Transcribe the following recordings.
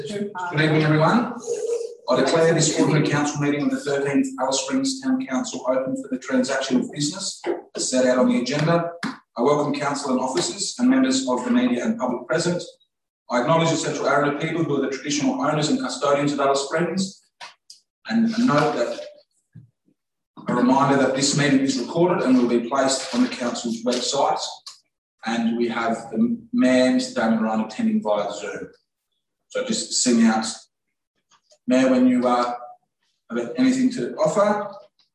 Good evening, everyone. I declare this ordinary council meeting of the 13th Alice Springs Town Council open for the transaction of business as set out on the agenda. I welcome council and officers and members of the media and public present. I acknowledge the Central Arrowna people who are the traditional owners and custodians of Alice Springs, and note that a reminder that this meeting is recorded and will be placed on the council's website, and we have the Mayor, Mr. Damon Ryan, attending via Zoom. So just sing out, Mayor, when you have anything to offer.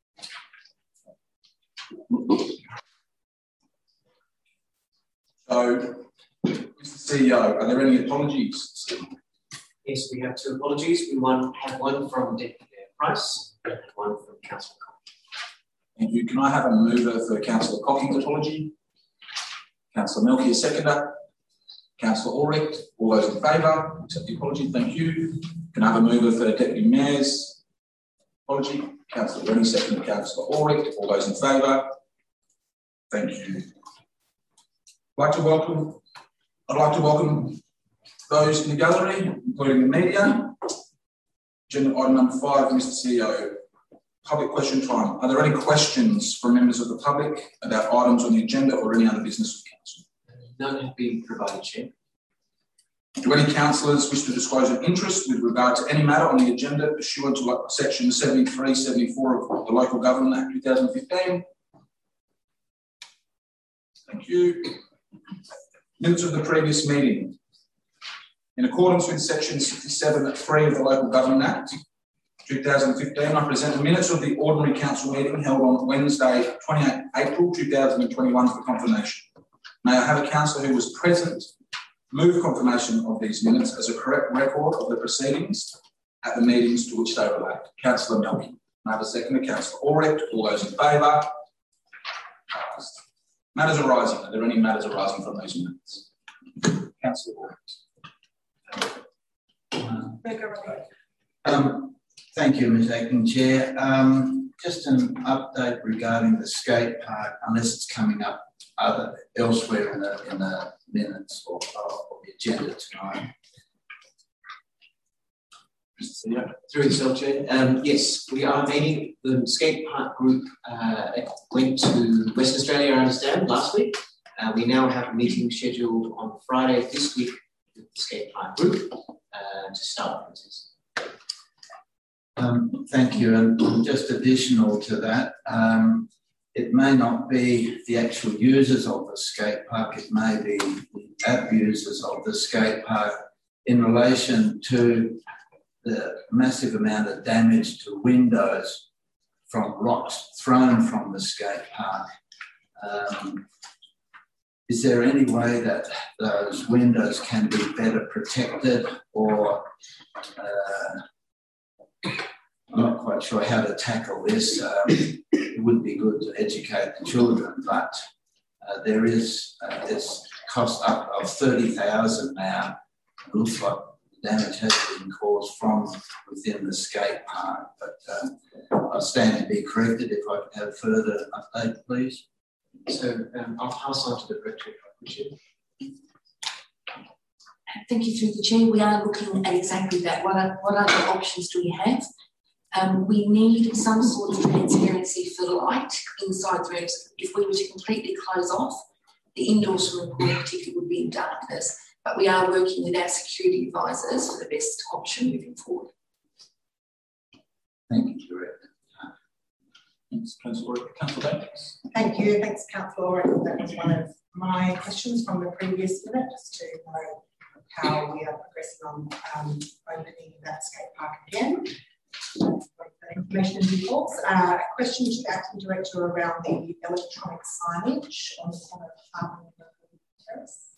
So, Mr. CEO, are there any apologies? Yes, we have two apologies. We have one from Deputy Mayor Price and one from Councillor Cocky. Thank you. Can I have a mover for Councillor Cocky's apology? Councillor Melky, a seconder. Councillor Ulrich, all those in favour, accept the apology, thank you. Can I have a mover for Deputy Mayor's apology? Councillor Rennie, second. Councillor Ulrich, all those in favour, thank you. I'd like to welcome those in the gallery, including the media. Agenda item number 5, Mr. CEO, public question time. Are there any questions from members of the public about items on the agenda or any other business of council? None have been provided, Chair. Do any councillors wish to disclose an interest with regard to any matter on the agenda pursuant to section 73-74 of the Local Government Act 2015? Thank you. Minutes of the previous meeting. In accordance with section 67(3) of the Local Government Act 2015, I present the minutes of the ordinary council meeting held on Wednesday, 28 April 2021 for confirmation. May I have a councillor who was present move confirmation of these minutes as a correct record of the proceedings at the meetings to which they relate? Councillor Melky. May I have a second? Councillor Ulrich. All those in favour? Matters arising. Are there any matters arising from these minutes? Councillor Ulrich. Thank you, Ms. Acting Chair. Just an update regarding the skate park, unless it's coming up elsewhere in the minutes or the agenda tonight. Through yourself, Chair. Yes, we are meeting. The skate park group went to Western Australia, I understand, last week. We now have a meeting scheduled on Friday this week with the skate park group to start the process. Thank you. And just additional to that, it may not be the actual users of the skate park, it may be the app users of the skate park in relation to the massive amount of damage to windows from rocks thrown from the skate park. Is there any way that those windows can be better protected, or I'm not quite sure how to tackle this. It would be good to educate the children, but there is this cost up of $30,000 now. It looks like the damage has been caused from within the skate park, but I stand to be corrected if I could have further update, please. So I'll pass on to the Director. Thank you, through the Chair. We are looking at exactly that. What other options do we have? We need some sort of transparency for light inside the rooms. If we were to completely close off, the indoor swimming pool in particular would be in darkness. But we are working with our security advisors for the best option moving forward. Thank you, Director. Thanks, Councillor. Councillor Davis. Thank you. Thanks, Councillor. That was one of my questions from the previous minute, just to know how we are progressing on opening that skate park again. Information in due course. A question to the Acting Director around the electronic signage on the corner of Harmony Terrace.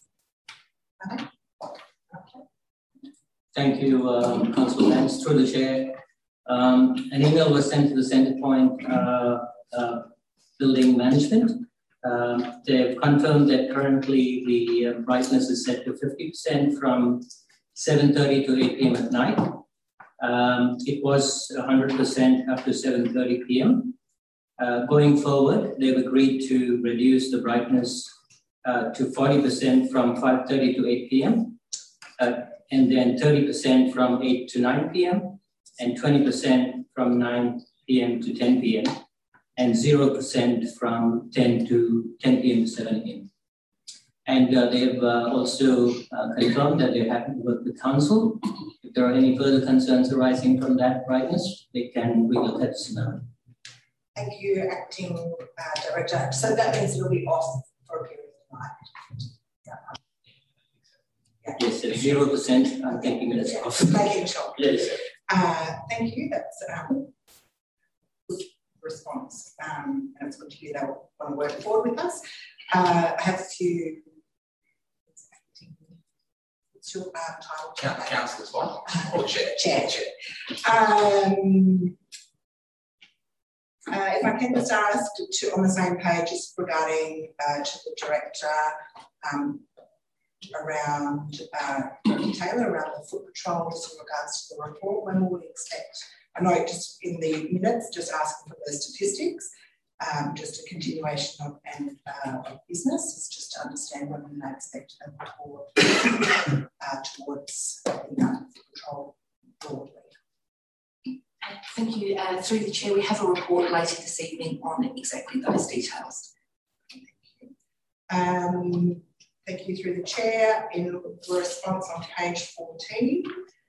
Okay. Thank you, Councillor Lance. Through the Chair. An email was sent to the Centrepoint building management. They've confirmed that currently the brightness is set to 50% from 7:30 to 8 p.m. at night. It was 100% up to 7:30 p.m. Going forward, they've agreed to reduce the brightness to 40% from 5:30 to 8 p.m. and then 30% from 8 to 9 p.m. and 20% from 9 p.m. to 10 p.m. and 0% from 10 p.m. to 7 p.m. And they've also confirmed that they're happy to work with council. If there are any further concerns arising from that brightness, we will let us know. Thank you, Acting Director. So that means it'll be off for a period of time. Yeah. Yes, at 0%, I'm taking minutes off. Making sure. Yes. Thank you. That's a good response. And it's good to hear they want to work forward with us. I have a few. What's your title? Councillor's one or chair? Chair. If I can just ask on the same page, just regarding to the director around Taylor, around the foot patrol, just in regards to the report, when will we expect? I know just in the minutes, just asking for the statistics, just a continuation of business, is just to understand when we may expect a report towards the patrol broadly. Thank you. Through the chair, we have a report later this evening on exactly those details. Thank you through the chair. In response on page 14,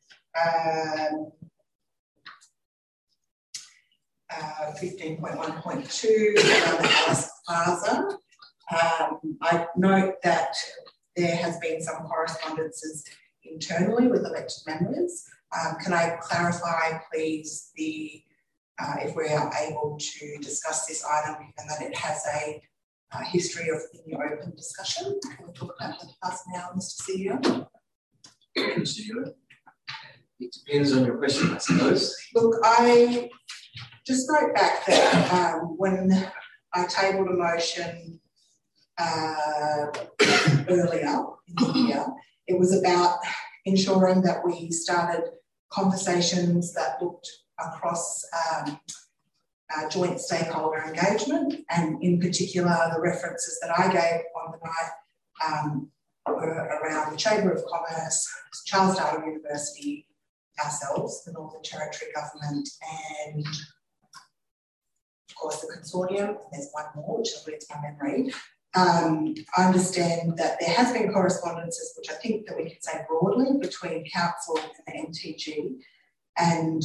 15.1.2 around the Alice Plaza. I note that there has been some correspondences internally with elected members. Can I clarify, please, if we are able to discuss this item, given that it has a history of in the open discussion? Can we talk about that plus now, Mr. CEO? It depends on your question, I suppose. Look, I just note back that when I tabled a motion earlier in the year, it was about ensuring that we started conversations that looked across joint stakeholder engagement, and in particular the references that I gave on the night were around the Chamber of Commerce, Charles Darwin University, ourselves, the Northern Territory Government, and of course the consortium. There's one more, which leads my memory. I understand that there has been correspondences, which I think that we can say broadly, between council and the NTG, and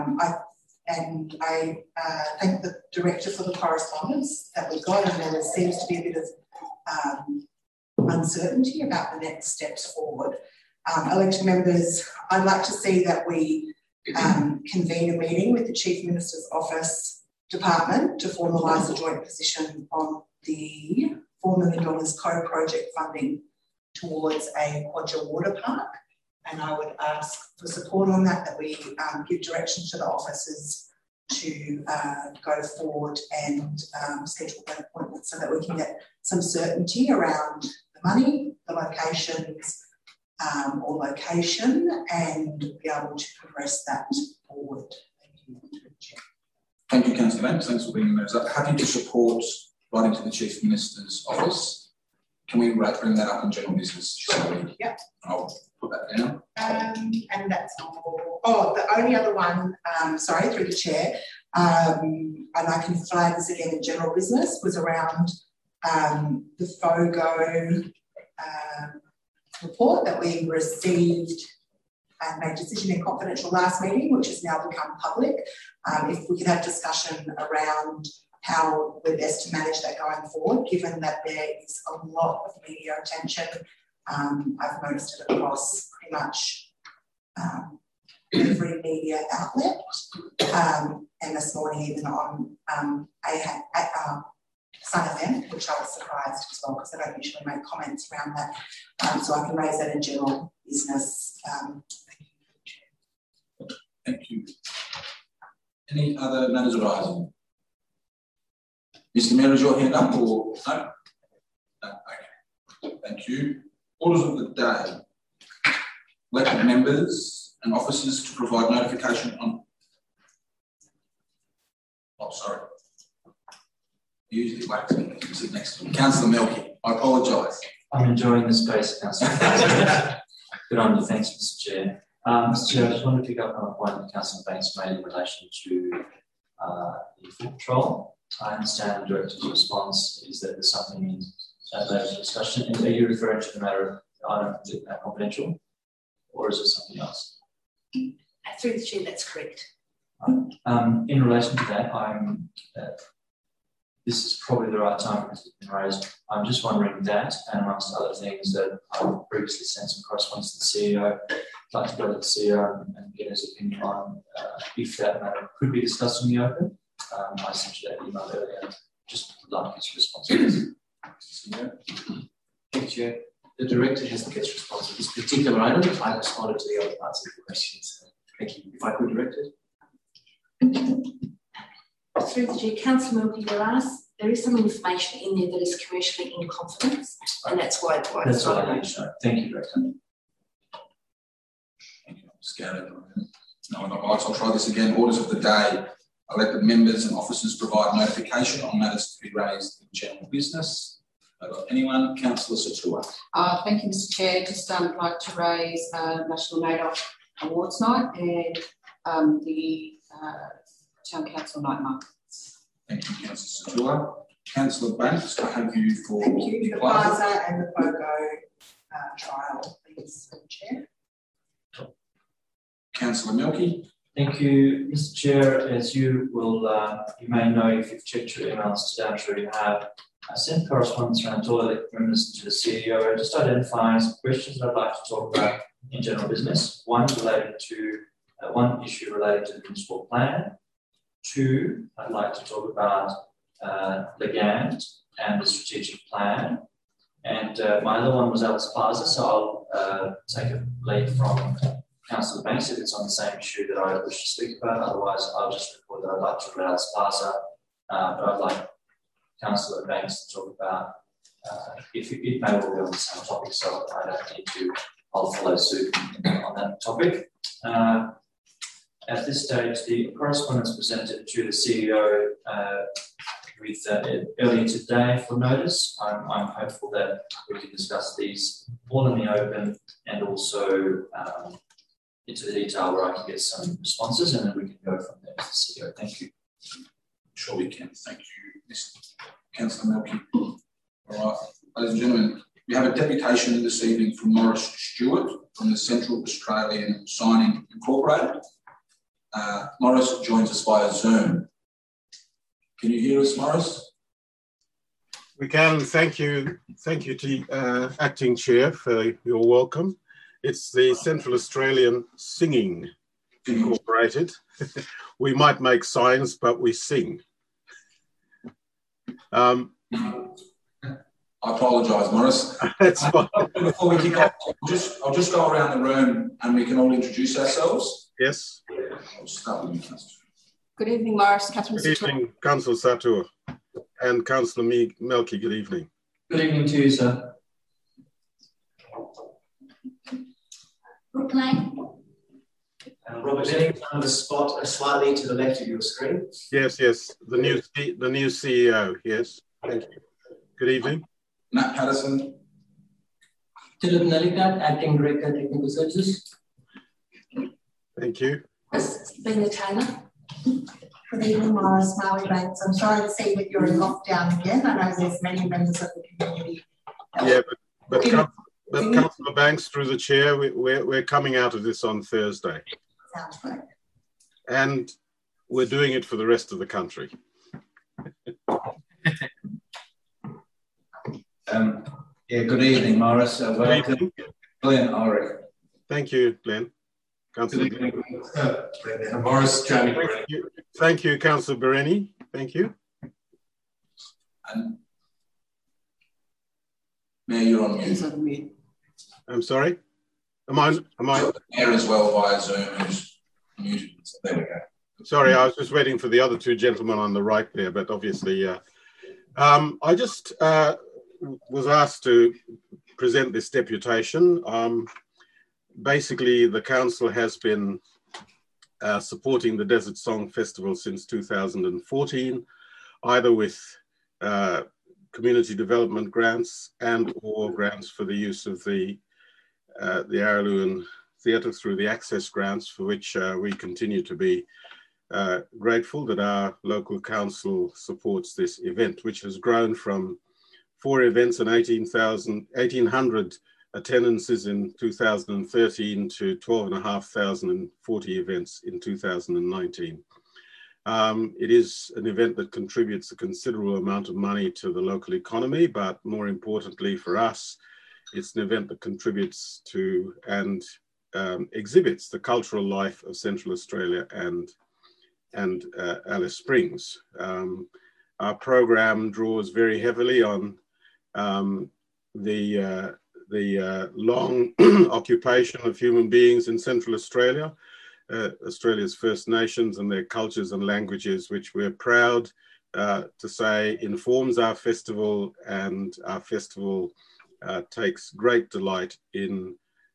I thank the director for the correspondence that we got, and there seems to be a bit of uncertainty about the next steps forward. Elected members, I'd like to see that we convene a meeting with the Chief Minister's Office department to formalise a joint position on the $4 million co-project funding towards a Quadra water park. And I would ask for support on that, that we give direction to the officers to go forward and schedule that appointment so that we can get some certainty around the money, the locations, or location, and be able to progress that forward. Thank you. Thank you, Councillor Banks. Thanks for bringing those up. Happy to support writing to the Chief Minister's Office. Can we bring that up in general business? Yep. I'll put that down. And that's all. Oh, the only other one, sorry, through the chair, and I can flag this again in general business, was around the FOGO report that we received and made decision in confidential last meeting, which has now become public. If we could have discussion around how we're best to manage that going forward, given that there is a lot of media attention. I've noticed it across pretty much every media outlet, and this morning even on Sun FM, which I was surprised as well, because I don't usually make comments around that. So I can raise that in general business. Thank you. Any other matters arising? Mr. Mayor, is your hand up or no? No, okay. Thank you. Orders of the day. Elected members and officers to provide notification on. Oh, sorry. Usually wax me. Sit next to me. Councillor Melky. I apologise. I'm enjoying the space, Councillor. Good afternoon, thanks, Mr. Chair. Mr. Chair, I just want to pick up on a point that Councillor Banks made in relation to the foot patrol. I understand the Director's response is that there's something in that later discussion. And are you referring to the matter of confidential, or is it something else? Through the Chair, that's correct. In relation to that, this is probably the right time because it's been raised. I'm just wondering that, and amongst other things, that I've previously sent some correspondence to the CEO. I'd like to go to the CEO and get his opinion on if that matter could be discussed in the open. I sent you that email earlier. Just like his response. Thank you, Chair. The Director has the guest response to this particular item. I responded to the other parts of the questions. Thank you. If I could direct it. Through the Chair, Councillor Milky asked, there is some information in there that is commercially in confidence, and that's why it's That's what I need to know. Thank you, Director. Thank you. Scouted. No one likes. I'll try this again. Orders of the day. Elected members and officers provide notification on matters to be raised in general business. I've got anyone? Councillor Satua. Thank you, Mr. Chair. Just like to raise National NAIDOC Awards Night and the Town Council Night Markets. Thank you, Councillor Satua. Councillor Banks, I have you for the Plaza and the Pogo trial, please, Chair. Councillor Milky. Thank you, Mr. Chair. As you will, you may know if you've checked your emails today, I'm sure you have. I sent correspondence around to all elected members and to the CEO, just identifying some questions that I'd like to talk about in general business. One related to one issue related to the municipal plan. Two, I'd like to talk about Legand and the strategic plan. And my other one was Alice Plaza, so I'll take a lead from Councillor Banks if it's on the same issue that I wish to speak about. Otherwise, I'll just record that I'd like to talk about Alice Plaza, but I'd like Councillor Banks to talk about if it may well be on the same topic, so I don't need to. I'll follow suit on that topic. At this stage, the correspondence presented to the CEO with earlier today for notice. I'm hopeful that we can discuss these all in the open and also into the detail where I can get some responses, and then we can go from there to the CEO. Thank you. Sure we can. Thank you, Councillor Milky. All right, ladies and gentlemen, we have a deputation this evening from Morris Stewart from the Central Australian Signing Incorporated. Morris joins us via Zoom. Can you hear us, Morris? We can. Thank you. Thank you to Acting Chair for your welcome. It's the Central Australian Singing Incorporated. We might make signs, but we sing. I apologise, Morris. That's fine. Before we kick off, I'll just go around the room and we can all introduce ourselves. Yes. I'll start with you, Councillor. Good evening, Morris. Catherine Good evening, Councillor Satua and Councillor Melky. Good evening. Good evening to you, sir. Brooke Lane. Robert Jennings on the spot slightly to the left of your screen. Yes. The new CEO. Yes. Thank you. Good evening. Matt Patterson. Philip Nalikat, Acting Director, Technical Services. Thank you. Bina Taylor. Good evening, Morris. Marley Banks. I'm sorry to see that you're in lockdown again. I know there's many members of the community. Yeah, but Councillor Banks, through the chair, we're coming out of this on Thursday. Sounds great. And we're doing it for the rest of the country. Good evening, Morris. Welcome. Glenn Orrick. Thank you, Glenn. Councillor. Morris, Jamie. Thank you, Councillor Bereni. Thank you. And Mayor, you're on mute. I'm sorry. Am I? Mayor as well via Zoom, who's muted. So there we go. Sorry, I was just waiting for the other two gentlemen on the right there, but obviously, I just was asked to present this deputation. Basically, the council has been supporting the Desert Song Festival since 2014, either with community development grants and or grants for the use of the the Araluen Theatre through the Access grants, for which we continue to be grateful that our local council supports this event, which has grown from 4 events and 1,800 attendances in 2013 to 12,500 and 40 events in 2019. It is an event that contributes a considerable amount of money to the local economy, but more importantly for us, it's an event that contributes to and exhibits the cultural life of Central Australia and Alice Springs. Our program draws very heavily on the long occupation of human beings in Central Australia, Australia's First Nations and their cultures and languages, which we're proud to say informs our festival, and our festival takes great delight in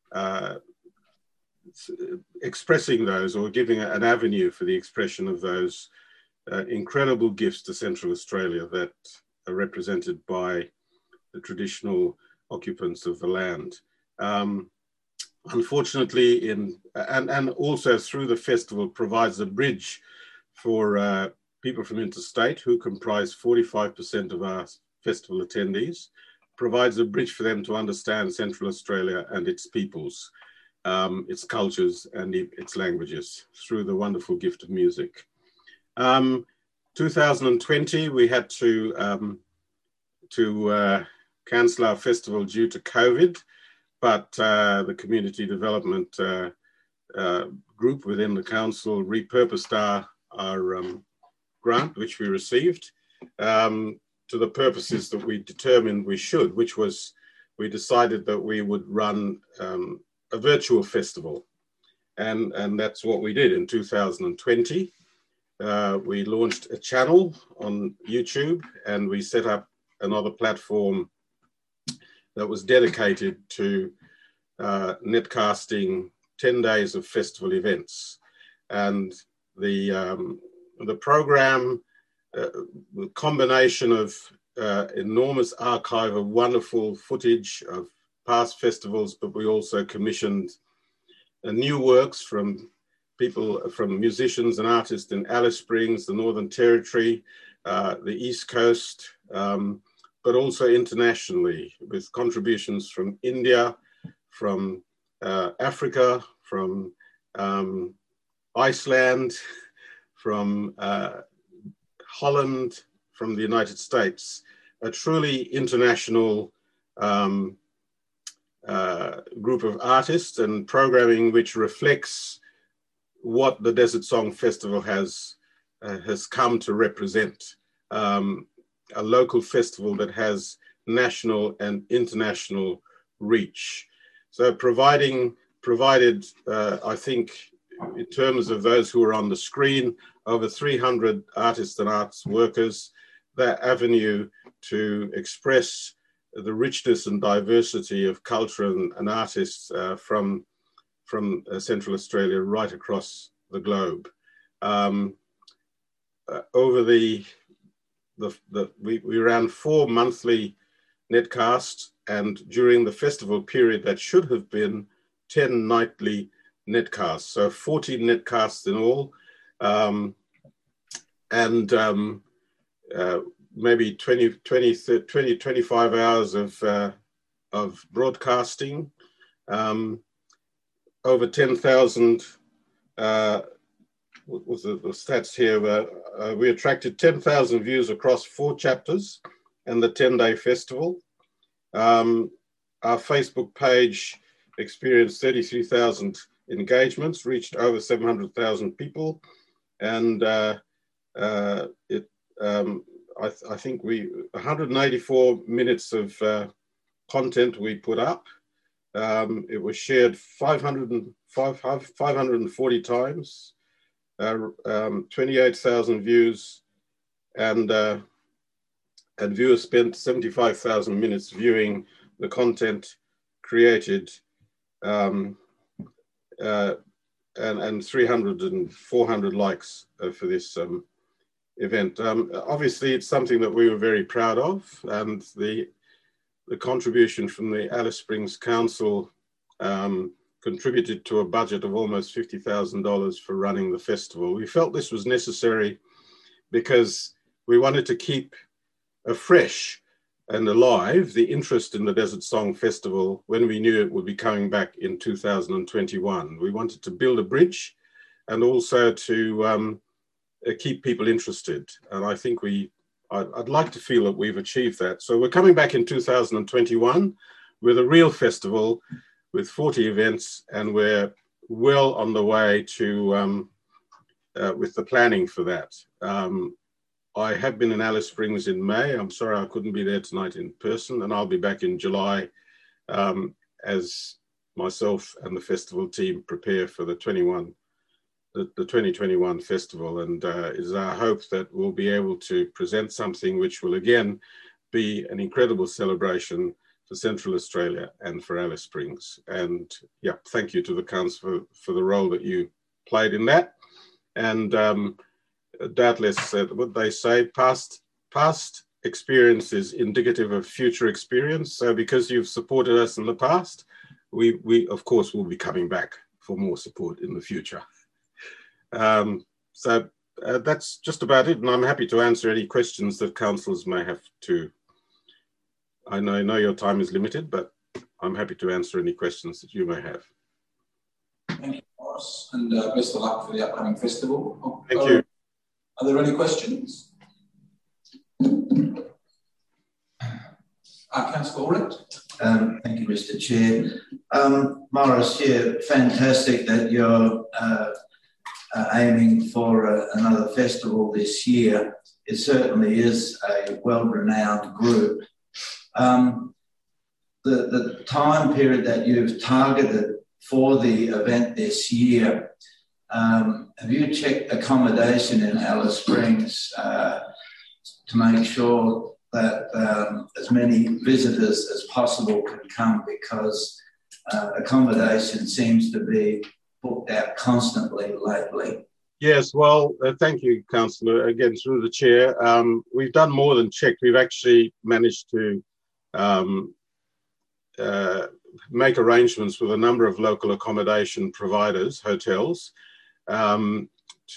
expressing those, or giving an avenue for the expression of those incredible gifts to Central Australia that are represented by the traditional occupants of the land. Unfortunately, and also through the festival provides a bridge for people from interstate, who comprise 45% of our festival attendees, provides a bridge for them to understand Central Australia and its peoples, its cultures and its languages through the wonderful gift of music. 2020, we had to cancel our festival due to COVID, but the community development group within the council repurposed our grant, which we received, to the purposes that we determined we should, which was, we decided that we would run a virtual festival. And that's what we did in 2020. We launched a channel on YouTube, and we set up another platform that was dedicated to netcasting 10 days of festival events. And the program, the combination of enormous archive of wonderful footage of past festivals, but we also commissioned new works from people, from musicians and artists in Alice Springs, the Northern Territory, the East Coast, but also internationally, with contributions from India, from Africa, from Iceland, from Holland, from the United States. A truly international group of artists and programming which reflects what the Desert Song Festival has come to represent. A local festival that has national and international reach. So provided, I think, in terms of those who are on the screen, over 300 artists and arts workers, that avenue to express the richness and diversity of culture and artists from Central Australia right across the globe. We ran 4 monthly netcasts, and during the festival period that should have been 10 nightly netcasts, so 14 netcasts in all, maybe 25 hours of broadcasting, over 10,000, what was the stats here? We attracted 10,000 views across 4 chapters and the 10-day festival. Our Facebook page experienced 33,000 engagements, reached over 700,000 people, and I think 184 minutes of content we put up. It was shared 540 times, 28,000 views, and viewers spent 75,000 minutes viewing the content created, and 300 and 400 likes for this event. Obviously, it's something that we were very proud of, and the contribution from the Alice Springs Council contributed to a budget of almost $50,000 for running the festival. We felt this was necessary because we wanted to keep afresh and alive the interest in the Desert Song Festival when we knew it would be coming back in 2021. We wanted to build a bridge and also to keep people interested. And I think I'd like to feel that we've achieved that. So we're coming back in 2021 with a real festival with 40 events, and we're well on the way to with the planning for that. I have been in Alice Springs in May. I'm sorry I couldn't be there tonight in person, and I'll be back in July as myself and the festival team prepare for the 2021 festival. And it is our hope that we'll be able to present something which will again be an incredible celebration for Central Australia and for Alice Springs. And yeah, thank you to the council for the role that you played in that. And doubtless, what they say, past experience is indicative of future experience. So because you've supported us in the past, we of course will be coming back for more support in the future. So that's just about it, and I'm happy to answer any questions that councillors may have to. I know your time is limited, but I'm happy to answer any questions that you may have. Thank you, Morris, and best of luck for the upcoming festival. Thank you. Are there any questions? Councillor Ulrich. Thank you, Mr. Chair. Morris, yeah, fantastic that you're aiming for another festival this year. It certainly is a well-renowned group. The time period that you've targeted for the event this year, have you checked accommodation in Alice Springs to make sure that as many visitors as possible can come, because accommodation seems to be booked out constantly lately? Yes, well, thank you, Councillor. Again, through the chair, we've done more than check. We've actually managed to make arrangements with a number of local accommodation providers, hotels, and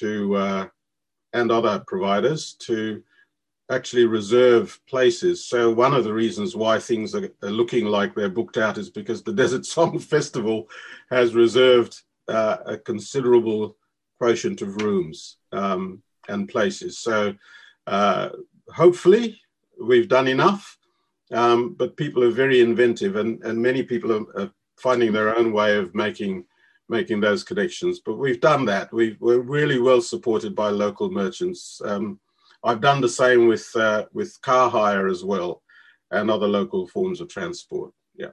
other providers to actually reserve places. So one of the reasons why things are looking like they're booked out is because the Desert Song Festival has reserved a considerable quotient of rooms and places. So hopefully we've done enough, but people are very inventive, and many people are finding their own way of making those connections. But we've done that. We're really well supported by local merchants. I've done the same with car hire as well, and other local forms of transport. Yeah.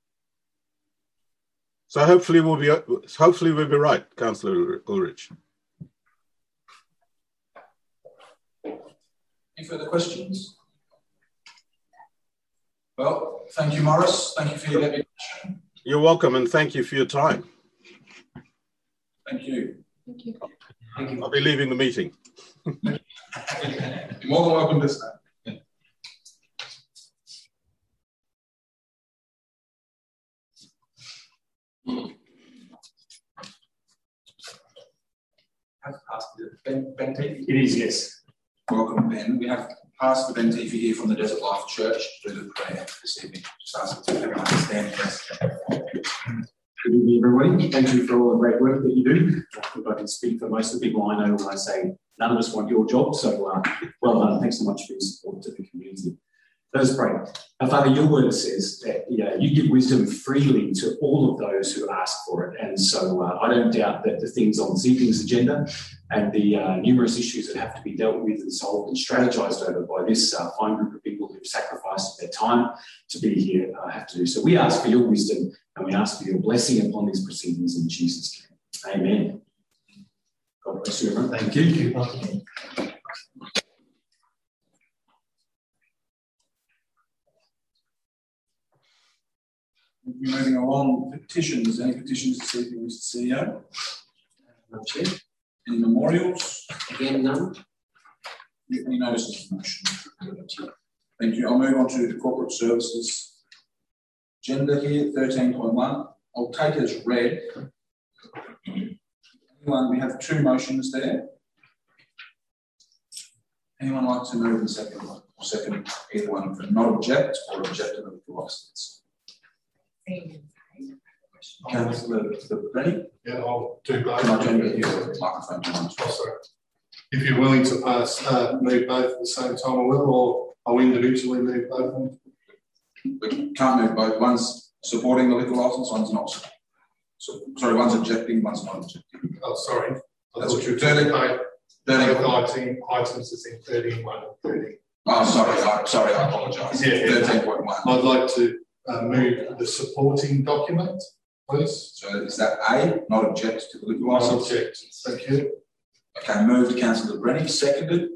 So hopefully we'll be right, Councillor Ulrich. Any further questions? Well, thank you, Morris. Thank you for your deputation. You're welcome, and thank you for your time. Thank you. Thank you. Thank you. I'll be leaving the meeting. You're more than welcome to stay. Have passed Ben Teefy? It is, yes. Welcome, Ben. We have Pastor Ben Teefy here from the Desert Life Church to do the prayer this evening. Just ask to everyone to stand, please. Good evening, everybody. Thank you for all the great work that you do. I think I can speak for most of the people I know when I say none of us want your job, so well done. Thanks so much for your support to the community. Let us pray. Our Father, your word says that you give wisdom freely to all of those who ask for it. And so I don't doubt that the things on Zeeping's agenda and the numerous issues that have to be dealt with and solved and strategized over by this fine group of people who've sacrificed their time to be here have to do. So we ask for your wisdom, and we ask for your blessing upon these proceedings in Jesus' name. Amen. God bless you, everyone. Thank you. Moving along, petitions. Any petitions this evening, Mr. CEO? None, Chair. Any memorials? Again, none. Any notices of motion? Thank you. I'll move on to the corporate services agenda here, 13.1. I'll take it as read. We have two motions there. Anyone like to move the second one? Or second either one for not object or object to the liquor licence? Councillor Rennie? Yeah, I'll do both. Can I turn your microphone to one? Oh, sorry. If you're willing to move both at the same time, I will, or I'll individually move both of them. We can't move both. One's supporting the liquor licence, one's not. So, sorry, one's objecting, one's not objecting. Oh, sorry. I That's thought you were 30 items as in 31 and 30. Oh, sorry, I apologise. Yeah, 13.1. I'd like to move the supporting document, please. So is that A, not object to the liquor licence? Not object. Thank you. Okay, moved Councillor Rennie, seconded.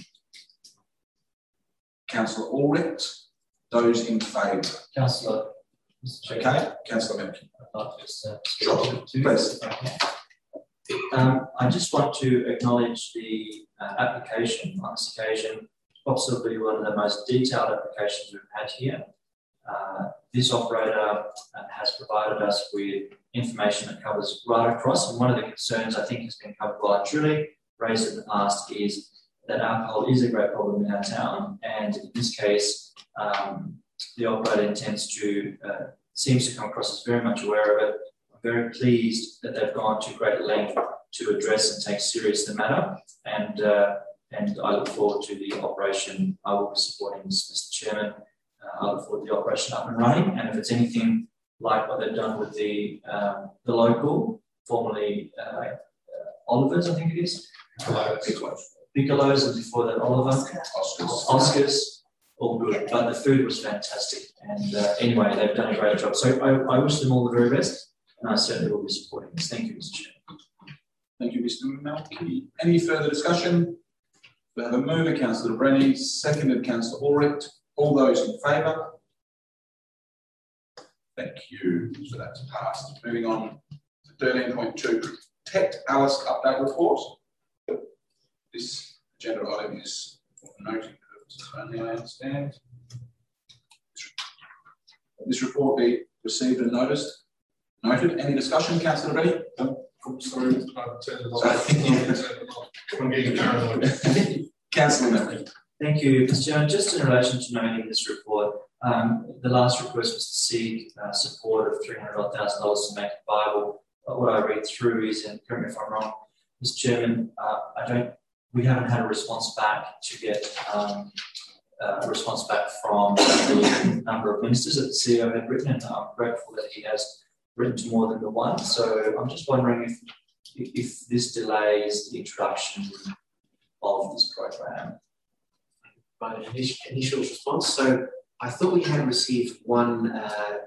Councillor Ulrich, those in favour? Councillor. Okay, Councillor Memke. I'd like to just sure, please. Okay. I just want to acknowledge the application on this occasion, possibly one of the most detailed applications we've had here. This operator has provided us with information that covers right across, and one of the concerns I think has been covered well and truly, raised in the past, is that alcohol is a great problem in our town, and in this case, the operator seems to come across as very much aware of it. I'm very pleased that they've gone to great length to address and take serious the matter, and I look forward to the operation. I will be supporting this, Mr. Chairman. I look forward to the operation up and running, and if it's anything like what they've done with the local, formerly Oliver's, I think it is. Piccolo's, and before that Oliver. Oscars, all good, but the food was fantastic. And anyway, they've done a great job. So I wish them all the very best, and I certainly will be supporting this. Thank you, Mr. Chairman. Thank you, Mr. Melky. Any further discussion? We have a mover, Councillor Rennie, seconded Councillor Ulrich. All those in favour? Thank you. So that's passed. Moving on to 13.2, Protect Alice update report. This agenda item is for noting purposes only, I understand. This report be received and noticed. Noted. Any discussion, Councillor Rennie? Sorry, I've turned it off. I'm getting paranoid. Councillor Melly. Thank you, Mr. Chairman. Just in relation to noting this report, the last request was to seek support of $300,000 to make it viable. But what I read through is, and correct me if I'm wrong, Mr. Chairman, we haven't had a response back to get a response back from the number of ministers that the CEO had written, and I'm grateful that he has written to more than the one. So I'm just wondering if this delays the introduction of this program. By an initial response. So I thought we had received one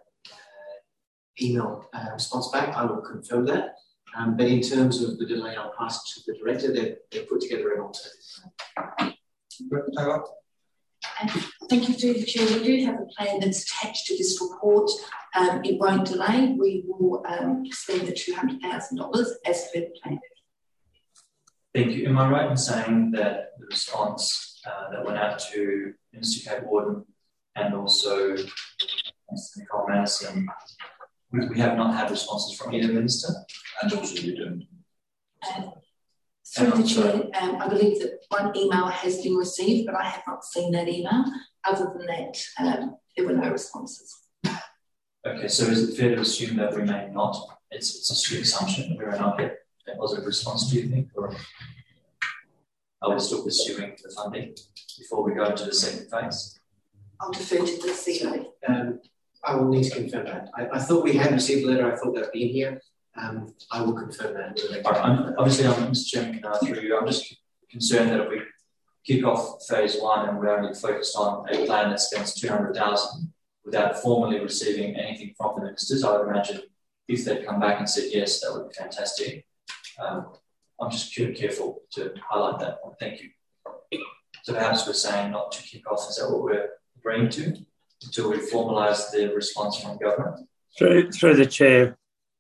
email response back. I will confirm that. But in terms of the delay, I'll pass it to the director. They've put together an alternative. Taylor. Thank you, through the Chair. We do have a plan that's attached to this report. It won't delay. We will spend the $200,000 as per the plan. Thank you. Am I right in saying that the response that went out to Minister Kate Warden and also Mr. Nicole Madison, we have not had responses from either minister? And also you don't. Through the Chair, I believe that one email has been received, but I have not seen that email. Other than that, there were no responses. Okay, so is it fair to assume that we may not? It's a strict assumption that we are not get a positive response, do you think? Or are we still pursuing the funding before we go into the second phase? I'll defer to the CEO. I will need to confirm that. I thought we had received a letter. I thought that would be in here. I will confirm that. Obviously, Mr. Chairman, through you, I'm just concerned that if we kick off phase one and we're only focused on a plan that spends $200,000 without formally receiving anything from the ministers, I would imagine if they'd come back and said yes, that would be fantastic. I'm just careful to highlight that one. Thank you. So perhaps we're saying not to kick off. Is that what we're agreeing to until we formalise the response from government? Through the Chair.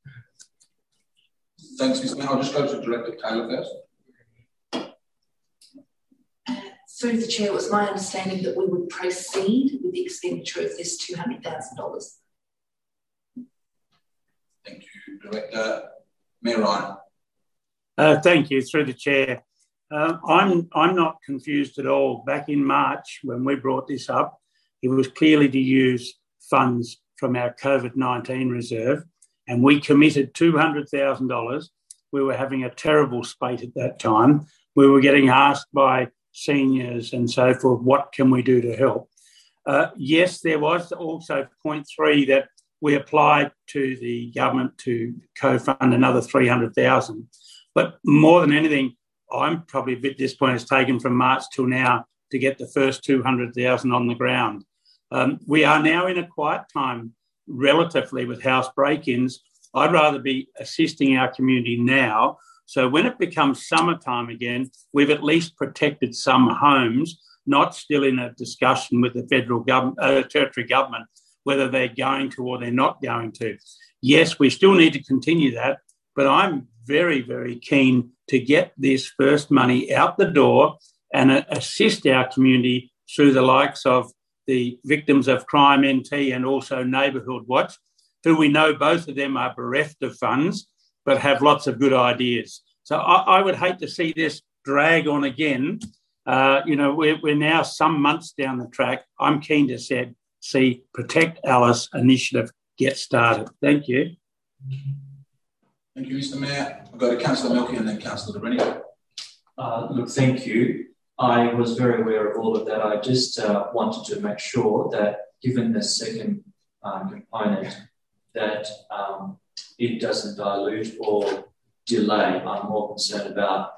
Thanks, Mr. Mayor. I'll just go to Director Taylor first. Through the Chair, it was my understanding that we would proceed with the expenditure of this $200,000. Thank you, Director. Mayor Ryan. Thank you, through the chair. I'm not confused at all. Back in March, when we brought this up, it was clearly to use funds from our COVID-19 reserve, and we committed $200,000. We were having a terrible spate at that time. We were getting asked by seniors and so forth, what can we do to help? Yes, there was also point 3 that we applied to the government to co-fund another 300,000. But more than anything, I'm probably a bit disappointed it's taken from March till now to get the first 200,000 on the ground. We are now in a quiet time relatively with house break-ins. I'd rather be assisting our community now. So when it becomes summertime again, we've at least protected some homes, not still in a discussion with the federal government, territory government, whether they're going to or they're not going to. Yes, we still need to continue that, but I'm very, very keen to get this first money out the door and assist our community through the likes of the Victims of Crime NT and also Neighbourhood Watch, who we know both of them are bereft of funds but have lots of good ideas. So I would hate to see this drag on again. We're now some months down the track. I'm keen to see Protect Alice initiative get started. Thank you. Thank you, Mr. Mayor. I'll go to Councillor Melky and then Councillor Rennie. Look, thank you. I was very aware of all of that. I just wanted to make sure that, given the second component, that it doesn't dilute or delay. I'm more concerned about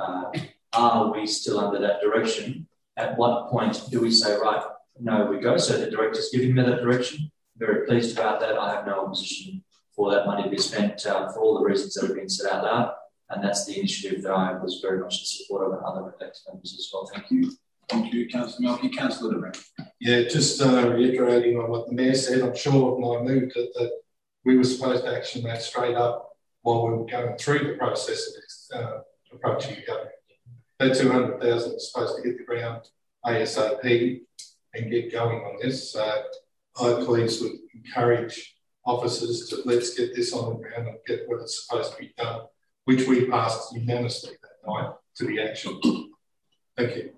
are we still under that direction? At what point do we say, right, no, we go? So the director's giving me that direction. Very pleased about that. I have no opposition for that money to be spent for all the reasons that have been said out loud. And that's the initiative that I was very much in support of, and other elected members as well. Thank you. Thank you, Councillor Melky. Councillor Durant. Yeah, just reiterating on what the Mayor said, I'm sure of my mood that we were supposed to action that straight up while we were going through the process of approaching the government. That 200,000 was supposed to hit the ground ASAP and get going on this. I please would encourage officers to let's get this on the ground and get what it's supposed to be done, which we passed unanimously that night to the action. Thank you.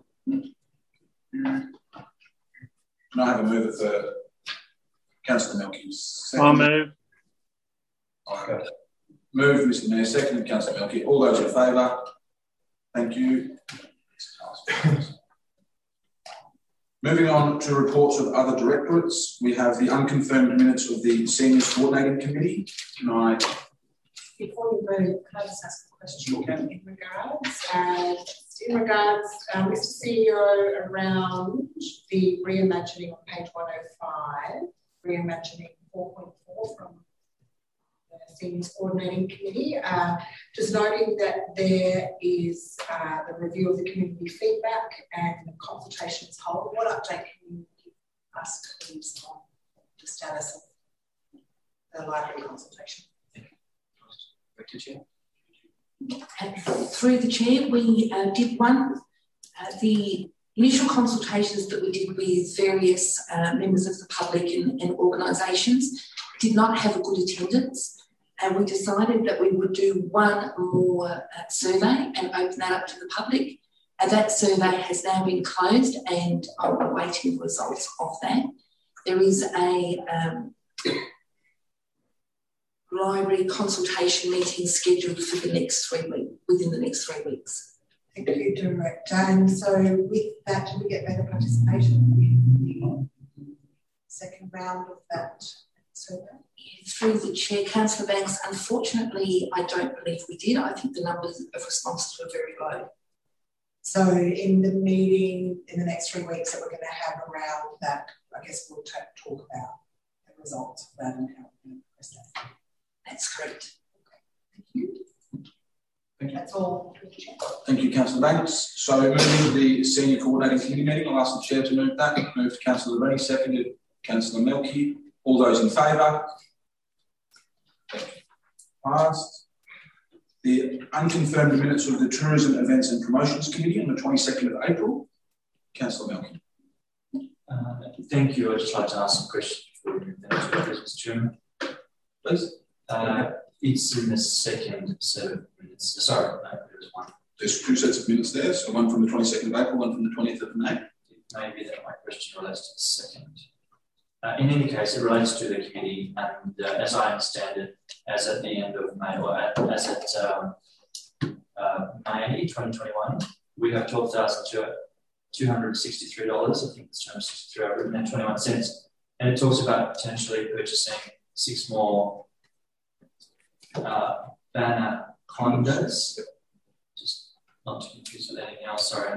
Can I have a move of the Councillor Melky? I'll move. Move, Mr. Mayor. Second, Councillor Melky. All those in favour? Thank you. Moving on to reports of other directorates, we have the unconfirmed minutes of the Seniors Coordinating Committee. Can I? Before you move, can I just ask a question in regards, Mr. CEO, around the reimagining on page 105, reimagining 4.4 from the Seniors Coordinating Committee, just noting that there is the review of the community feedback and the consultations hold. What update can you give us, please, on the status of the library consultation? Through the chair, we did one. The initial consultations that we did with various members of the public and organisations did not have a good attendance, and we decided that we would do one more survey and open that up to the public. And that survey has now been closed, and I'm awaiting the results of that. There is a library consultation meeting scheduled for the next 3 weeks, within the next 3 weeks. Thank you, Director. And so with that, do we get better participation in the second round of that survey? Through the chair, Councillor Banks, unfortunately, I don't believe we did. I think the numbers of responses were very low. So in the meeting in the next 3 weeks that we're going to have around that, I guess we'll talk about the results of that and how we're going to progress that. That's correct. Okay. Thank you. Thank you. That's all. Thank you, Councillor Banks. So moving to the Senior Coordinating Committee meeting, I'll ask the Chair to move that. Move to Councillor Rennie, seconded Councillor Melky. All those in favour? Passed. The unconfirmed minutes of the Tourism Events and Promotions Committee on the 22nd of April. Councillor Melky. Thank you. I'd just like to ask a question before we move that to Mr. Chairman. Please. It's in the second set of minutes. Sorry, no, there's one. There's two sets of minutes there, so one from the 22nd of April, one from the 20th of May. It may be that my question relates to the second. In any case, it relates to the committee, and as I understand it, as at the end of May, or as at May 2021, we have $12,263. I think it's $263.21, and it talks about potentially purchasing 6 more banner condos. Just not to confuse with anything else. Sorry.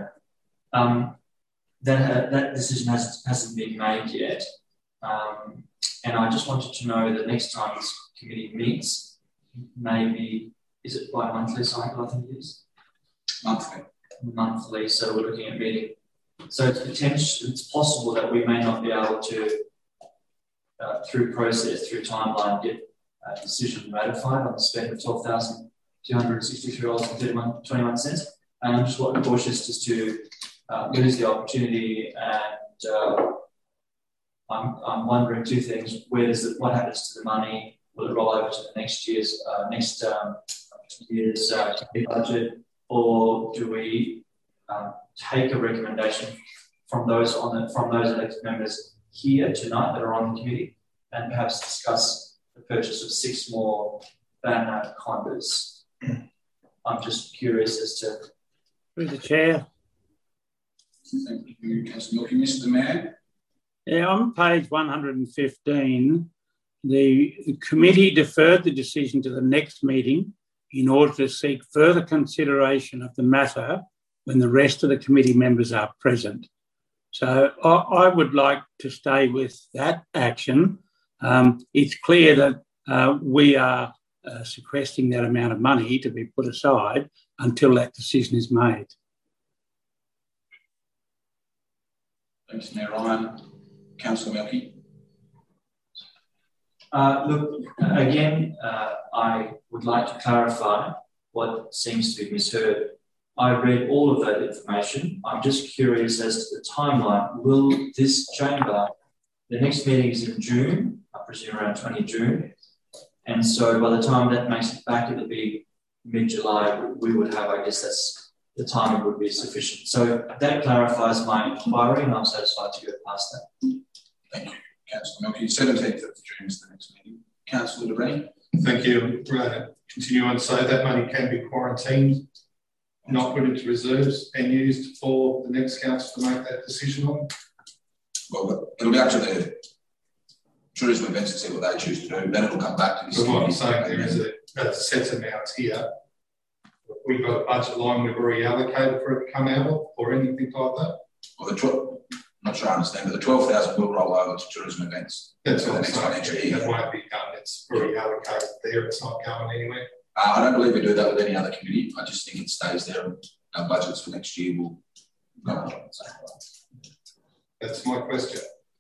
That decision hasn't been made yet. And I just wanted to know that next time this committee meets, maybe, is it bi-monthly cycle, I think it is? Monthly, so we're looking at meeting. So it's possible that we may not be able to, through timeline, get a decision ratified on the spend of $12,263.21. And I'm just cautious as to lose the opportunity, and I'm wondering 2 things. What happens to the money? Will it roll over to the next year's budget, or do we take a recommendation from those elected members here tonight that are on the committee, and perhaps discuss the purchase of 6 more banner condos? I'm just curious as to. Through the chair. Thank you, Councillor Milky. Mr. Mayor. Yeah, on page 115, the committee deferred the decision to the next meeting in order to seek further consideration of the matter when the rest of the committee members are present. So I would like to stay with that action. It's clear that we are sequestering that amount of money to be put aside until that decision is made. Thanks, Mayor Ryan. Councillor Melky. Look, again, I would like to clarify what seems to be misheard. I read all of that information. I'm just curious as to the timeline. Will this chamber, the next meeting is in June, I presume around 20 June. And so by the time that makes it back, it'll be mid-July. We would have, I guess that's the timing would be sufficient. So that clarifies my inquiry, and I'm satisfied to go past that. Thank you, Councillor Milky. 17th of June is the next meeting. Councillor de Brenni. Thank you. Continue on. So that money can be quarantined, not put into reserves, and used for the next council to make that decision on? Well, it'll be up to the tourism events to see what they choose to do. Then it'll come back to this. But what I'm saying there is a set amount here. We've got a budget line we've already allocated for it to come out of, or anything like that? Well, I'm not sure I understand, but the 12,000 will roll over to tourism events. That's what the I'm next financial saying. year. That won't be done. It's already allocated there. It's not going anywhere. I don't believe we do that with any other committee. I just think it stays there, and our budgets for next year will go on. That's my question.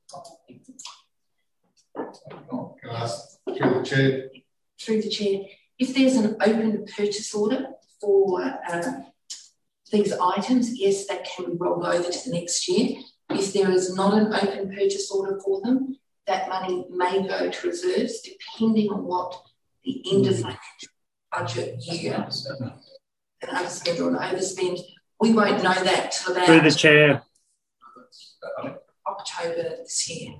Can I ask through the chair? Through the chair. If there's an open purchase order for these items, yes, that can be rolled over to the next year. If there is not an open purchase order for them, that money may go to reserves depending on what the end of financial budget year, an underspend or an overspend. We won't know that till about through the chair. October this year.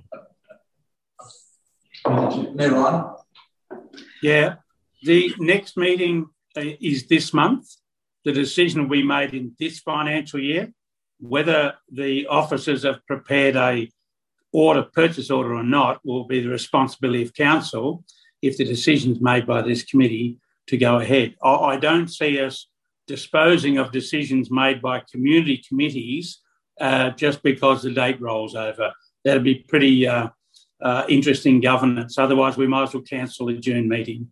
Mayor Ryan. Yeah, the next meeting is this month. The decision will be made in this financial year. Whether the officers have prepared a purchase order or not will be the responsibility of council if the decision is made by this committee to go ahead. I don't see us disposing of decisions made by community committees just because the date rolls over. That'd be pretty interesting governance. Otherwise, we might as well cancel the June meeting.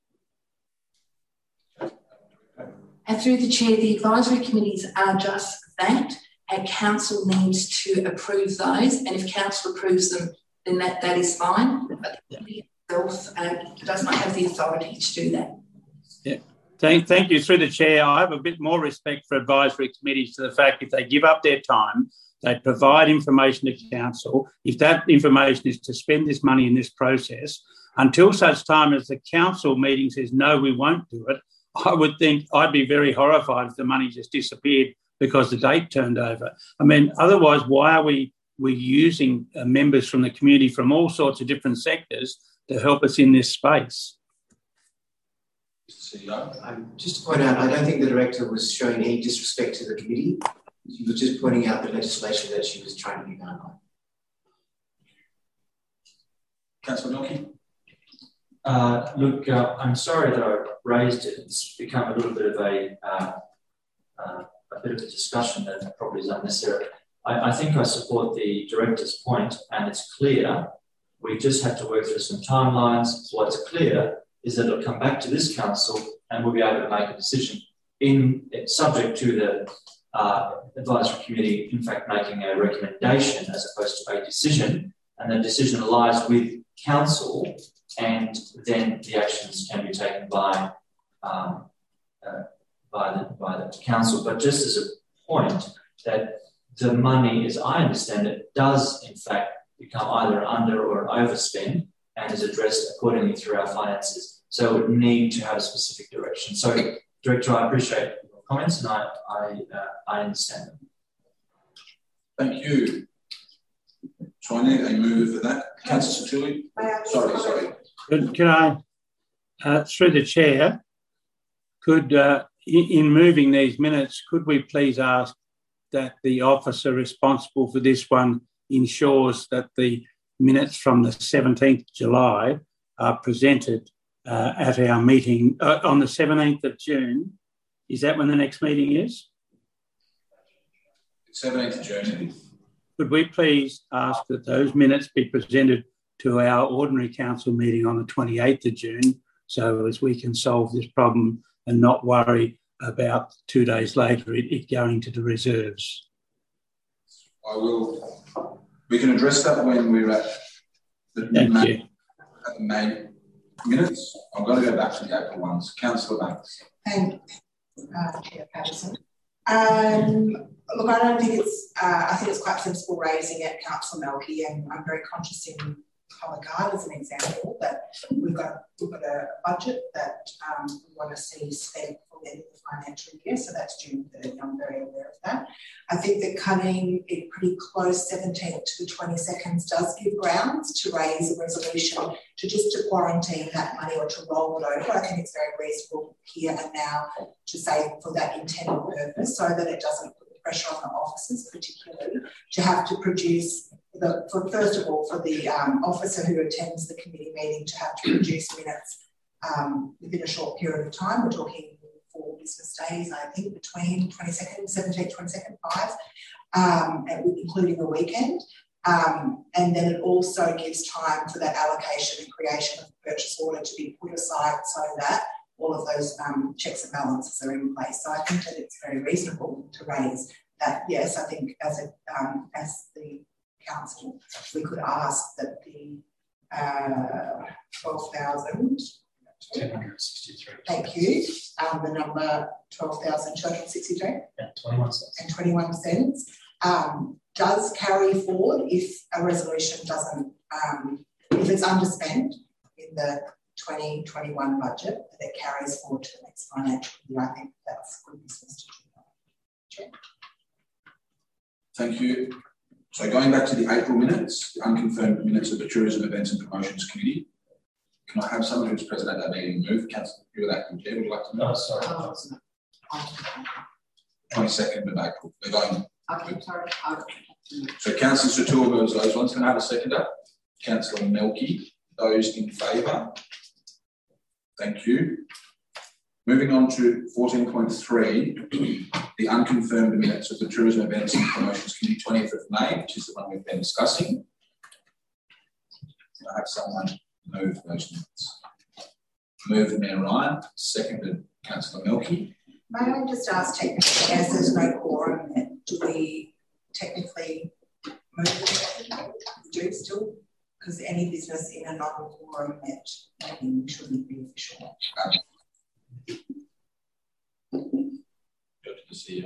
And through the chair, the advisory committees are just that, and council needs to approve those. And if council approves them, then that is fine. But the committee itself does not have the authority to do that. Yeah. Thank you. Through the chair, I have a bit more respect for advisory committees to the fact if they give up their time, they provide information to council. If that information is to spend this money in this process, until such time as the council meeting says, no, we won't do it, I would think I'd be very horrified if the money just disappeared because the date turned over. I mean, otherwise, why are we using members from the community from all sorts of different sectors to help us in this space? Just to point out, I don't think the director was showing any disrespect to the committee. She was just pointing out the legislation that she was trying to be done on. Councillor Milky? Look, I'm sorry that I raised it. It's become a little bit of a discussion that probably is unnecessary. I think I support the director's point, and it's clear. We just have to work through some timelines. What's clear is that it'll come back to this council and we'll be able to make a decision subject to the advisory committee, in fact, making a recommendation as opposed to a decision, and the decision lies with council, and then the actions can be taken by the council. But just as a point, that the money, as I understand it, does in fact become either an under or an overspend and is addressed accordingly through our finances. So it would need to have a specific direction. So, Director, I appreciate your comments and I understand them. Thank you. So I need a move for that. Councillor Situli? Sorry. Can I, through the chair, could, in moving these minutes, could we please ask that the officer responsible for this one ensures that the minutes from the 17th July are presented at our meeting on the 17th of June. Is that when the next meeting is? 17th of June. Could we please ask that those minutes be presented to our ordinary council meeting on the 28th of June so as we can solve this problem and not worry about 2 days later it going to the reserves? I will. We can address that when we're at the May minutes. I'm going to go back to the April ones. Councillor Banks. Thank you, Chair Patterson. Look, I don't think it's. I think it's quite sensible raising it, Councillor Melky, and I'm very conscious in Public Art as an example that we've got a budget that we want to see spent for the end of the financial year, so that's June 30. I'm very aware of that. I think that cutting it pretty close, 17th to the 22nd, does give grounds to raise a resolution to quarantine that money or to roll it over. I think it's very reasonable here and now to say for that intended purpose, so that it doesn't put the pressure on the officers, particularly to have to produce. First of all, for the officer who attends the committee meeting to have to produce minutes within a short period of time. We're talking 4 business days, I think, between 22nd, 17th, 22nd, 5, including the weekend. And then it also gives time for that allocation and creation of the purchase order to be put aside so that all of those checks and balances are in place. So I think that it's very reasonable to raise that. Yes, I think as the council, we could ask that the 12,000. 263. Thank you. The number 12,263. Yeah, 21 cents. And 21 cents does carry forward if a resolution doesn't, if it's underspent in the 2021 budget, that it carries forward to the next financial year. I think that's good business to do. Thank you. So going back to the April minutes, the unconfirmed minutes of the Tourism Events and Promotions Committee. Can I have someone who's present at that meeting move? Councillor, you're the acting chair, would you like to move? No, sorry. 22nd of April. We're going. Okay, sorry. So Councillor Satul goes those ones. Can I have a seconder? Councillor Melky. Those in favour? Thank you. Moving on to 14.3, the unconfirmed minutes of the Tourism Events and Promotions Committee, 20th of May, which is the one we've been discussing. Can I have someone move those minutes? Moved Mayor Ryan, seconded Councillor Melky. May I just ask technically, as there's no quorum, do we technically move the do still? Because any business in a non-quorum meeting shouldn't be official. Go to the CEO.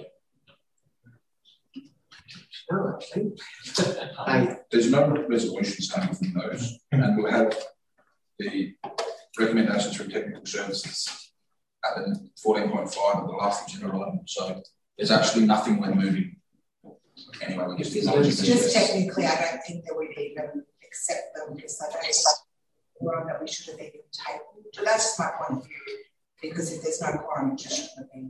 No, actually. There's no resolutions coming from those, and we'll have the recommendations from technical services at the 14.5 of the last agenda item. So there's actually nothing we're moving. Anyway, we just technically, I don't think that we'd even accept them because they don't have quorum that we should have even tabled. But that's just my point of view, because if there's no quorum, it just shouldn't have been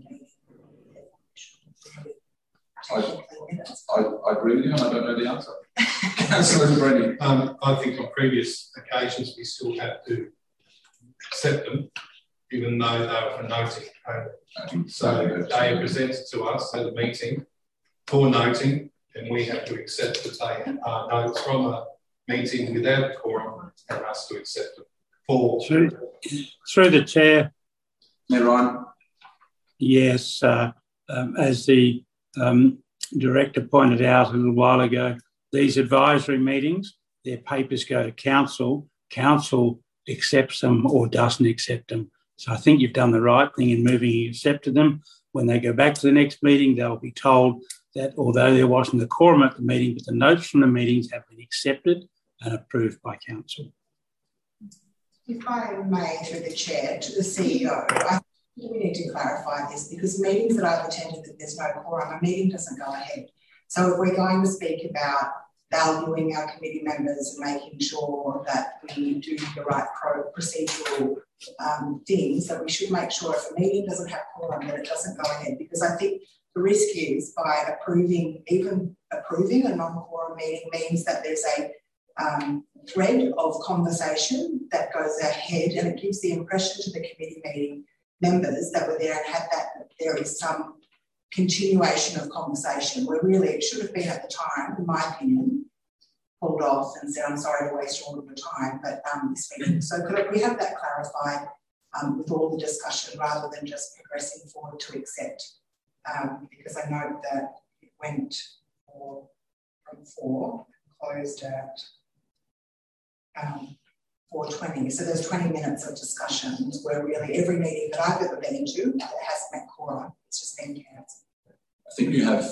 I agree with you, and I don't know the answer. Councillor Brady. I think on previous occasions we still have to accept them, even though they were for noting. So they are presented to us at a meeting for noting, and we have to accept that they are notes from a meeting without quorum and us to accept them. Through the chair. Mayor Ryan. Yes, as the director pointed out a little while ago, these advisory meetings, their papers go to council. Council accepts them or doesn't accept them. So I think you've done the right thing in moving and accepted them. When they go back to the next meeting, they'll be told that although there wasn't a quorum at the meeting, but the notes from the meetings have been accepted and approved by council. If I may, through the chair, to the CEO, I think we need to clarify this, because meetings that I've attended that there's no quorum, a meeting doesn't go ahead. So if we're going to speak about valuing our committee members and making sure that we do the right procedural things, that we should make sure if a meeting doesn't have quorum that it doesn't go ahead, because I think the risk is by approving a non-quorum meeting means that there's a thread of conversation that goes ahead, and it gives the impression to the committee meeting members that were there and had that there is some continuation of conversation, where really it should have been at the time, in my opinion, pulled off and said, I'm sorry to waste all of your time, but this meeting. So could we have that clarified with all the discussion rather than just progressing forward to accept? Because I know that it went from 4, closed at 4:20. So there's 20 minutes of discussions where really every meeting that I've ever been to that hasn't met quorum, it's just been cancelled. I think you have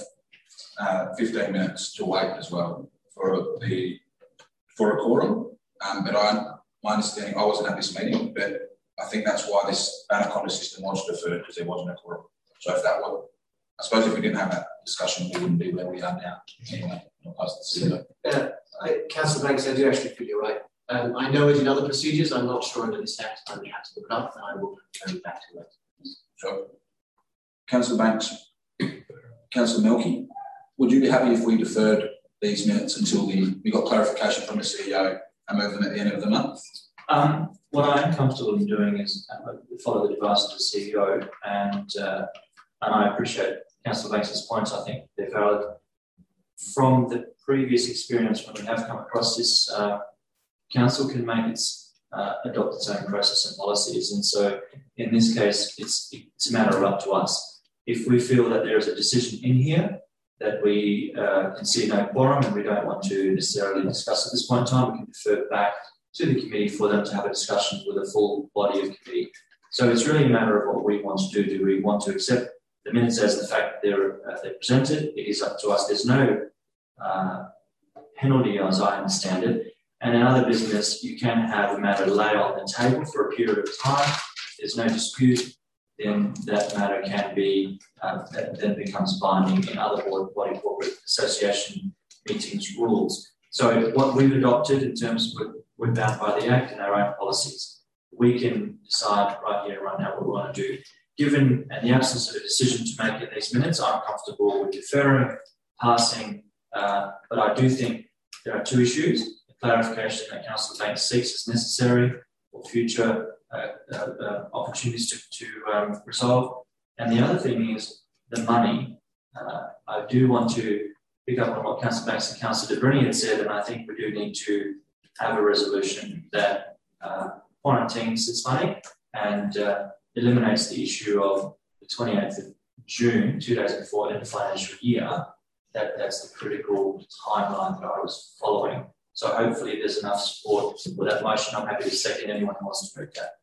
15 minutes to wait as well for a quorum. But my understanding, I wasn't at this meeting, but I think that's why this Anaconda system was deferred, because there wasn't a quorum. So if that were, I suppose if we didn't have that discussion, we wouldn't be where we are now. Anyway, I'll pass the CEO. Councillor Banks, I do actually feel you're right. I know it in other procedures. I'm not sure under this act. I would have to look it up, and I will turn back to it. Sure. Councillor Banks, Councillor Melky, would you be happy if we deferred these minutes until we got clarification from the CEO and move them at the end of the month? What I am comfortable in doing is follow the advice of the CEO, and I appreciate Councillor Banks' points. I think they're valid. From the previous experience, when we have come across this, council can make adopt its own process and policies, and so in this case, it's a matter of up to us. If we feel that there is a decision in here that we can see no quorum and we don't want to necessarily discuss at this point in time, we can defer it back to the committee for them to have a discussion with a full body of committee. So it's really a matter of what we want to do. Do we want to accept the minutes as the fact that they're presented? It is up to us. There's no penalty, as I understand it. And in other business, you can have a matter lay on the table for a period of time. There's no dispute, then that matter can be, then becomes binding in other body corporate association meetings rules. So what we've adopted in terms of we're bound by the Act and our own policies. We can decide right here, right now, what we want to do. Given in the absence of a decision to make in these minutes, I'm comfortable with deferring, passing, but I do think there are two issues. The clarification that Councillor Banks seeks is necessary for future opportunities to resolve. And the other thing is the money. I do want to pick up on what Councillor Banks and Councillor De Brini had said, and I think we do need to have a resolution that quarantines this money and eliminates the issue of the 28th of June, 2 days before the end of the financial year. That's the critical timeline that I was following. So hopefully there's enough support for that motion. I'm happy to second anyone who wants to move that.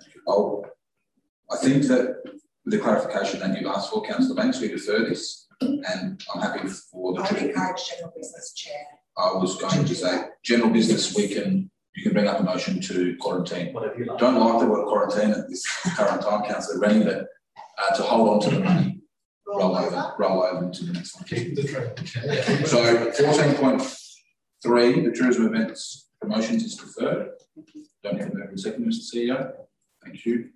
I think that with the clarification that you asked for, Councillor Banks, we defer this, and I'm happy for the... I would encourage general business, Chair. I was going to say general business we can you can bring up a motion to quarantine. Whatever you like. Don't like the word quarantine at this current time, Councillor Rennie, but to hold on to the money, roll over into the next one. Keep the trend. So 14.3, the tourism events promotions is deferred. Don't have a move and second, Mr. CEO. Thank you.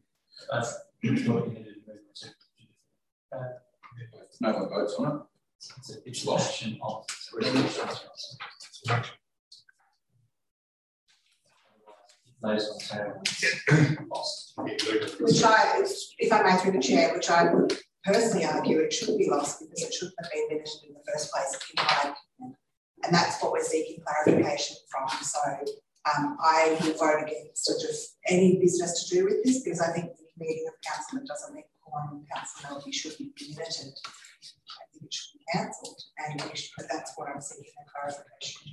No votes on it. It's lost. Which I, if I may through the chair, which I would personally argue it should be lost because it shouldn't have been mentioned in the first place, in my opinion. And that's what we're seeking clarification from. So I will vote against sort of any business to do with this because I think the meeting of council that doesn't meet quorum council melody should be minted. I think it should be cancelled, and that's what I'm seeking a clarification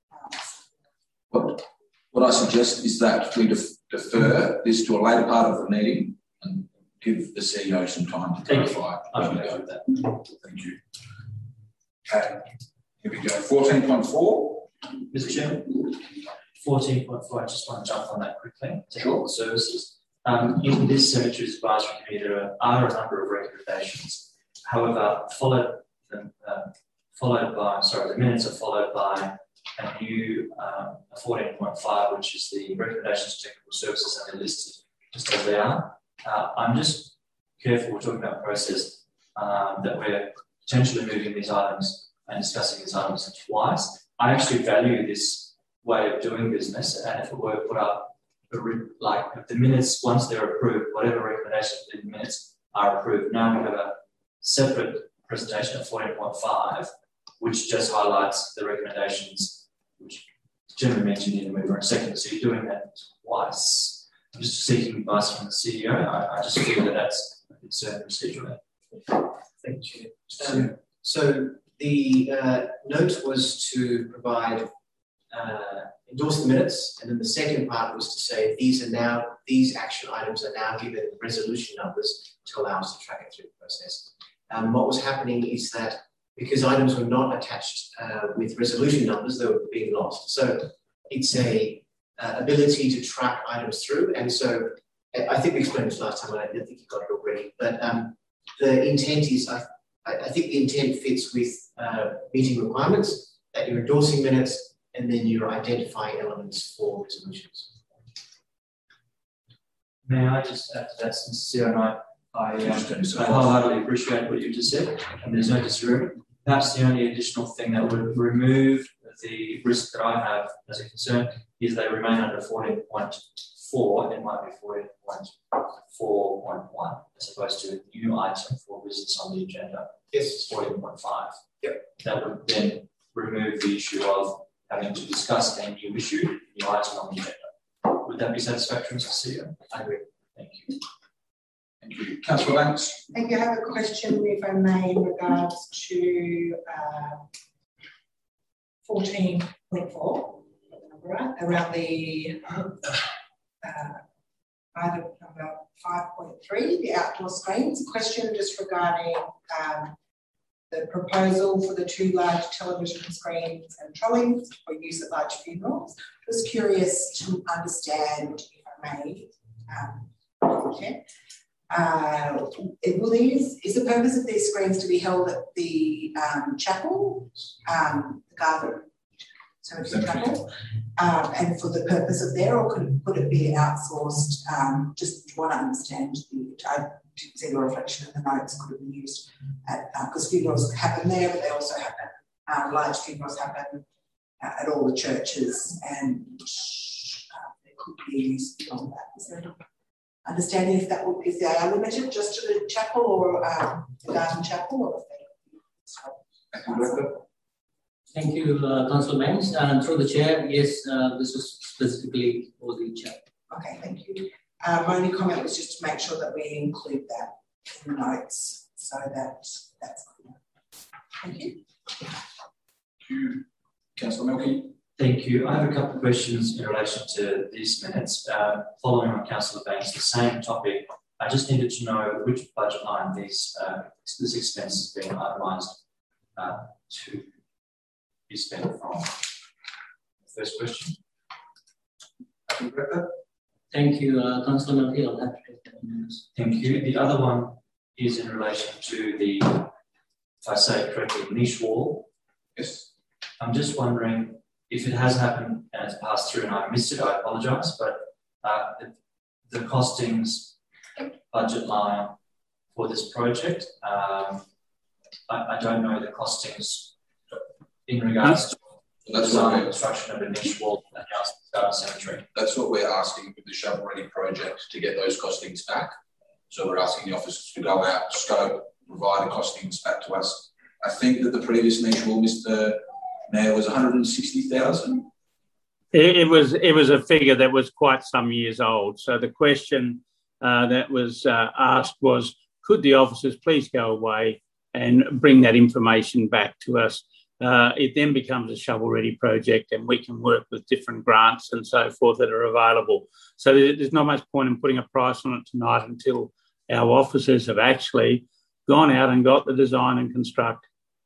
to. What I suggest is that we defer this to a later part of the meeting and give the CEO some time to clarify. Thank you. Okay, here we go. 14.4. Mr. Chairman, 14.4, I just want to jump on that quickly. Technical services. In this Cemeteries Advisory Committee, there are a number of recommendations. However, the minutes are followed by a new 14.5, which is the recommendations to technical services, and they're listed just as they are. I'm just careful, we're talking about process, that we're potentially moving these items and discussing these items twice. I actually value this way of doing business, and if it were put up, like if the minutes, once they're approved, whatever recommendations in the minutes are approved, now we have a separate presentation of 14.5, which just highlights the recommendations, which Jim mentioned in a mover and second. So you're doing that twice. I'm just seeking advice from the CEO. I just feel that that's a concern procedurally. Thank you. So the note was to provide endorse the minutes, and then the second part was to say these action items are now given resolution numbers to allow us to track it through the process. What was happening is that because items were not attached with resolution numbers, they were being lost. So it's a ability to track items through, and so I think we explained this last time, and I don't think you got it already, but the intent is, I think the intent fits with meeting requirements, that you're endorsing minutes, and then you're identifying elements for resolutions. May I just add to that, sincere, and I wholeheartedly appreciate what you just said, and there's no disagreement. Perhaps the only additional thing that would remove the risk that I have as a concern is they remain under 14.4, it might be 14.4.1, as opposed to a new item for business on the agenda. Yes. 14.5. Yep. That would then remove the issue of having to discuss a new issue, new item on the agenda. Would that be satisfactory, Mr. CEO? I agree. Thank you. Thank you. Councillor Banks. Thank you. I have a question, if I may, in regards to 14.4, around the item number 5.3, the outdoor screens. Question just regarding the proposal for the 2 large television screens and trolleys for use at large funerals. Just curious to understand, if I may, is the purpose of these screens to be held at the chapel, the garden, chapel, and for the purpose of there, or could it be outsourced? Just want to understand I didn't see the reflection in the notes. Could it be used at, because funerals happen there, but they also happen, large funerals happen at all the churches, and they could be used beyond that. Is there an understanding if they are limited just to the chapel or the garden chapel, or if they Thank you, Councillor Banks. And through the chair, yes, this was specifically for the chapel. Okay, thank you. My only comment was just to make sure that we include that in the notes so that that's clear. Thank you. Thank you. Councillor Milkey. Thank you. I have a couple of questions in relation to these minutes. Following on Councillor Banks, the same topic. I just needed to know which budget line this expense is being itemised to be spent from. First question. Councillor Director. Thank you, Councillor Murphy. I'll have to take that news. Thank you. The other one is in relation to the, if I say it correctly, niche wall. Yes. I'm just wondering if it has happened and it's passed through and I missed it, I apologise, but the costings budget line for this project, I don't know the costings in regards to the design and construction of a niche wall at Garden Cemetery. That's what we're asking with the Shovel Ready project, to get those costings back. So we're asking the officers to go out, scope, provide the costings back to us. I think that the previous niche wall, Mr. Mayor, was 160,000. It was a figure that was quite some years old. So the question that was asked was, could the officers please go away and bring that information back to us? It then becomes a shovel-ready project, and we can work with different grants and so forth that are available. So there's not much point in putting a price on it tonight until our officers have actually gone out and got the design and construct.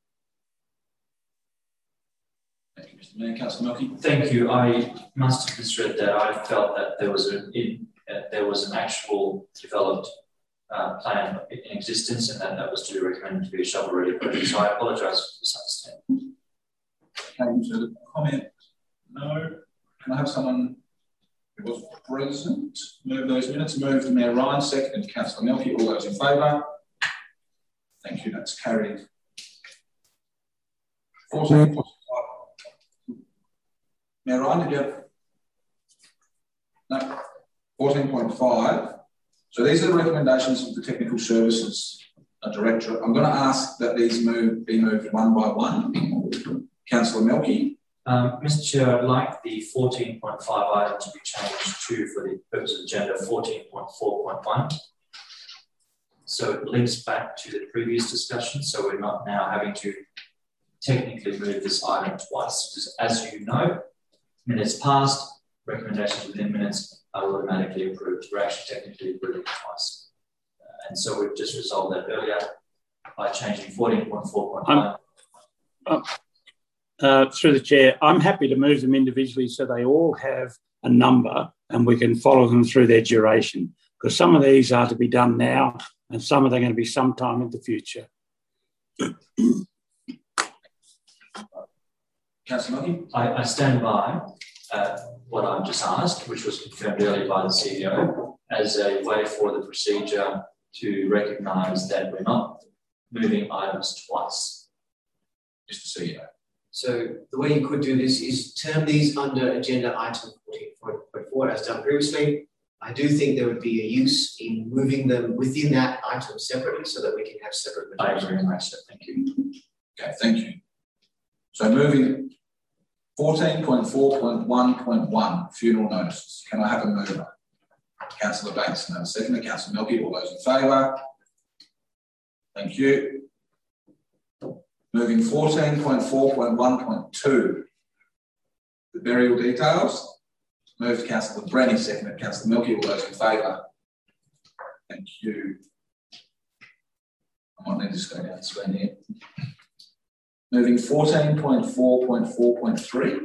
Thank you, Mr. Mayor. Councillor Melky. Thank you. I must have misread that. I felt that there was an actual developed plan in existence, and that was to be recommended to be a shovel-ready project. So I apologise for this misunderstanding. Okay, so the comment? No. Can I have someone who was present move those minutes? Moved Mayor Ryan, seconded Councillor Melky. All those in favour? Thank you. That's carried. 14. Mayor Ryan, did you have? No. 14.5. So these are the recommendations of the Technical Services Directorate. I'm going to ask that these be moved one by one. Councillor Melky. Mr. Chair, I'd like the 14.5 item to be changed to, for the purpose of agenda, 14.4.1. So it links back to the previous discussion, so we're not now having to technically move this item twice. Because as you know, minutes passed, recommendations within minutes are automatically approved. We're actually technically approving it twice. And so we've just resolved that earlier by changing 14.4.1. Through the chair, I'm happy to move them individually so they all have a number and we can follow them through their duration, because some of these are to be done now and some of them are going to be sometime in the future. Councillor Melky. I stand by what I've just asked, which was confirmed earlier by the CEO, as a way for the procedure to recognise that we're not moving items twice. Mr. CEO. So the way you could do this is term these under agenda item 14.4 as done previously. I do think there would be a use in moving them within that item separately so that we can have separate materials. I agree on that, sir. Thank you. Okay, thank you. So moving 14.4.1.1, funeral notices. Can I have a mover? Councillor Banks, and a seconder. Councillor Melky, all those in favour? Thank you. Moving 14.4.1.2, the burial details. Moved Councillor Brenny, seconded Councillor Melky, all those in favour? Thank you. I might need to just go down the screen here. Moving 14.4.4.3.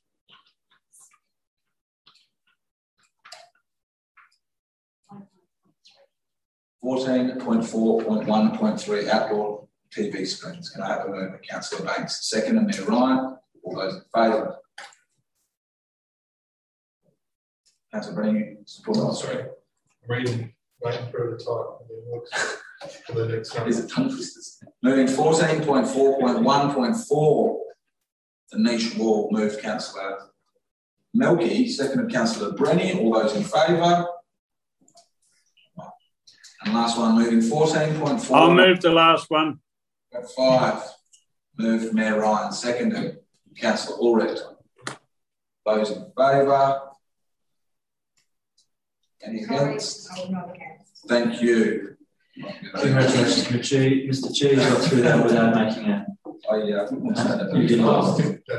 .4.1.3 outdoor TV screens. Can I have a mover? Councillor Banks, second, and Mayor Ryan. All those in favour? Councillor Brenny, support. Oh, sorry. Waiting for the time for the next one. Is it tongue twisters? Moving 14.4.1.4. The niche wall. Moved Councillor Melky, seconded Councillor Brenny. All those in favour? And last one, moving 14.4. I'll move the last one. 5. Moved Mayor Ryan, seconded Councillor Ulrich. Those in favour? Any against? Thank you. Congratulations, Mr. Chair. You got through that without making a. You did well.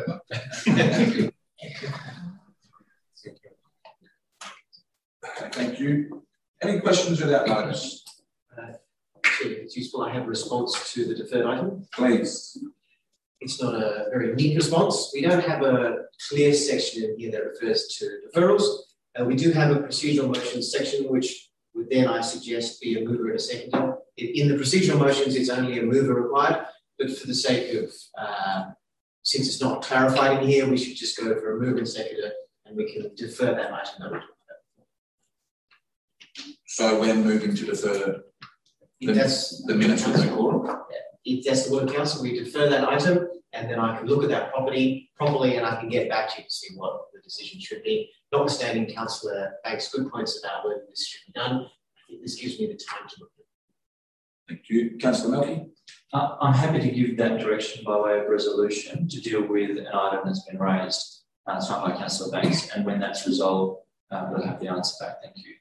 Thank you. Any questions without notice? It's useful. I have a response to the deferred item. Please. It's not a very neat response. We don't have a clear section in here that refers to deferrals. We do have a procedural motions section, which would then, I suggest, be a mover and a seconder. In the procedural motions, it's only a mover required, but for the sake of, since it's not clarified in here, we should just go for a mover and seconder, and we can defer that item that we're talking about. So we're moving to defer the minutes with the quorum? If that's the word of council, we defer that item, and then I can look at that properly, and I can get back to you to see what the decision should be. Notwithstanding Councillor Banks' good points about whether this should be done, I think this gives me the time to look at it. Thank you. Councillor Melky? I'm happy to give that direction by way of resolution to deal with an item that's been raised tonight by Councillor Banks, and when that's resolved, we'll have the answer back. Thank you.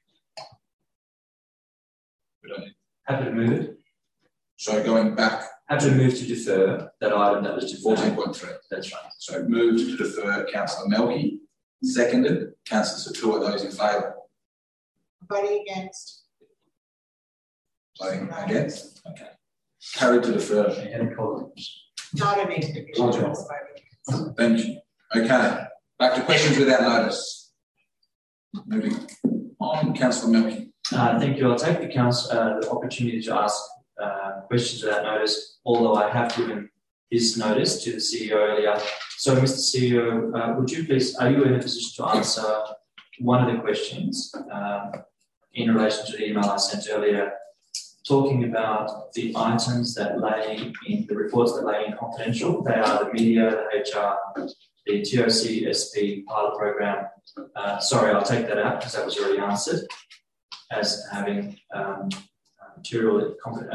Happy to move it. So going back. Happy to move to defer that item that was deferred. 14.3. That's right. So moved to defer Councillor Melky. Seconded. Councillor Satua, those in favour? Voting against. Voting against? Okay. Carried to defer. Any comments? No, I don't need to be voting. Thank you. Okay. Back to questions without notice. Moving on. Councillor Melky. Thank you. I'll take the opportunity to ask questions without notice, although I have given his notice to the CEO earlier. So, Mr. CEO, would you please, are you in a position to answer one of the questions in relation to the email I sent earlier, talking about the items that lay in the reports that lay in confidential? They are the media, the HR, the TOC, SP pilot program. Sorry, I'll take that out because that was already answered as having material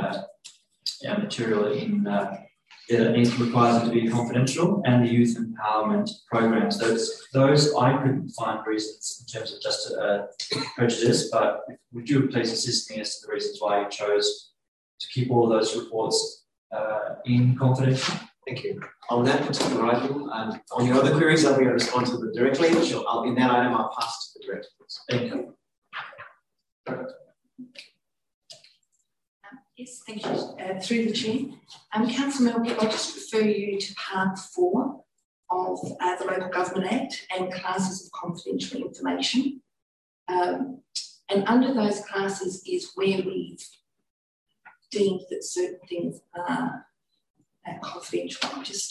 it requires it to be confidential, and the youth empowerment programs. Those I couldn't find reasons in terms of just prejudice, but would you please assist me as to the reasons why you chose to keep all of those reports in confidential? Thank you. On that particular item, on your other queries, I'll be able to respond to them directly. In that item, I'll pass to the director. Thank you. Yes, thank you. Through the chair. Councillor Melky, I'll just refer you to part 4 of the Local Government Act and classes of confidential information. And under those classes is where we've deemed that certain things are confidential.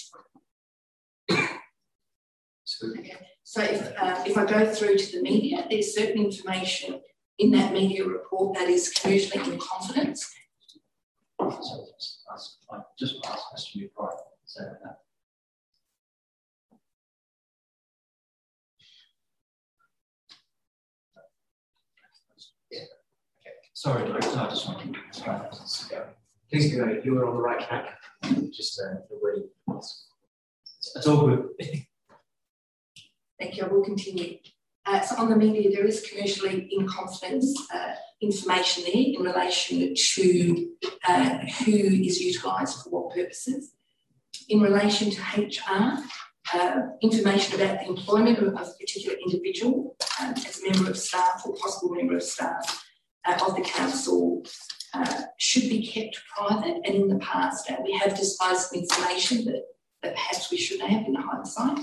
Okay. So if I go through to the media, there's certain information in that media report that is commercially in confidence. So I just ask a question before I say that. Yeah. Okay. Sorry, Director, I just wanted to go. Please go. You were on the right track. Just the way it's all good. Thank you. I will continue. So on the media, there is commercially in confidence information there in relation to who is utilised for what purposes. In relation to HR, information about the employment of a particular individual as a member of staff or possible member of staff of the council should be kept private, and in the past we have disclosed information that perhaps we shouldn't have in hindsight.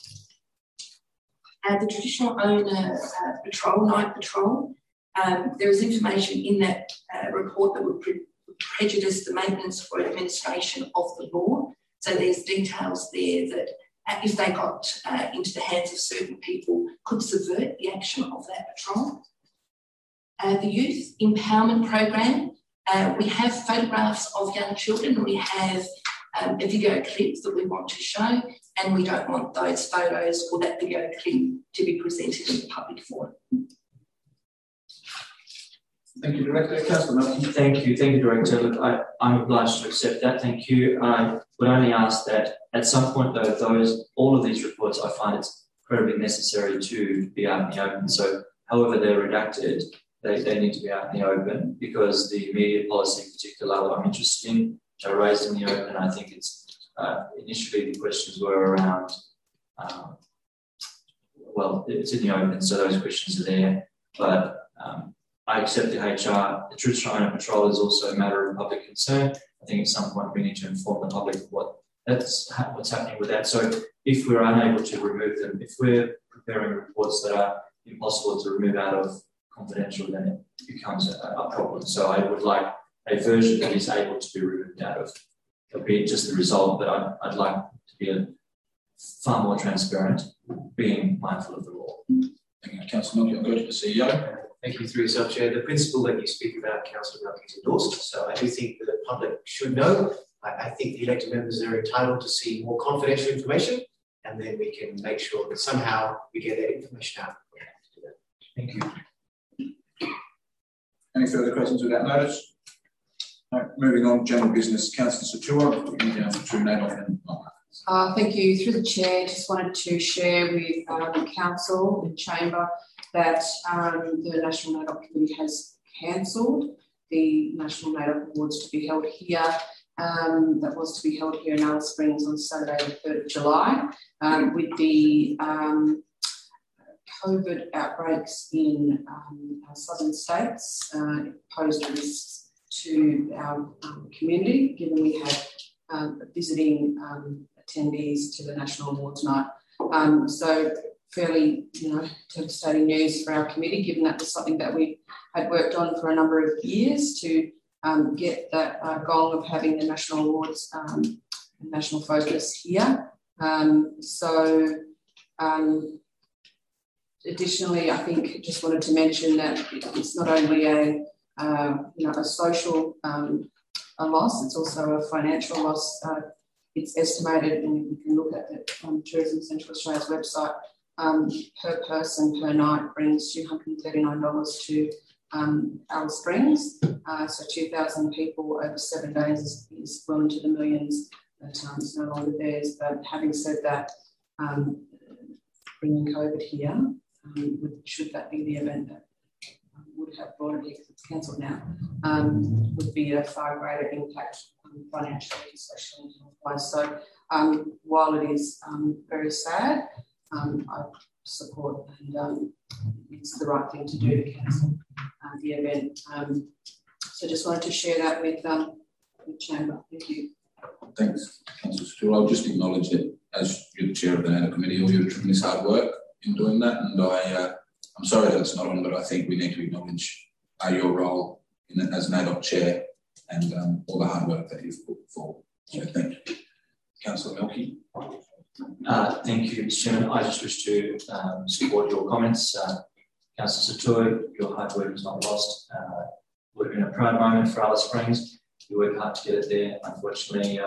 The traditional owner night patrol, there is information in that report that would prejudice the maintenance or administration of the law. So there's details there that if they got into the hands of certain people, could subvert the action of that patrol. The youth empowerment program, we have photographs of young children, and we have a video clip that we want to show, and we don't want those photos or that video clip to be presented in the public forum. Thank you, Director. Councillor Melky. Thank you, Director. Look, I'm obliged to accept that. Thank you. I would only ask that at some point, though, all of these reports, I find it's incredibly necessary to be out in the open. So, however they're redacted, they need to be out in the open, because the media policy in particular I'm interested in, which I raised in the open. I think it's initially the questions were around, well, it's in the open, so those questions are there. But I accept the HR. The traditional owner patrol is also a matter of public concern. I think at some point we need to inform the public of what's happening with that. So if we're unable to remove them, if we're preparing reports that are impossible to remove out of confidential, then it becomes a problem. So I would like a version that is able to be removed out of, be it just the result, but I'd like to be far more transparent, being mindful of the law. Thank you, Councillor Milky. I'll go to the CEO. Thank you, through yourself, Chair. The principle that you speak about, Councillor Milky, is endorsed. So I do think the public should know. I think the elected members are entitled to see more confidential information, and then we can make sure that somehow we get that information out. Thank you. Any further questions without notice? No. Moving on, general business. Councillor Satua, looking down to NAIDOC and thank you. Through the Chair, just wanted to share with Council and Chamber that the National NAIDOC Committee has cancelled the National NAIDOC Awards to be held here. That was to be held here in Alice Springs on Saturday, the 3rd of July, with the COVID outbreaks in our southern states. It posed risks to our community, given we had visiting attendees to the National Awards Night. So fairly, devastating news for our committee, given that was something that we had worked on for a number of years to get that goal of having the National Awards national focus here. Additionally, I think just wanted to mention that it's not only a social a loss, it's also a financial loss. It's estimated, and you can look at it on Tourism Central Australia's website, per person per night brings $239 to Alice Springs. So 2,000 people over 7 days is well into the millions. That it's no longer theirs. But having said that, bringing COVID here, should that be the event that would have brought it here, because it's cancelled now, would be a far greater impact financially, socially, and health-wise. So while it is very sad, I support, and it's the right thing to do to cancel the event. So just wanted to share that with Chamber. Thank you. Thanks, Councillor Satua. I'll just acknowledge that as you're the chair of the NAIDOC committee, all your tremendous hard work in doing that, and I'm sorry that it's not on, but I think we need to acknowledge your role as NAIDOC chair and all the hard work that you've put forward. So thank you. Councillor Milky. Thank you, Mr. Chairman. I just wish to support your comments. Councillor Satua, your hard work is not lost. Would have been a proud moment for Alice Springs. You worked hard to get it there. Unfortunately,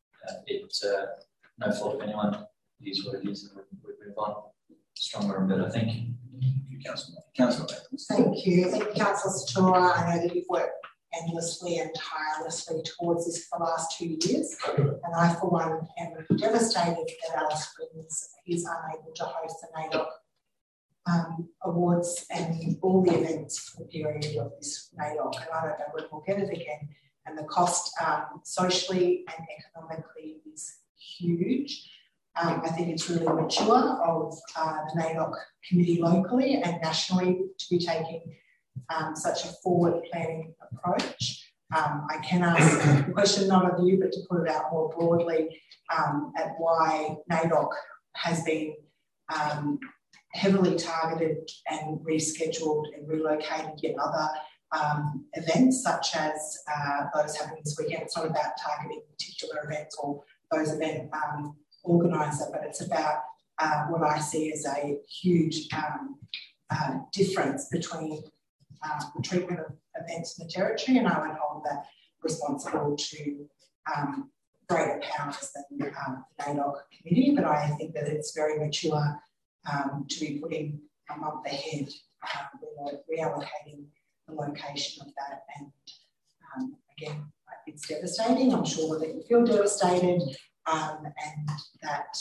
no fault of anyone. It is what it is, and we move on stronger and better. Thank you. Thank you, Councillor. Councillor. Thank you. Thank you, Councillor Satua. I know that you've worked endlessly and tirelessly towards this for the last 2 years. And I, for one, am devastated that Alice Springs is unable to host the NAIDOC awards and all the events for the period of this NAIDOC. And I don't know when we'll get it again. And the cost socially and economically is huge. I think it's really mature of the NAIDOC committee locally and nationally to be taking such a forward planning approach. I can ask the question not of you, but to put it out more broadly at why NAIDOC has been heavily targeted and rescheduled and relocated, yet other events such as those happening this weekend. It's not about targeting particular events or those event organiser, but it's about what I see as a huge difference between the treatment of events in the territory, and I would hold that responsible to greater powers than the NAIDOC committee, but I think that it's very mature to be putting a month ahead, reallocating the location of that. And again, it's devastating. I'm sure that you feel devastated, and that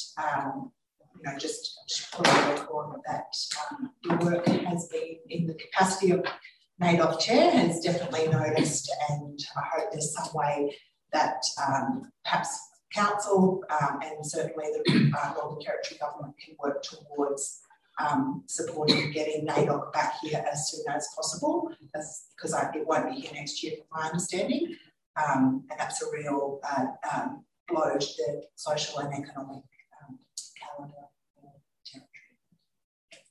just put on record that your work has been in the capacity of NAIDOC chair has definitely noticed, and I hope there's some way that perhaps council and certainly the Northern Territory government can work towards supporting getting NAIDOC back here as soon as possible, because it won't be here next year, from my understanding, and that's a real blow to the social and economic calendar for the territory.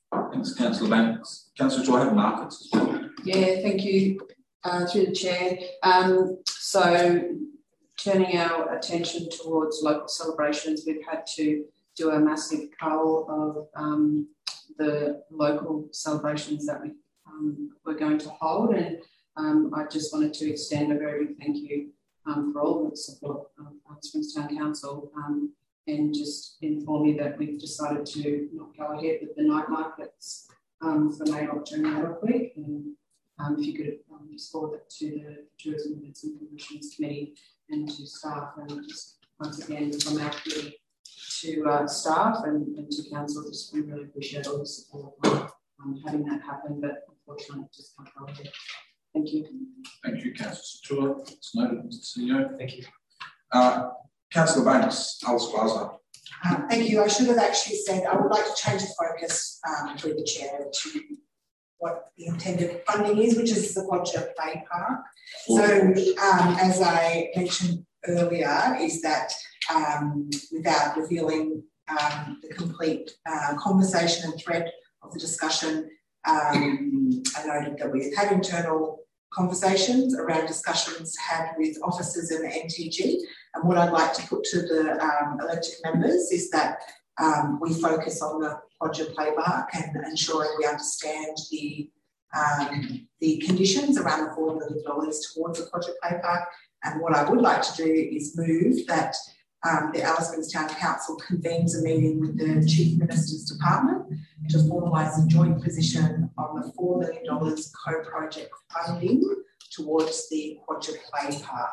Thanks, Councillor Banks. Councillor Joy Markets as well. Yeah, thank you. Through the chair. So turning our attention towards local celebrations, we've had to do a massive cull of the local celebrations that we're going to hold, and I just wanted to extend a very big thank you for all the support of Alice Springs Town Council, and just inform you that we've decided to not go ahead with the night markets for NAIDOC during NAIDOC week. And if you could just forward that to the Tourism Events and Conventions Committee and to staff, and just once again from our committee to staff and to council, just we really appreciate all the support on having that happen, but unfortunately it just can't go ahead. Thank you. Thank you, Councillor Satua. It's noted, Mr. CEO. Thank you. Councillor Banks, Alice Glasgow. Thank you. I should have actually said I would like to change the focus through the chair to what the intended funding is, which is the Quadra Play Park. So, as I mentioned earlier, is that without revealing the complete conversation and thread of the discussion, I noted that we have had internal conversations around discussions had with officers in the NTG, and what I'd like to put to the elected members is that we focus on the Quadra Play Park and ensuring we understand the conditions around the $4 million towards the Quadra Play Park. And what I would like to do is move that the Alice Springs Town Council convenes a meeting with the Chief Minister's Department to formalise a joint position on the $4 million co-project funding towards the Quadra Play Park.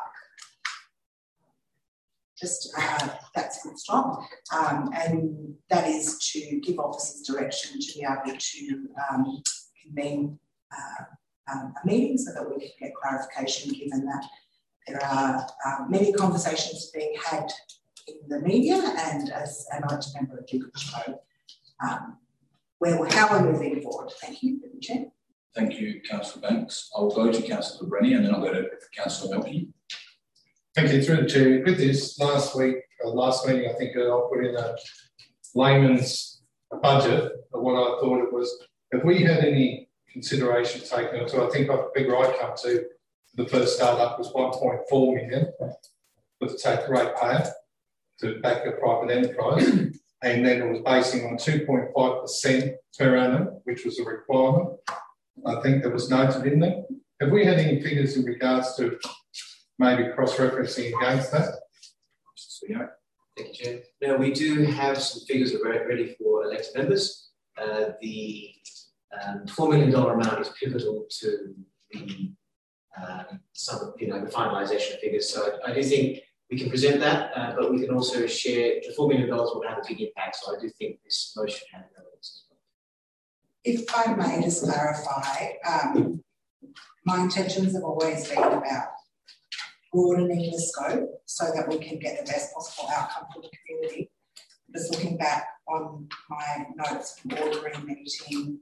Just that's a good stop, and that is to give officers direction to be able to convene a meeting so that we can get clarification, given that there are many conversations being had in the media and as an elected member of Duke how we're moving forward. Thank you, Chair. Thank you, Councillor Banks. I'll go to Councillor Brenny and then I'll go to Councillor Melky. Thank you. Through the chair, with this last meeting, I think I'll put in a layman's budget of what I thought it was. If we had any consideration taken into, I think the figure I come to the first start-up was 1.4 million with the tax rate payer to back a private enterprise, and then it was basing on 2.5% per annum, which was a requirement. I think that was noted in there. Have we had any figures in regards to maybe cross-referencing against that? Thank you, Chair. Now, we do have some figures ready for elected members. The $4 million amount is pivotal to the the finalisation of figures. So I do think we can present that, but we can also share the $4 million will have a big impact. So I do think this motion has relevance as well. If I may just clarify, my intentions have always been about broadening the scope so that we can get the best possible outcome for the community. Just looking back on my notes from ordering meeting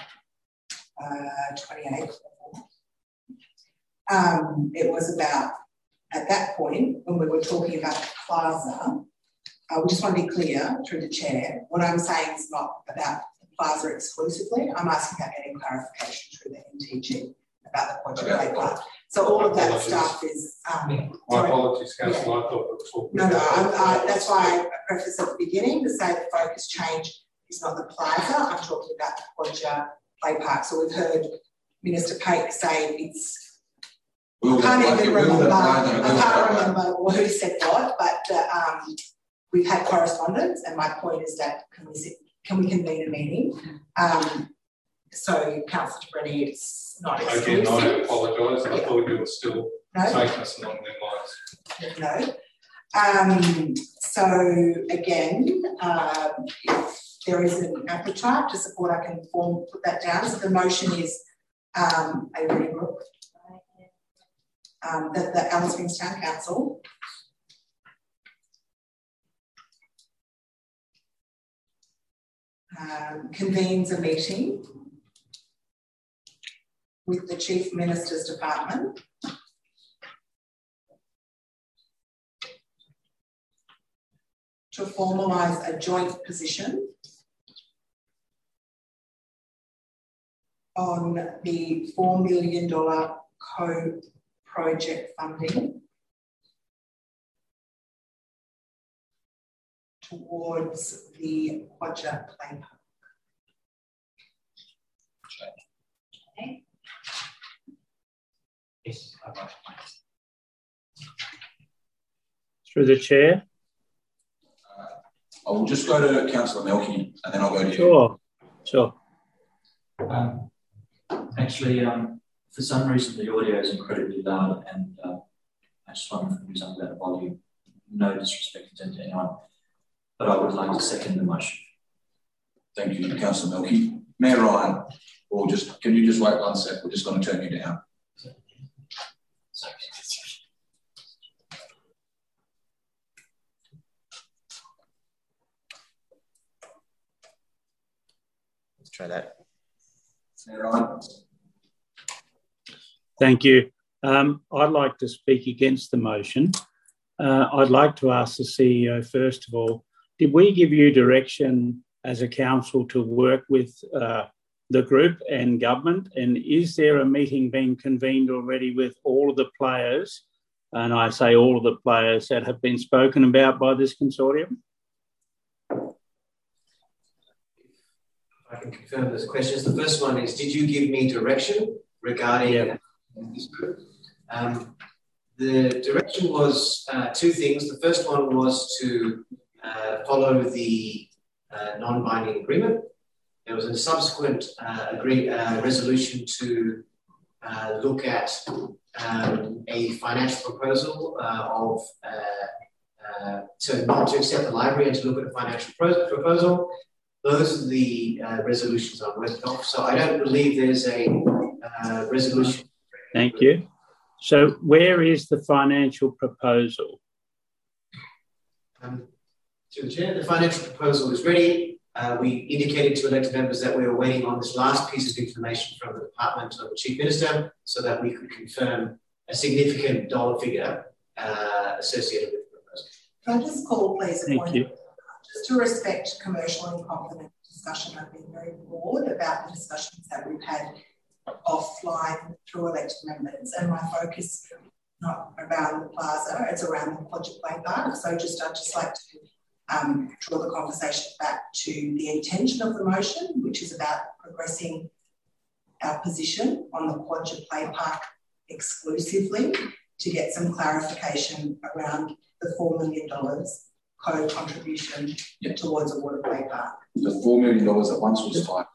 28th. It was about, at that point, when we were talking about the plaza, we just want to be clear through the chair, what I'm saying is not about the plaza exclusively. I'm asking about getting clarification through the NTG about the Quadra Play Park. So all of that stuff is... my apologies, Councillor, I thought it was talking No, that's why I prefaced at the beginning to say the focus change is not the plaza, I'm talking about the Quadra Play Park. So we've heard Minister Pate say it's... I can't remember who said what, but we've had correspondence, and my point is that can we convene a meeting? So, Councillor Brenny, it's not exclusive. Again, I apologise. I thought you were still taking us along their lines. No. So, again, if there is an appetite to support, I can put that down. So the motion is that the Alice Springs Town Council convenes a meeting with the Chief Minister's Department to formalise a joint position on the $4 million co-project funding towards the Quadra Play Park. Okay. Yes, Through the chair. I will just go to Councillor Melky and then I'll go to you. Sure. Actually, for some reason, the audio is incredibly loud, and I just wonder if we can do something about the volume. No disrespect to anyone, but I would like to second the motion. Thank you, Councillor Melky. Mayor Ryan, or can you just wait 1 sec? We're just going to turn you down. Sorry. Let's try that. Mayor Ryan. Thank you. I'd like to speak against the motion. I'd like to ask the CEO, first of all, did we give you direction as a council to work with the group and government? And is there a meeting being convened already with all of the players? And I say all of the players that have been spoken about by this consortium? I can confirm those questions. The first one is, did you give me direction regarding this group? The direction was two things. The first one was to follow the non-binding agreement. There was a subsequent resolution to look at a financial proposal not to accept the library and to look at a financial proposal. Those are the resolutions I'm working off. So I don't believe there's a resolution. Thank you. So where is the financial proposal? To the Chair, the financial proposal is ready. We indicated to elected members that we were waiting on this last piece of information from the Department of the Chief Minister so that we could confirm a significant dollar figure associated with the proposal. Can I just call, please, a Thank you. Just to respect commercial and confidential discussion, I've been very broad about the discussions that we've had offline through elected members, and my focus is not around the plaza, it's around the Quadra Play Park. So I'd just like to draw the conversation back to the intention of the motion, which is about progressing our position on the Quadra Play Park exclusively, to get some clarification around the $4 million co-contribution towards a water play park. The $4 million that once was $5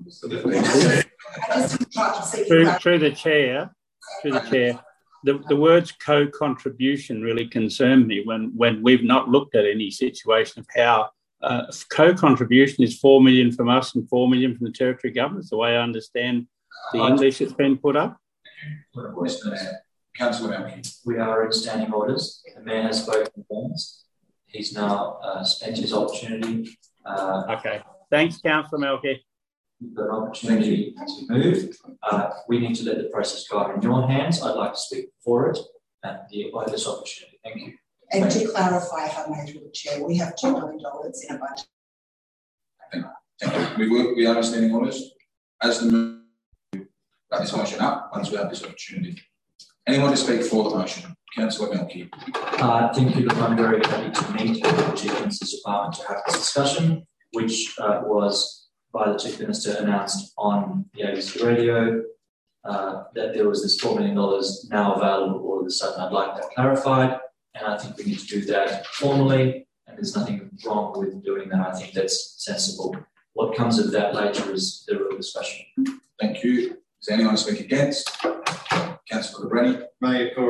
million. Through the chair, the words co-contribution really concern me when we've not looked at any situation of how co-contribution is $4 million from us and $4 million from the territory governments, the way I understand the English that's been put up. Councillor Melky. We are in standing orders. The Mayor has spoken once. He's now spent his opportunity. Okay. Thanks, Councillor Melky. You've got an opportunity to move. We need to let the process go in your hands. I'd like to speak for it and by this opportunity. Thank you. And to clarify, if I may, through the chair, we have $2 million in a budget. Thank you. We are in standing orders. As the wrap this motion up once we have this opportunity. Anyone to speak for the motion? Councillor Melky. Thank you. Look, I'm very happy to meet with the Chief Minister's Department to have this discussion, which was by the Chief Minister announced on the ABC radio that there was this $4 million now available all of a sudden. I'd like that clarified, and I think we need to do that formally, and there's nothing wrong with doing that. I think that's sensible. What comes of that later is the real discussion. Thank you. Does anyone speak against? Councillor Brenny. Mayor, for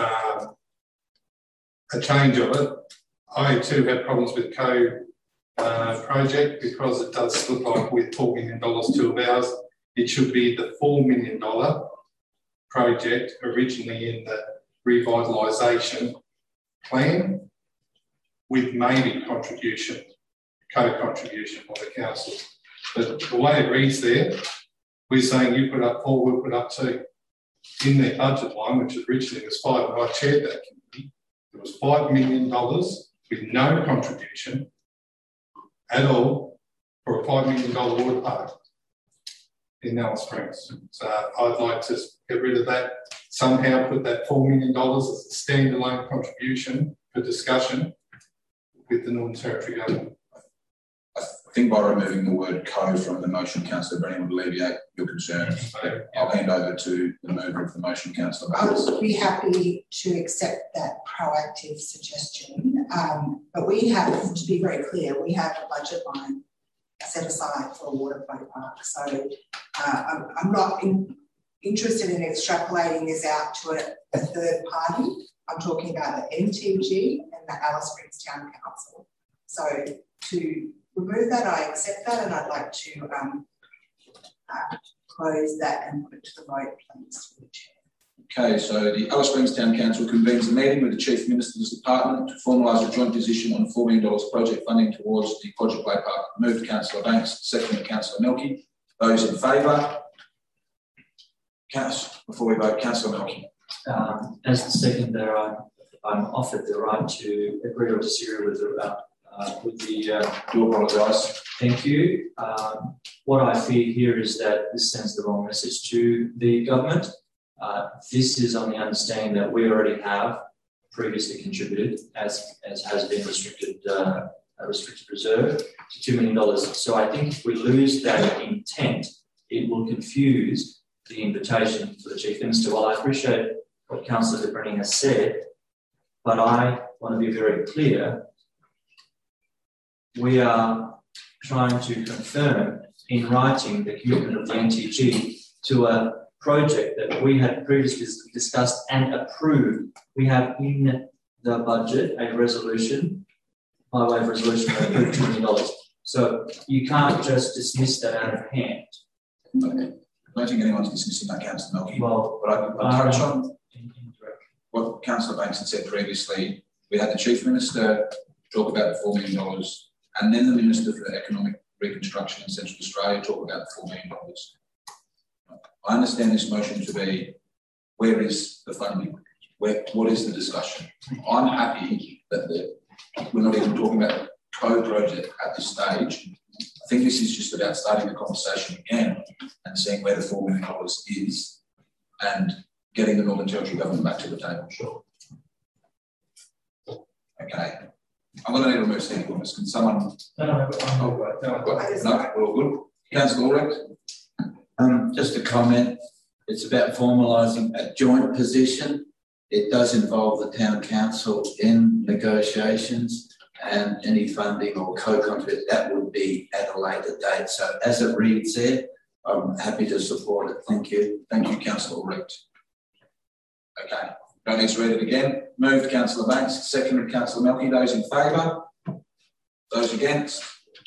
a change of it, I too have problems with project because it does look like with $4 million to of ours, it should be the $4 million project originally in the revitalisation plan with maybe co-contribution by the council. But the way it reads there, we're saying you put up 4, we'll put up 2. In their budget line, which originally was 5, and I chaired that committee, there was $5 million with no contribution at all for a $5 million water park. in Alice Springs. So I'd like to get rid of that, somehow put that $4 million as a standalone contribution for discussion with the Northern Territory Government. I think by removing the word co from the motion, Councillor Brennan, would alleviate your concerns. I'll hand over to the mover of the motion, Councillor Barnes. I would be happy to accept that proactive suggestion, but we have, to be very clear, we have a budget line set aside for a waterfront park. So I'm not interested in extrapolating this out to a third party. I'm talking about the MTG and the Alice Springs Town Council. So to remove that, I accept that, and I'd like to close that and put it to the vote, please, for the chair. Okay, so the Alice Springs Town Council convenes a meeting with the Chief Minister's Department to formalise a joint position on $4 million project funding towards the Quadra Play Park. Moved Councillor Banks, seconded Councillor Melky. Those in favour? Before we vote, Councillor Melky. As the seconder, I'm offered the right to agree or disagree with the. Do apologise. Thank you. What I fear here is that this sends the wrong message to the government. This is on the understanding that we already have previously contributed, as has been restricted reserve, to $2 million. So I think if we lose that intent, it will confuse the invitation for the Chief Minister. While I appreciate what Councillor de Brenning has said, but I want to be very clear. We are trying to confirm in writing the commitment of the NTG to a project that we had previously discussed and approved. We have in the budget a resolution, by way of resolution, that approved $2 million. So you can't just dismiss that out of hand. Okay. I don't think anyone's dismissing that, Councillor Melky. Well, but I can touch on what Councillor Banks had said previously. We had the Chief Minister talk about the $4 million. And then the Minister for Economic Reconstruction in Central Australia talk about the $4 million. I understand this motion to be, where is the funding? What is the discussion? I'm happy that we're not even talking about the co-project at this stage. I think this is just about starting the conversation again and seeing where the $4 million is and getting the Northern Territory Government back to the table. Sure. Okay. I'm going to need to remove Steve Gomez. Can someone? No, we're all good. Councillor Ulrich. Just a comment. It's about formalising a joint position. It does involve the Town Council in negotiations, and any funding or co-contribute, that would be at a later date. So as it reads there, I'm happy to support it. Thank you. Thank you, Councillor Ulrich. Okay. Don't need to read it again. Moved Councillor Banks, seconded Councillor Melky. Those in favour? Those against?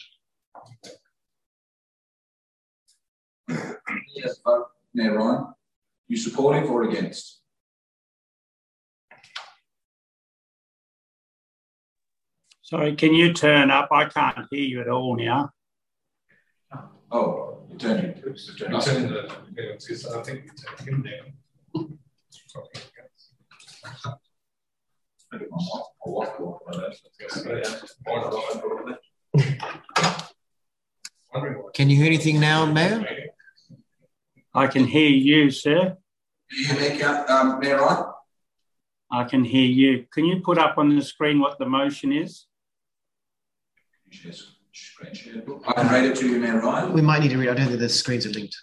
Yes, vote. Mayor Ryan, you supportive or against? Sorry, can you turn up? I can't hear you at all now. Oh, you turned it. I think you turned him down. Can you hear anything now, Mayor? I can hear you, sir. Do you hear me, Mayor Ryan? I can hear you. Can you put up on the screen what the motion is? Screen share. I can read it to you, Mayor Ryan. We might need to read. I don't think the screens are linked.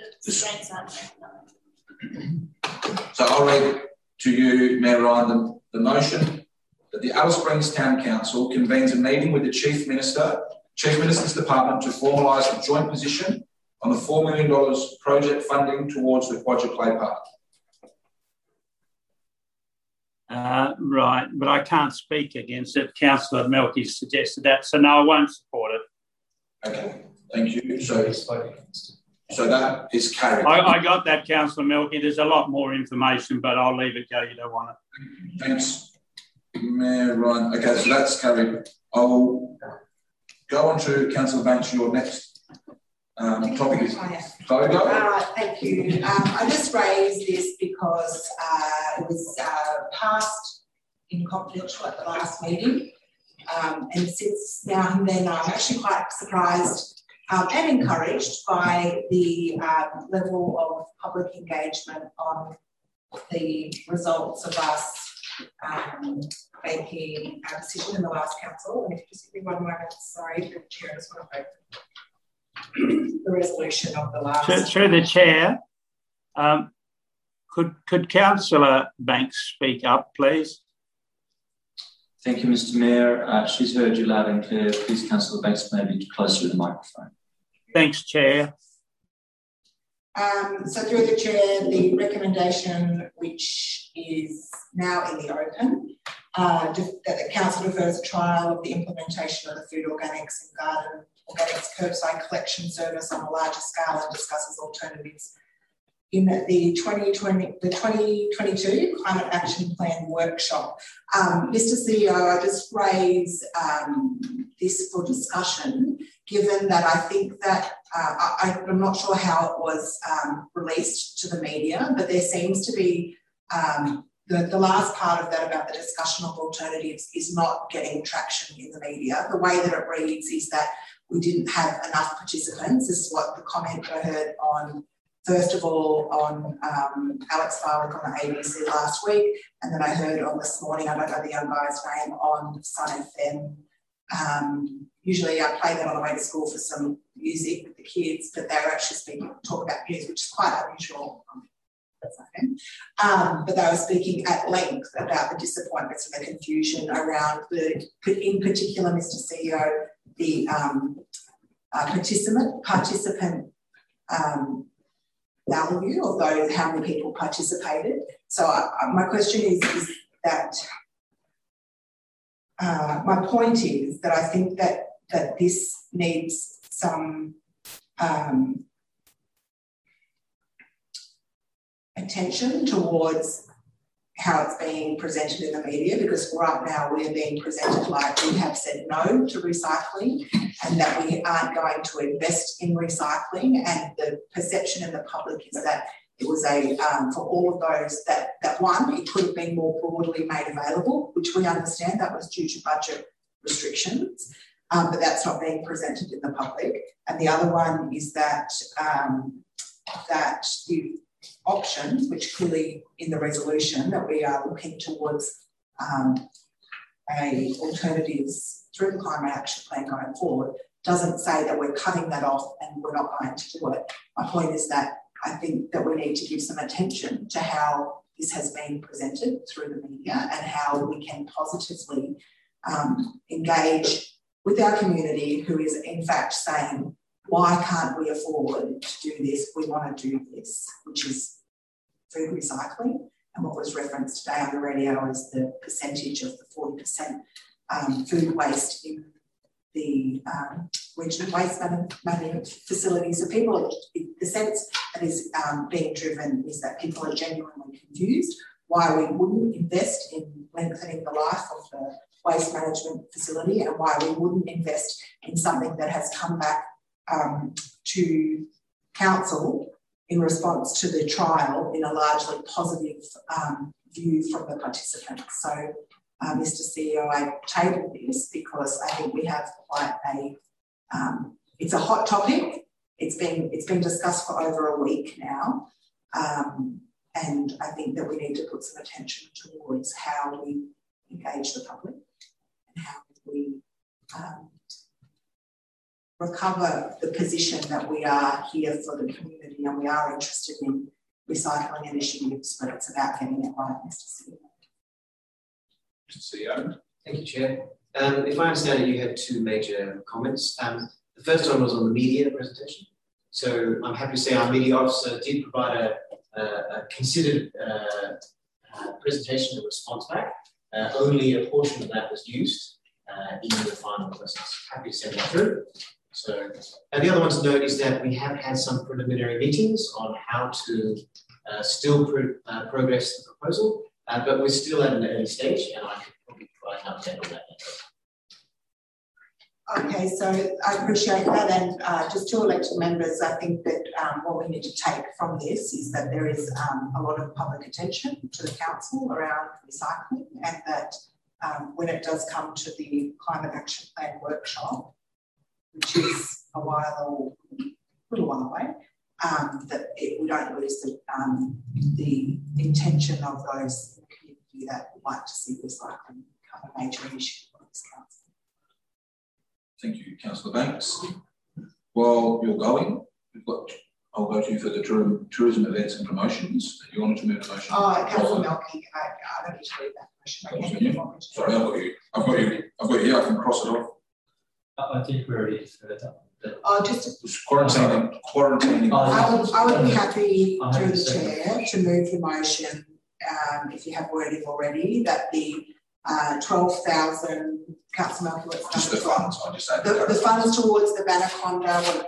So I'll read it to you, Mayor Ryan, the motion that the Alice Springs Town Council convenes a meeting with the Chief Minister's Department to formalise a joint position on the $4 million project funding towards the Quadra Play Park. Right, but I can't speak against it. Councillor Melky suggested that, so no, I won't support it. Okay, thank you. So that is carried. I got that, Councillor Melky. There's a lot more information, but I'll leave it go. You don't want it. Thanks, Mayor Ryan. Okay, so that's carried. I will go on to Councillor Banks. Your next topic is Togo. All right, thank you. I just raised this because it was passed in confidential at the last meeting. And since now and then, I'm actually quite surprised and encouraged by the level of public engagement on the results of us making a decision in the last council. And if you just give me 1 moment, sorry, through the chair, I just want to open the resolution of the last. Through the chair, could Councillor Banks speak up, please? Thank you, Mr. Mayor. She's heard you loud and clear. Please, Councillor Banks, maybe closer to the microphone. Thanks, Chair. So through the chair, the recommendation, which is now in the open, that the council defers a trial of the implementation of the food organics and garden organics curbside collection service on a larger scale and discusses alternatives in the 2022 Climate Action Plan workshop. Mr. CEO, I just raise this for discussion, given that I think that I'm not sure how it was released to the media, but there seems to be the last part of that about the discussion of alternatives is not getting traction in the media. The way that it reads is that we didn't have enough participants. This is what the comment I heard on, first of all, on Alex Farwick on the ABC last week, and then I heard on this morning, I don't know the young guy's name, on Sun FM. Usually I play that on the way to school for some music with the kids, but they were actually talk about news, which is quite unusual. But they were speaking at length about the disappointments and the confusion around in particular, Mr. CEO, the participant value of those, how many people participated. So my question is that my point is that I think that this needs some attention towards how it's being presented in the media, because right now we're being presented like we have said no to recycling and that we aren't going to invest in recycling, and the perception in the public is that it was for all of those that one, it could have been more broadly made available, which we understand that was due to budget restrictions, but that's not being presented in the public. And the other one is that that the option, which clearly in the resolution that we are looking towards alternatives through the Climate Action Plan going forward, doesn't say that we're cutting that off and we're not going to do it. My point is that I think that we need to give some attention to how this has been presented through the media and how we can positively engage with our community, who is in fact saying, why can't we afford to do this? We want to do this, which is food recycling. And what was referenced today on the radio is the percentage of the 40% food waste in the regional waste management facilities. So people, the sense that is being driven is that people are genuinely confused why we wouldn't invest in lengthening the life of the waste management facility and why we wouldn't invest in something that has come back to council in response to the trial in a largely positive view from the participants. So, Mr. CEO, I tabled this because I think we have quite it's a hot topic. It's been discussed for over a week now, and I think that we need to put some attention towards how we engage the public and how we recover the position that we are here for the community and we are interested in recycling initiatives, but it's about getting it right, Mr. CEO. Mr. CEO. Thank you, Chair. If I understand it, you had two major comments. The first one was on the media presentation. So I'm happy to say our media officer did provide a considered presentation and response back. Only a portion of that was used in the final process. Happy to send that through. So, and the other one to note is that we have had some preliminary meetings on how to still progress the proposal, but we're still at an early stage, and I could probably provide an update on that later. Okay, so I appreciate that, and just to elected members, I think that what we need to take from this is that there is a lot of public attention to the council around recycling, and that when it does come to the Climate Action Plan workshop, which is a little while away, that we don't lose the intention of those in the community that would like to see recycling become a major issue for this council. Thank you, Councillor Banks. While you're going, I'll go to you for the tourism events and promotions. You wanted to move the motion? Oh, Councillor Melky, I don't need to read that motion. Sorry, I've got you here. I can cross it off. I think we already heard that. Oh, just quarantining. I would be happy through the chair to move the motion, if you have wording already, that the 12,000 Councillor Melky. Just the funds. I just say the funds towards the Bannaconda.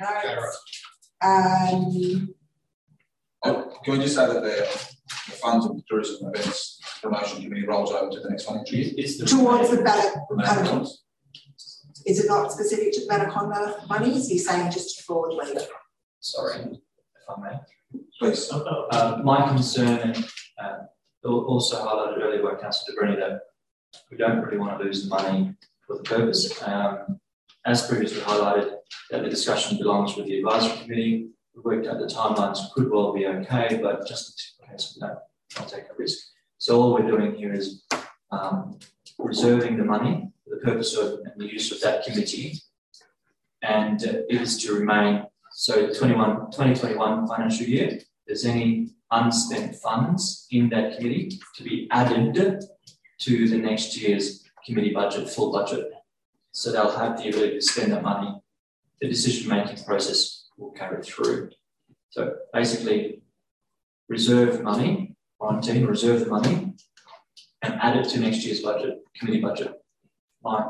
Can we just say that the funds of the tourism events promotion committee rolls over to the next financial year? Towards the Bannaconda. Is it not specific to Bannaconda monies? You're saying just forward leader? Sorry, if I may. Please. My concern, and also highlighted earlier by Councillor De Brenni, that we don't really want to lose the money for the purpose. As previously highlighted, that the discussion belongs with the advisory committee. We worked out the timelines could well be okay, but just in case we don't take a risk. So all we're doing here is reserving the money for the purpose of and the use of that committee, and it is to remain. So 2021 financial year, if there's any unspent funds in that committee to be added to the next year's committee budget, full budget. So they'll have the ability to spend that money. The decision-making process will carry through. So basically, reserve money, quarantine, reserve the money, and add it to next year's budget, committee budget. Fine.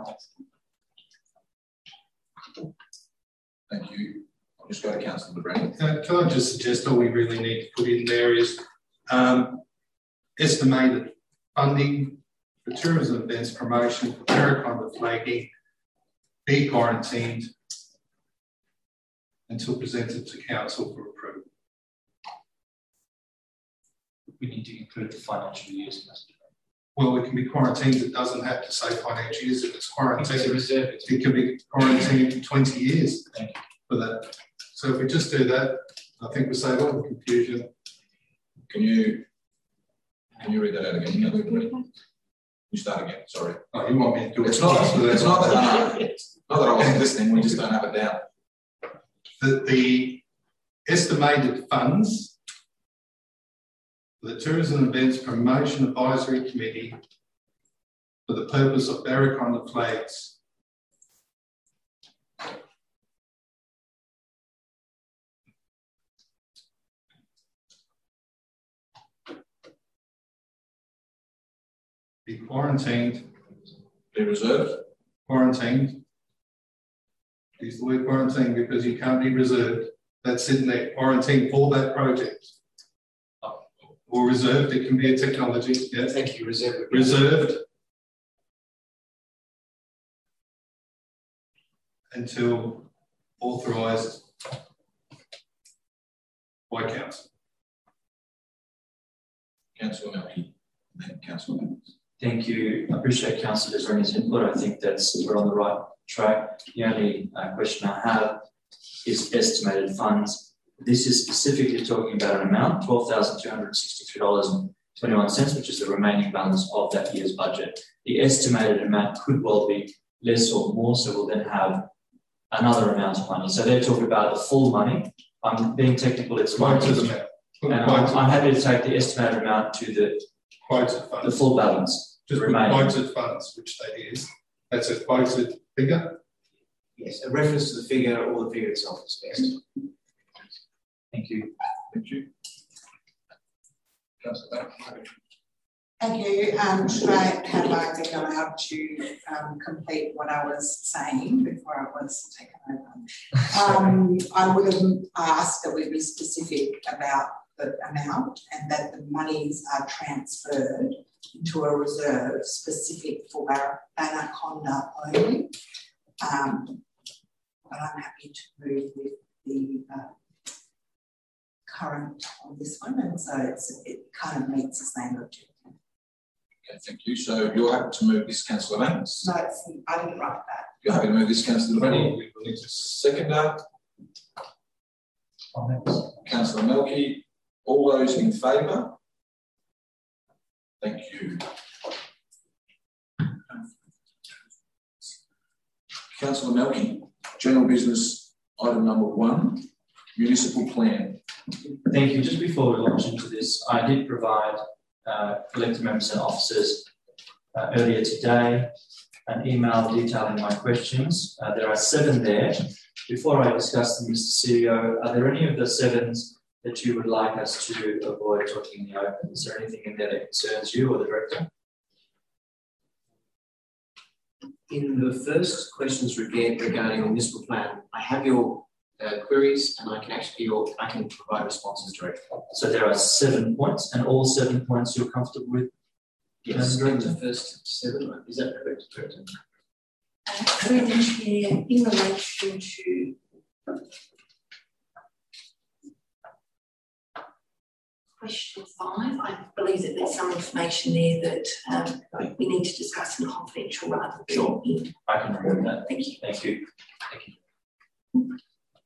Thank you. I'll just go to Councillor De Brenni. Can I just suggest all we really need to put in there is estimated funding for tourism events promotion for Bannaconda flagging be quarantined until presented to council for approval. We need to include the financial years. Well, it can be quarantined. It doesn't have to say financial years. If it's quarantined, it can be quarantined for 20 years for that. So if we just do that, I think we save all the confusion. Can you read that out again? You start again. Sorry. Oh, you want me to do it? It's not that I wasn't listening. We just don't have it down. The estimated funds for the Tourism Events Promotion Advisory Committee for the purpose of Bannaconda flags be quarantined. Be reserved. Quarantined. Use the word quarantine because you can't be reserved. That's sitting there, quarantine for that project. Or reserved, it can be a technology. Yeah. Thank you, reserved. Reserved until authorised by council. Councillor Melky, then Councillor Banks. Thank you. I appreciate Councillor De Brenni's input. I think we're on the right track. The only question I have is estimated funds. This is specifically talking about an amount, $12,263.21, which is the remaining balance of that year's budget. The estimated amount could well be less or more, so we'll then have another amount of money. So they're talking about the full money. I'm being technical, it's quoted amount. And I'm happy to take the estimated amount to the quoted funds. The full balance. Just put quoted funds, which that is. That's a quoted figure? Yes, a reference to the figure or the figure itself is best. Thank you. Thank you. Thank you. Should I have I been allowed to complete what I was saying before I was taken over? I would have asked that we be specific about the amount and that the monies are transferred into a reserve specific for Bannaconda only. But I'm happy to move with the current on this one, and so it kind of meets the same objective. Okay, thank you. So you're happy to move this, Councillor Banks? No, I didn't write that. You're happy to move this, Councillor Benny? We will need to second that. Councillor Melky. All those in favour? Thank you. Councillor Melky, general business item number 1, municipal plan. Thank you. Just before we launch into this, I did provide elected members and officers earlier today an email detailing my questions. There are 7 there. Before I discuss them, Mr. CEO, are there any of the 7s that you would like us to avoid talking in the open? Is there anything in there that concerns you or the Director? In the first questions regarding the municipal plan, I have your queries, and I can provide responses directly. So there are 7 points, and all 7 points you're comfortable with? Yes, the first 7. Is that correct, Director? Through the Chair, in relation to question 5, I believe that there's some information there that we need to discuss in confidential rather than in. I can remove that. Thank you. Thank you. Thank you.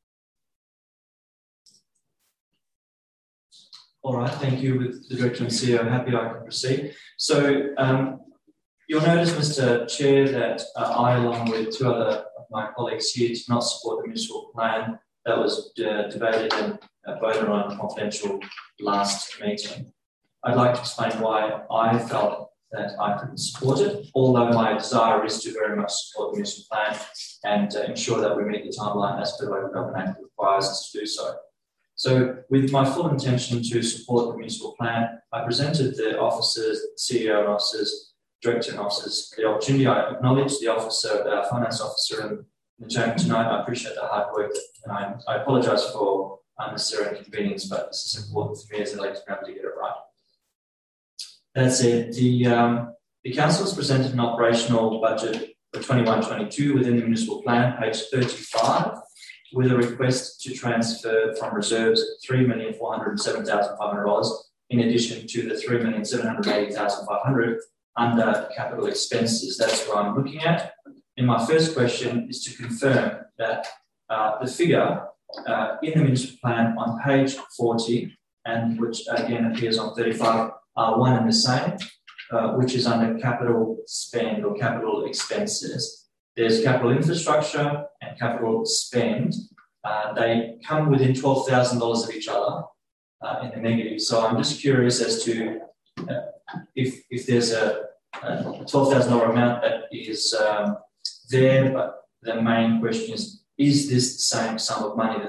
All right, thank you. With the Director and CEO, I'm happy I can proceed. So you'll notice, Mr. Chair, that I, along with 2 other of my colleagues here, did not support the municipal plan that was debated and voted on confidential last meeting. I'd like to explain why I felt that I couldn't support it, although my desire is to very much support the municipal plan and ensure that we meet the timeline as per the Local Government Act requires us to do so. So with my full intention to support the municipal plan, I presented the officers, CEO and officers, Director and officers the opportunity. I acknowledge the finance officer in the chamber tonight. I appreciate the hard work, and I apologise for unnecessary inconvenience, but this is important for me as an elected member to get it right. That said, the council has presented an operational budget for 21-22 within the municipal plan, page 35, with a request to transfer from reserves $3,407,500 in addition to the $3,780,500 under capital expenses. That's what I'm looking at. And my first question is to confirm that the figure in the municipal plan on page 40, and which again appears on 35, are one and the same, which is under capital spend or capital expenses. There's capital infrastructure and capital spend. They come within $12,000 of each other in the negative. So I'm just curious as to if there's a $12,000 amount that is there, but the main question is this the same sum of money, the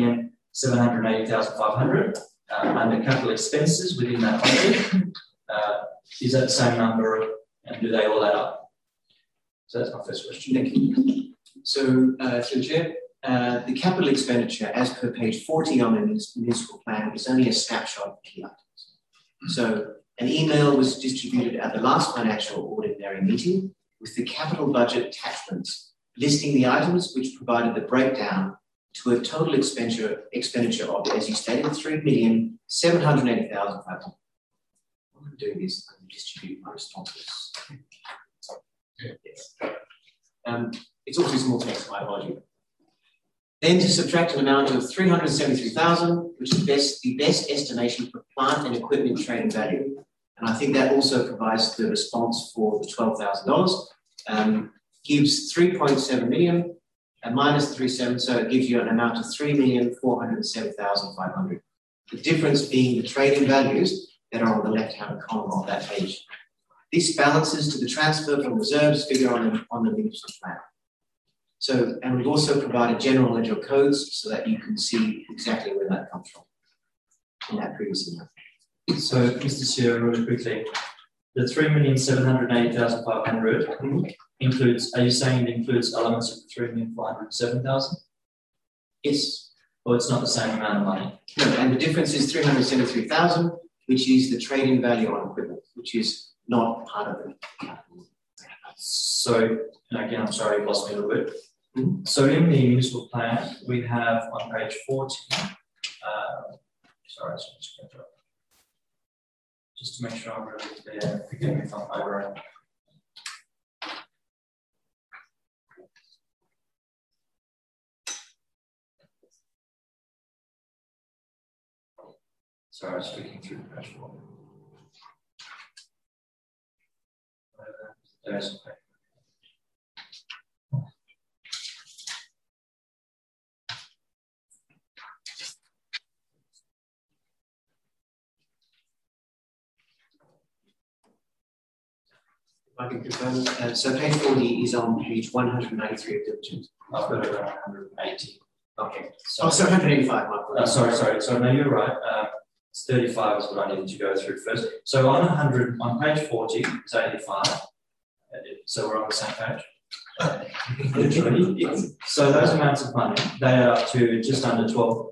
$3,780,500 under capital expenses within that budget? Is that the same number, and do they all add up? So that's my first question. Thank you. So, through the Chair, the capital expenditure as per page 40 on the municipal plan is only a snapshot of key items. So an email was distributed at the last financial ordinary meeting with the capital budget attachments listing the items which provided the breakdown to a total expenditure of, as you stated, $3,780,500. What I'm doing is I'm distributing my responses. Yes. It's also small text, my apology. Then to subtract an amount of $373,000, which is the best estimation for plant and equipment trading value. And I think that also provides the response for the $12,000. Gives 3.7 million and minus 3.7, so it gives you an amount of 3,407,500. The difference being the trading values that are on the left-hand column of that page. This balances to the transfer from reserves figure on the municipal plan. So, and we've also provided general ledger codes so that you can see exactly where that comes from in that previous email. So, Mr. Chair, really quickly, the $3,780,500 includes, are you saying it includes elements of the $3,407,000? Yes. Or it's not the same amount of money? No, and the difference is $373,000, which is the trading value on equipment, which is not part of the capital. So, and again, I'm sorry, I've lost me a little bit. Mm-hmm. So in the municipal plan, we have on page 40, sorry, just to make sure I'm really clear. Forgive me if I'm over. Sorry, I was flicking through the dashboard. There's I can confirm. So page 40 is on page 193 of diligent. I've got it around 180. Okay. So, so 185, Michael. Sorry. So no, you're right. It's 35 is what I needed to go through first. So on 100, on page 40, it's 85. So we're on the same page. So those amounts of money, they are up to just under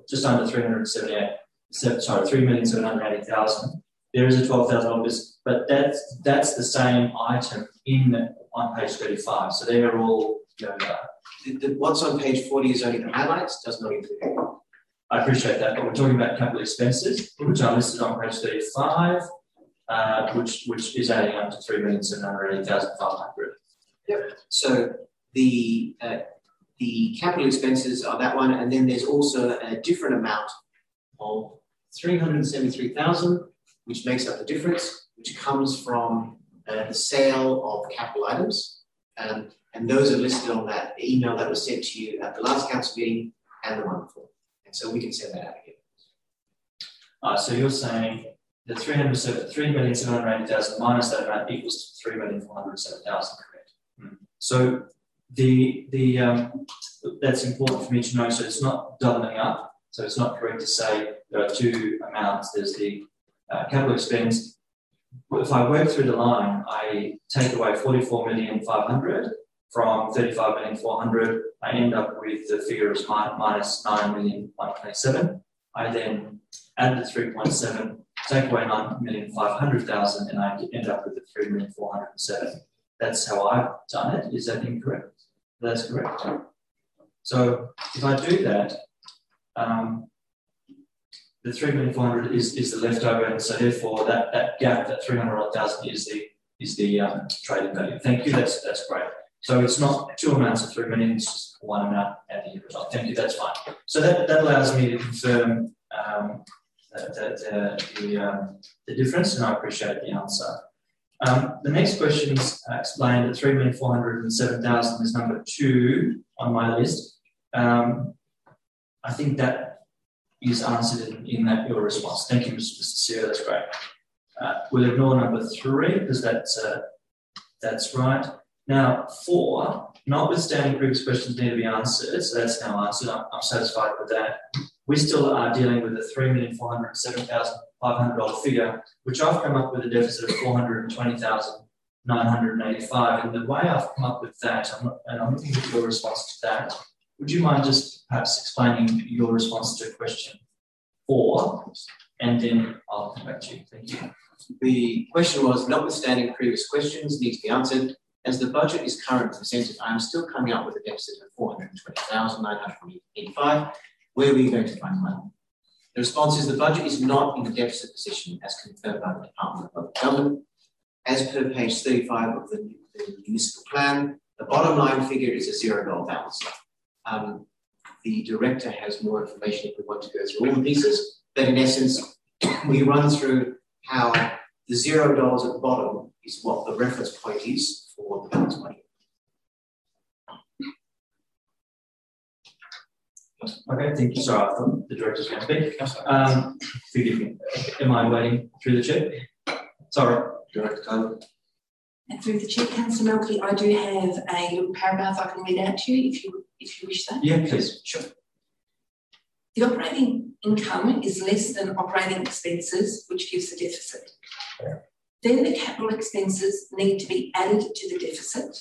3,780,000. There is a $12,000, but that's the same item on page 35. So they are all what's on page 40 is only the highlights, does not include it. I appreciate that, but we're talking about capital expenses, which are listed on page 35, which is adding up to 3,780,500. Yep. So the capital expenses are that one, and then there's also a different amount of 373,000, which makes up the difference, which comes from the sale of capital items, and those are listed on that email that was sent to you at the last council meeting and the one before, and so we can send that out again. So you're saying the 3,780,000 minus that amount equals to 3,407,000, correct? So that's important for me to know. So it's not doubling up. So it's not correct to say there are two amounts. There's the capital expense. If I work through the line, I take away 44,500,000 from 35,400,000. I end up with the figure as minus 9,127,000. I then add the 3.7, take away 9,500,000, and I end up with the 3,407,000. That's how I've done it. Is that incorrect? That's correct. So if I do that, the 3,400,000 is the leftover, and so therefore that gap, that 300,000 is the trading value. Thank you. That's great. So it's not two amounts of 3 million, it's just one amount at the result. Thank you. That's fine. So that allows me to confirm the difference, and I appreciate the answer. The next question is explained that 3,407,000 is number 2 on my list. I think that is answered in that your response. Thank you, Mr. Sear, that's great. We'll ignore number 3 because that's right. Now 4, notwithstanding previous questions need to be answered, so that's now answered. I'm satisfied with that. We still are dealing with a $3,407,500 figure, which I've come up with a deficit of $420,985. And the way I've come up with that, I'm looking at your response to that. Would you mind just perhaps explaining your response to question 4, and then I'll come back to you. Thank you. The question was, notwithstanding previous questions need to be answered. As the budget is currently presented, I am still coming up with a deficit of $420,985. Where are we going to find money? The response is the budget is not in the deficit position as confirmed by the Department of Local Government. As per page 35 of the municipal plan, the bottom line figure is a $0 balance. The director has more information if we want to go through all the pieces, but in essence, we run through how the $0 at the bottom is what the reference point is for the balance budget. Okay, thank you. Sorry, I thought the director's going to speak. Forgive me. Am I waiting through the chair? Sorry, Director Taylor. And through the chair, Councillor Melky, I do have a little paragraph I can read out to you if you wish that. Yeah, please. Sure. The operating income is less than operating expenses, which gives the deficit. Yeah. Then the capital expenses need to be added to the deficit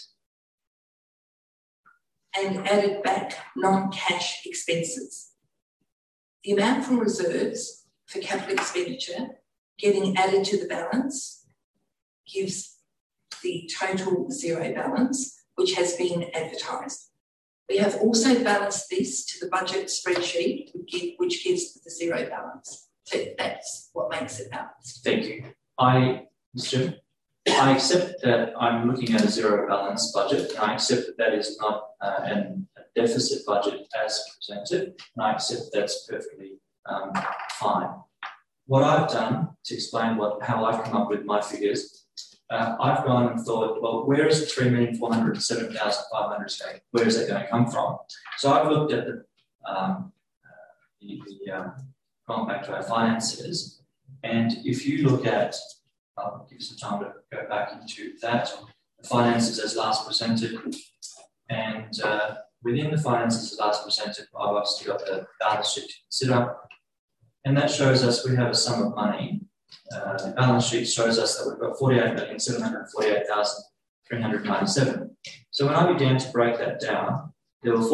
and added back non-cash expenses. The amount from reserves for capital expenditure getting added to the balance gives the total $0 balance, which has been advertised. We have also balanced this to the budget spreadsheet, which gives the $0 balance. So that's what makes it balanced. Thank you. Mr. I accept that I'm looking at a zero balance budget, and I accept that that is not a deficit budget as presented, and I accept that's perfectly fine. What I've done to explain how I've come up with my figures, I've gone and thought, well, where is the 3,407,500 going? Where is that going to come from? So I've looked at gone back to our finances, and if you look at, I'll give you some time to go back into that, the finances as last presented, and within the finances as last presented, I've obviously got the balance sheet to consider, and that shows us we have a sum of money. The balance sheet shows us that we've got 48,748,397. So when I began to break that down, there were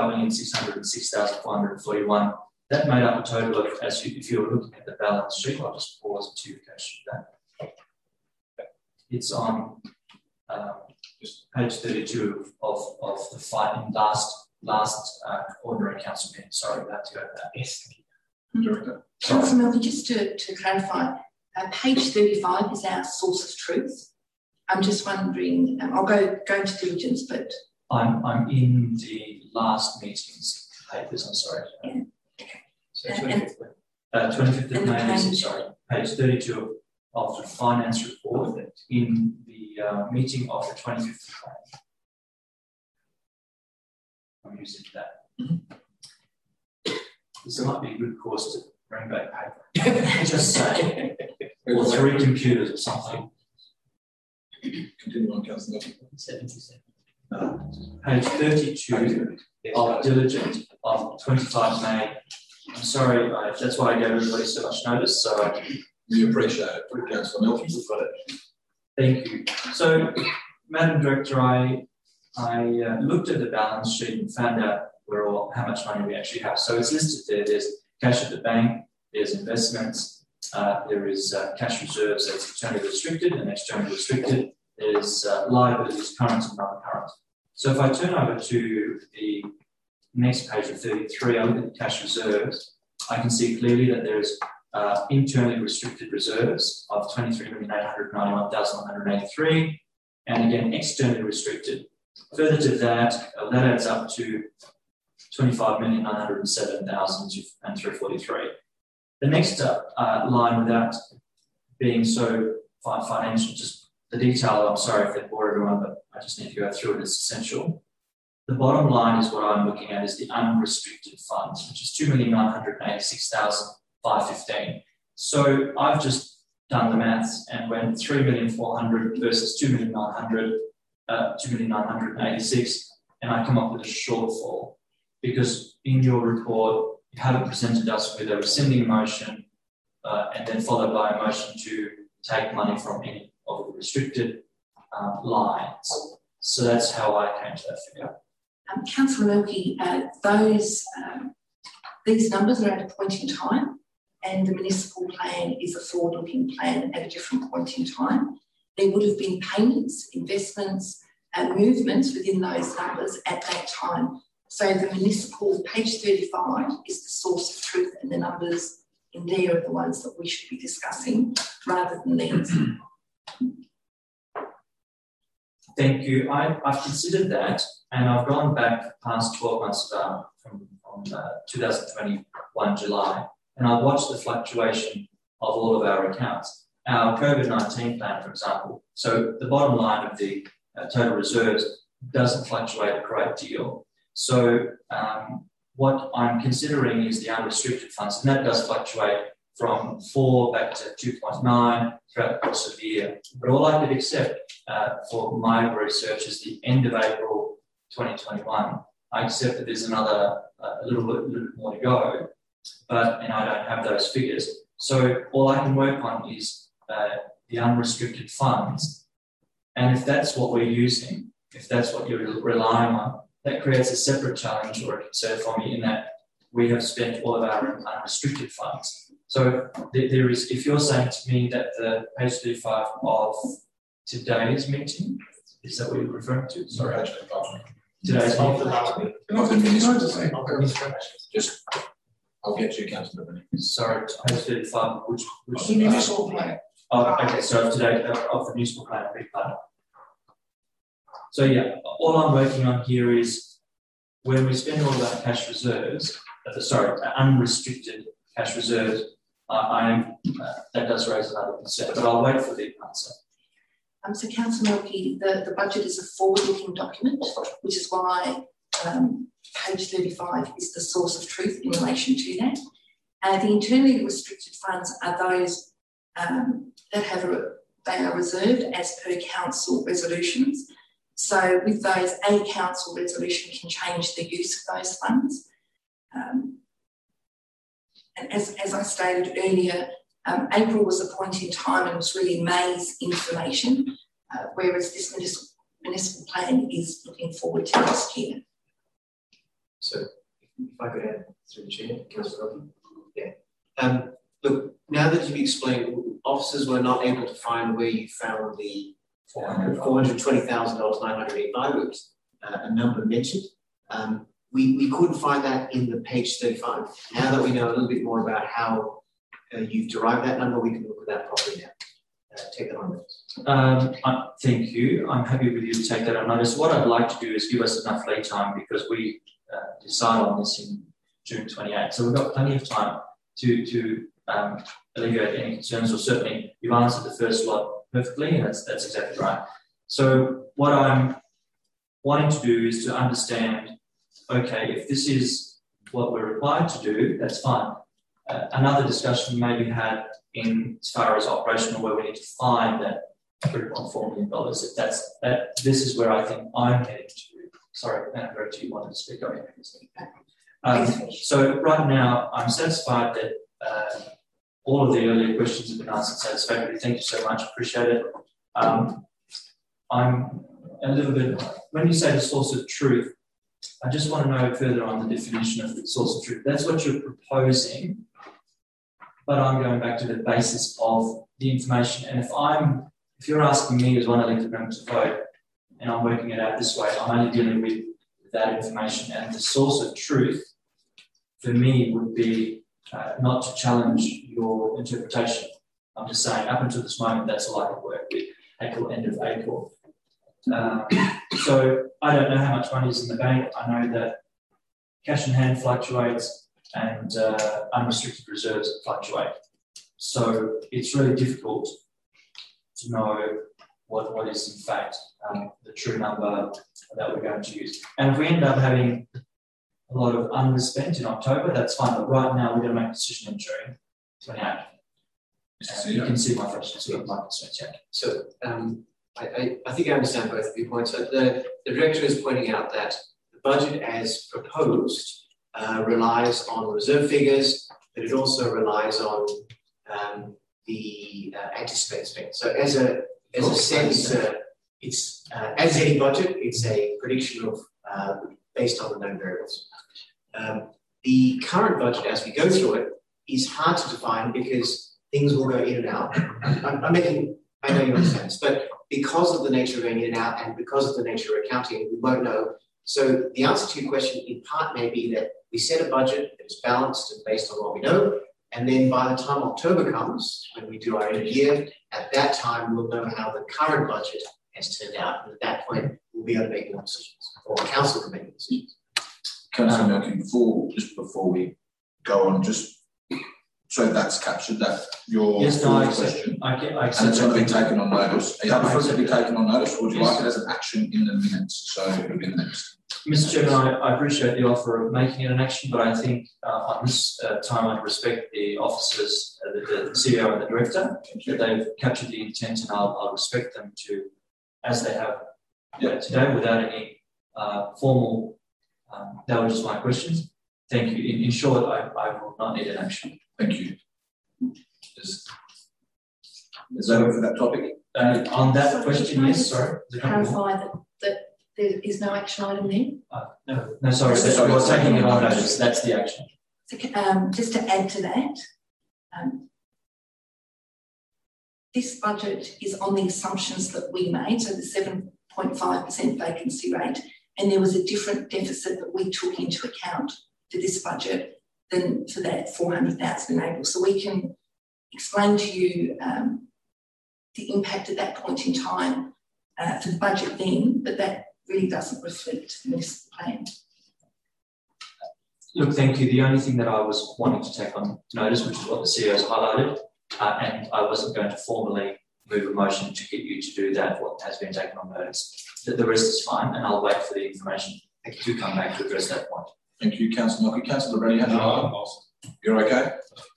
45,606,441. That made up a total of, if you were looking at the balance sheet, I'll just pause to go through that. It's on just page 32 of the last ordinary council meeting. Sorry, I have to go to that. Yes, thank you. Director. Councillor Milky, just to clarify, page 35 is our source of truth. I'm just wondering, I'll go into diligence, but I'm in the last meeting's papers. I'm sorry. Yeah. So 25th of May. Sorry, page 32 of the finance report in the meeting of the 25th of May. I'm using that. This might be a good course to bring back paper. Just saying. Or 3 computers or something. Continue on, Councillor. 77. Page 32 of diligent of 25 May. I'm sorry, that's why I gave everybody so much notice. So we appreciate it. Councillor Milky, we've got it. Thank you. So, Madam Director, I looked at the balance sheet and found out how much money we actually have. So it's listed there. There's cash at the bank, there's investments, there is cash reserves that's internally restricted and externally restricted. There's liabilities, current and non-current. So if I turn over to the next page of 33, I look at the cash reserves, I can see clearly that there's internally restricted reserves of 23,891,183, and again, externally restricted. Further to that, that adds up to 25,907,343. The next line, without being so financial, just the detail, I'm sorry if they bore everyone, but I just need to go through it, it's essential. The bottom line is what I'm looking at is the unrestricted funds, which is 2,986,515. So I've just done the maths and went 3,400,000 versus 2,986, and I come up with a shortfall because in your report you haven't presented us with a rescinding motion and then followed by a motion to take money from any of the restricted lines. So that's how I came to that figure. Councillor Milky, these numbers are at a point in time, and the municipal plan is a forward-looking plan at a different point in time. There would have been payments, investments, and movements within those numbers at that time. So the municipal, page 35, is the source of truth, and the numbers in there are the ones that we should be discussing rather than these. Thank you. I've considered that, and I've gone back past 12 months from 2021 July, and I've watched the fluctuation of all of our accounts. Our COVID-19 plan, for example, so the bottom line of the total reserves doesn't fluctuate a great deal. So what I'm considering is the unrestricted funds, and that does fluctuate from 4 back to 2.9 throughout the course of the year. But all I could accept for my research is the end of April 2021. I accept that there's another a little bit more to go, and I don't have those figures. So all I can work on is the unrestricted funds. And if that's what we're using, if that's what you're relying on, that creates a separate challenge or a concern for me in that we have spent all of our unrestricted funds. So there is, if you're saying to me that the page 35 of today's meeting, is that what you're referring to? Sorry. Today's meeting. I'll get you, Councillor. Sorry, page 35, which municipal plan. Okay, so today of the municipal plan, pre-plan. So yeah, all I'm working on here is when we spend all of our cash reserves, unrestricted cash reserves, that does raise another concern, but I'll wait for the answer. So Councillor Milky, the budget is a forward-looking document, which is why page 35 is the source of truth in relation to that. The internally restricted funds are those they are reserved as per council resolutions. So with those, a council resolution can change the use of those funds. And as I stated earlier, April was a point in time and was really May's information, whereas this municipal plan is looking forward to next year. So if I could add through the chair, Councillor Milky. Yeah. Look, now that you've explained, officers were not able to find where you found the $420,000, 985 was a number mentioned. We couldn't find that in the page 35. Now that we know a little bit more about how you've derived that number, we can look at that properly now. Take that on notice. Thank you. I'm happy with you to take that on notice. What I'd like to do is give us enough lead time because we decide on this in June 28th. So we've got plenty of time to alleviate any concerns, or certainly you've answered the first lot perfectly, and that's exactly right. So what I'm wanting to do is to understand, okay, if this is what we're required to do, that's fine. Another discussion may be had in as far as operational, where we need to find that $3.4 million. If this is where I think I'm heading to. Sorry, Annabelle, do you want to speak? So right now, I'm satisfied that all of the earlier questions have been answered satisfactorily. Thank you so much. Appreciate it. I'm a little bit, when you say the source of truth, I just want to know further on the definition of the source of truth. That's what you're proposing, but I'm going back to the basis of the information. And if you're asking me as one elected member to vote, and I'm working it out this way, I'm only dealing with that information. And the source of truth, for me, would be not to challenge your interpretation. I'm just saying, up until this moment, that's all I can work with. April, end of April. So I don't know how much money is in the bank. I know that cash in hand fluctuates and unrestricted reserves fluctuate. So it's really difficult to know what is in fact the true number that we're going to use. And if we end up having a lot of underspent in October, that's fine. But right now, we're going to make a decision in June 28th. You can see my frustration with my concerns. Yeah. So I think I understand both of your points. So the director is pointing out that the budget as proposed relies on reserve figures, but it also relies on the anticipated spend. So as a sense, it's as any budget, it's a prediction of based on the known variables. The current budget, as we go through it, is hard to define because things will go in and out. I know you understand this, but because of the nature of going in and out and because of the nature of accounting, we won't know. So the answer to your question in part may be that we set a budget that is balanced and based on what we know. And then by the time October comes, when we do our end of year, at that time, we'll know how the current budget has turned out. And at that point, we'll be able to make more decisions, or council can make decisions. Councillor Milky, before we go on, just so that's captured that your question. I accept and it's going to be taken on notice. Are you happy for it to be taken on notice, or would you like it as an action in the minutes? So it'll be in the next. Mr. Chairman, I appreciate the offer of making it an action, but I think on this time I'd respect the officers, the CEO and the director, that they've captured the intent, and I'll respect them to, as they have today, without any formal. That was just my questions. Thank you. In short, I will not need an action. Thank you. Is that over for that topic? On that question, yes. Sorry. Clarify that there is no action item there. No, sorry. We're taking it on notice. That's the action. So, just to add to that, this budget is on the assumptions that we made, so the 7.5% vacancy rate, and there was a different deficit that we took into account for this budget than for that 400,000 in April. So we can explain to you the impact at that point in time for the budget then, but that really doesn't reflect this plan. Look, thank you. The only thing that I was wanting to take on notice, which is what the CEO has highlighted, and I wasn't going to formally move a motion to get you to do that, what has been taken on notice. The rest is fine, and I'll wait for the information to come back to address that point. Thank you, Councillor Nocky. Councillor Reddy, you're okay?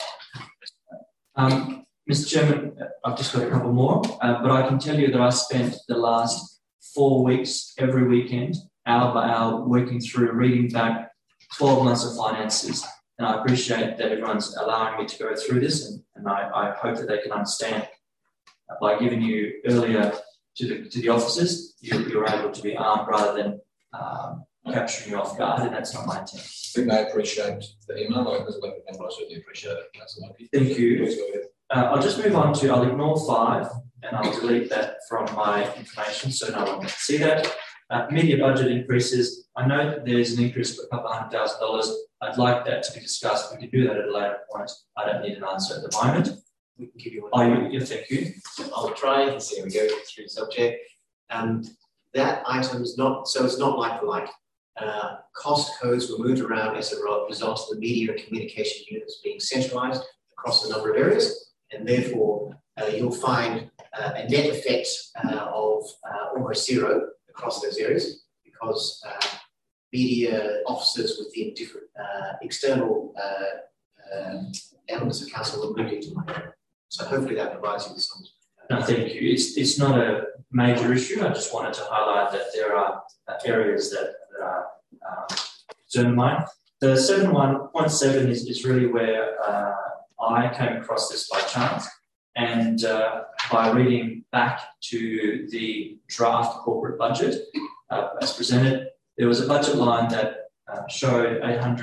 Mr. Chairman, I've just got a couple more, but I can tell you that I spent the last 4 weeks, every weekend, hour by hour, working through, reading back 12 months of finances. And I appreciate that everyone's allowing me to go through this, and I hope that they can understand by giving you earlier to the officers, you're able to be armed rather than capturing you off guard, and that's not my intent. I think they appreciate the email. I certainly appreciate it, Councillor Nocky. Thank you. I'll just move on to, I'll ignore 5 and I'll delete that from my information so no one can see that. Media budget increases. I know that there's an increase of a couple $100,000. I'd like that to be discussed. We can do that at a later point. I don't need an answer at the moment. We can give you one. Yeah, thank you. I'll try and see how we go through the subject. That item is not, so it's not like for like. Cost codes were moved around as a result of the media and communication units being centralised across a number of areas, and therefore you'll find a net effect of almost zero across those areas, because media officers within different external elements of council were moved into one area. So hopefully that provides you with some. No, thank you. It's not a major issue. I just wanted to highlight that there are areas that are concern of mine. The 7.1.7 is really where I came across this by chance, and by reading back to the draft corporate budget as presented, there was a budget line that showed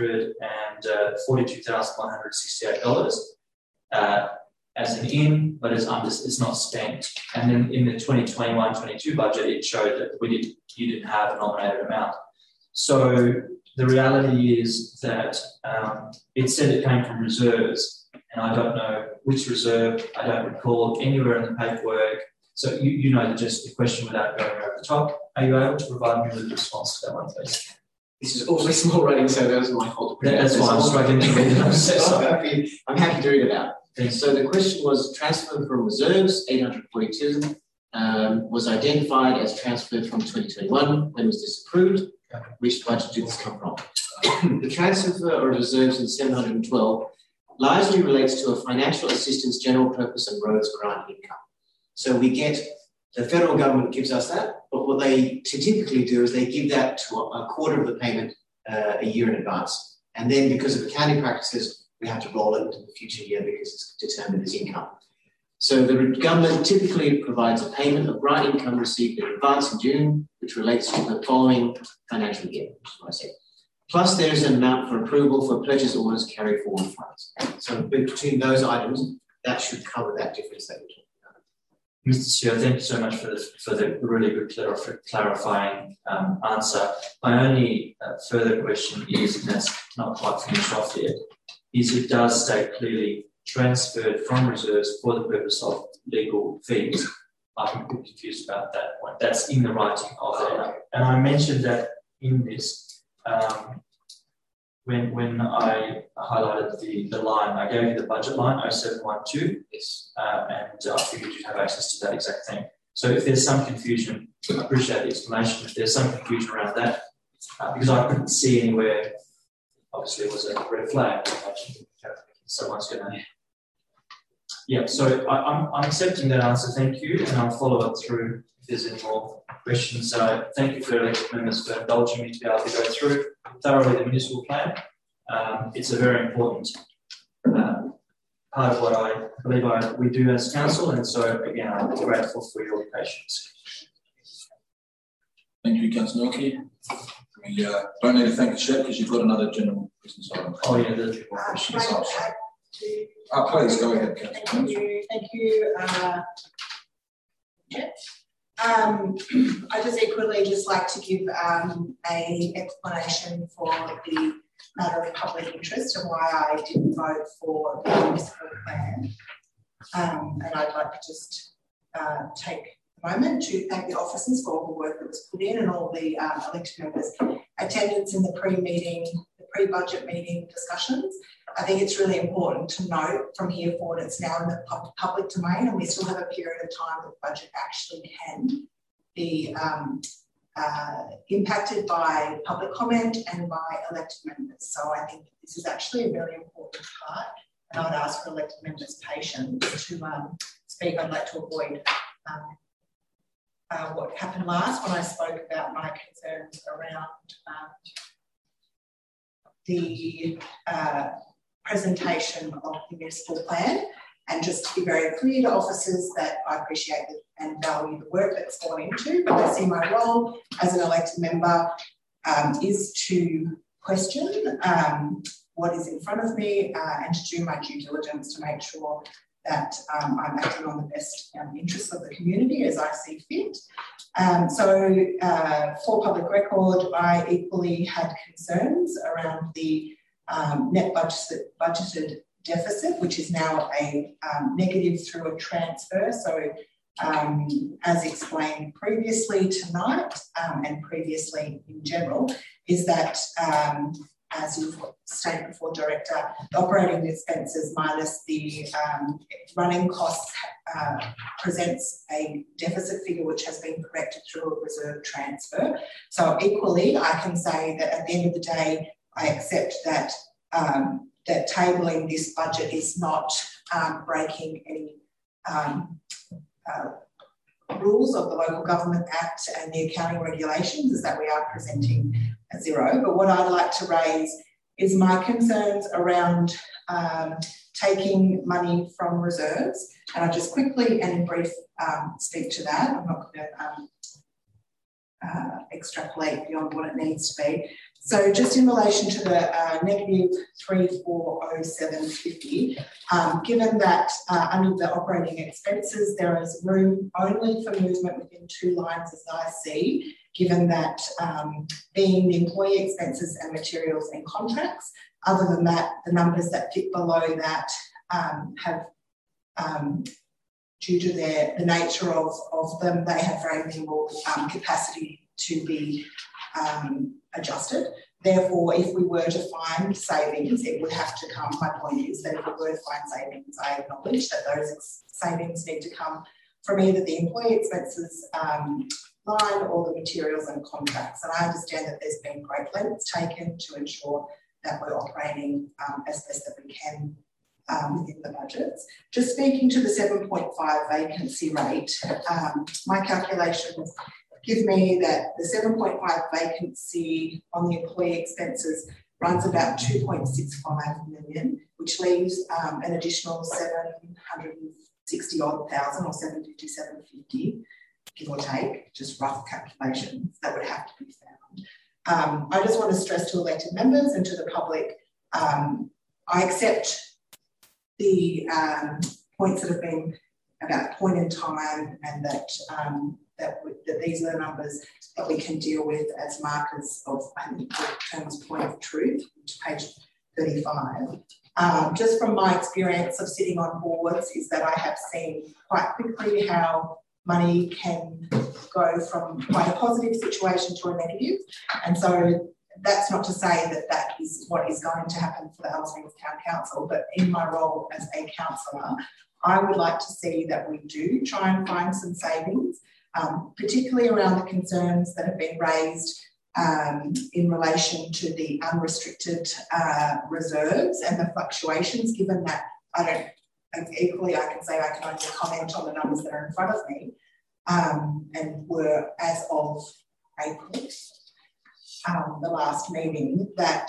$842,168 as an in, but it's not spent. And then in the 2021-22 budget, it showed that you didn't have a nominated amount. So the reality is that it said it came from reserves, and I don't know which reserve. I don't recall anywhere in the paperwork. So you know just the question without going over the top. Are you able to provide me with a response to that one, please? This is also small writing, so that was my fault. That's why I'm struggling to read it. I'm happy to read it out. So the question was transfer from reserves, 842, was identified as transferred from 2021. When was this approved? Which budget did this come from? The transfer of reserves in 712 largely relates to a financial assistance general purpose and roads grant income. So we get, the federal government gives us that, but what they typically do is they give that to a quarter of the payment a year in advance. And then because of accounting practices, we have to roll it into the future year because it's determined as income. So the government typically provides a payment of grant income received in advance in June, which relates to the following financial year, which is what I said. Plus there is an amount for approval for purchase orders carry forward funds. So between those items, that should cover that difference that we're talking about. Mr. Chair, thank you so much for the really good clarifying answer. My only further question is, and that's not quite finished off yet, is it does state clearly transferred from reserves for the purpose of legal fees. I'm a bit confused about that point. That's in the writing of that. And I mentioned that in this when I highlighted the line. I gave you the budget line, 0712, yes, and I figured you'd have access to that exact thing. So if there's some confusion, I appreciate the explanation. If there's some confusion around that, because I couldn't see anywhere, obviously it was a red flag. Someone's going to... Yeah, so I'm accepting that answer, thank you, and I'll follow it through if there's any more questions. Thank you for members for indulging me to be able to go through thoroughly the municipal plan. It's a very important part of what I believe we do as council, and so again, I'm grateful for your patience. Thank you, Councillor Nocky. We don't need to thank the chair because you've got another general business item. Oh yeah, there's more questions. Please go ahead, Councillor. Thank you. I just equally just like to give a explanation for the matter of public interest and why I didn't vote for the municipal plan. And I'd like to just take a moment to thank the officers for all the work that was put in and all the elected members' attendance in the pre-budget meeting discussions. I think it's really important to note from here forward it's now in the public domain, and we still have a period of time that the budget actually can be impacted by public comment and by elected members. So I think this is actually a very important part, and I would ask for elected members' patience to speak. I'd like to avoid what happened last when I spoke about my concerns around the presentation of the municipal plan, and just to be very clear to officers that I appreciate and value the work that's gone into, but I see my role as an elected member is to question what is in front of me and to do my due diligence to make sure that I'm acting on the best interests of the community as I see fit. For public record, I equally had concerns around the net budgeted deficit, which is now a negative through a transfer. So as explained previously tonight and previously in general, is that as you've stated before, Director, the operating expenses minus the running costs presents a deficit figure which has been corrected through a reserve transfer. So equally, I can say that at the end of the day, I accept that that tabling this budget is not breaking any rules of the Local Government Act and the accounting regulations, is that we are presenting a zero. But what I'd like to raise is my concerns around taking money from reserves. And I'll just quickly and in brief speak to that. I'm not going to extrapolate beyond what it needs to be. So just in relation to the negative 340750, given that under the operating expenses, there is room only for movement within two lines as I see, given that being the employee expenses and materials and contracts. Other than that, the numbers that fit below that have, due to the nature of them, they have very minimal capacity to be adjusted. Therefore, if we were to find savings, it would have to come. My point is that if we were to find savings, I acknowledge that those savings need to come from either the employee expenses line or the materials and contracts. And I understand that there's been great lengths taken to ensure that we're operating as best that we can within the budgets. Just speaking to the 7.5 vacancy rate, my calculations give me that the 7.5 vacancy on the employee expenses runs about 2.65 million, which leaves an additional 760 odd thousand or 750, 750, give or take, just rough calculations that would have to be found. I just want to stress to elected members and to the public, I accept the points that have been about point in time and that that these are the numbers that we can deal with as markers of, I think, the term's point of truth, which is page 35. Just from my experience of sitting on boards is that I have seen quite quickly how money can go from quite a positive situation to a negative. And so that's not to say that that is what is going to happen for the Alice Springs Town Council, but in my role as a councillor, I would like to see that we do try and find some savings, particularly around the concerns that have been raised in relation to the unrestricted reserves and the fluctuations, given that equally I can say I can only comment on the numbers that are in front of me and were as of April, the last meeting, that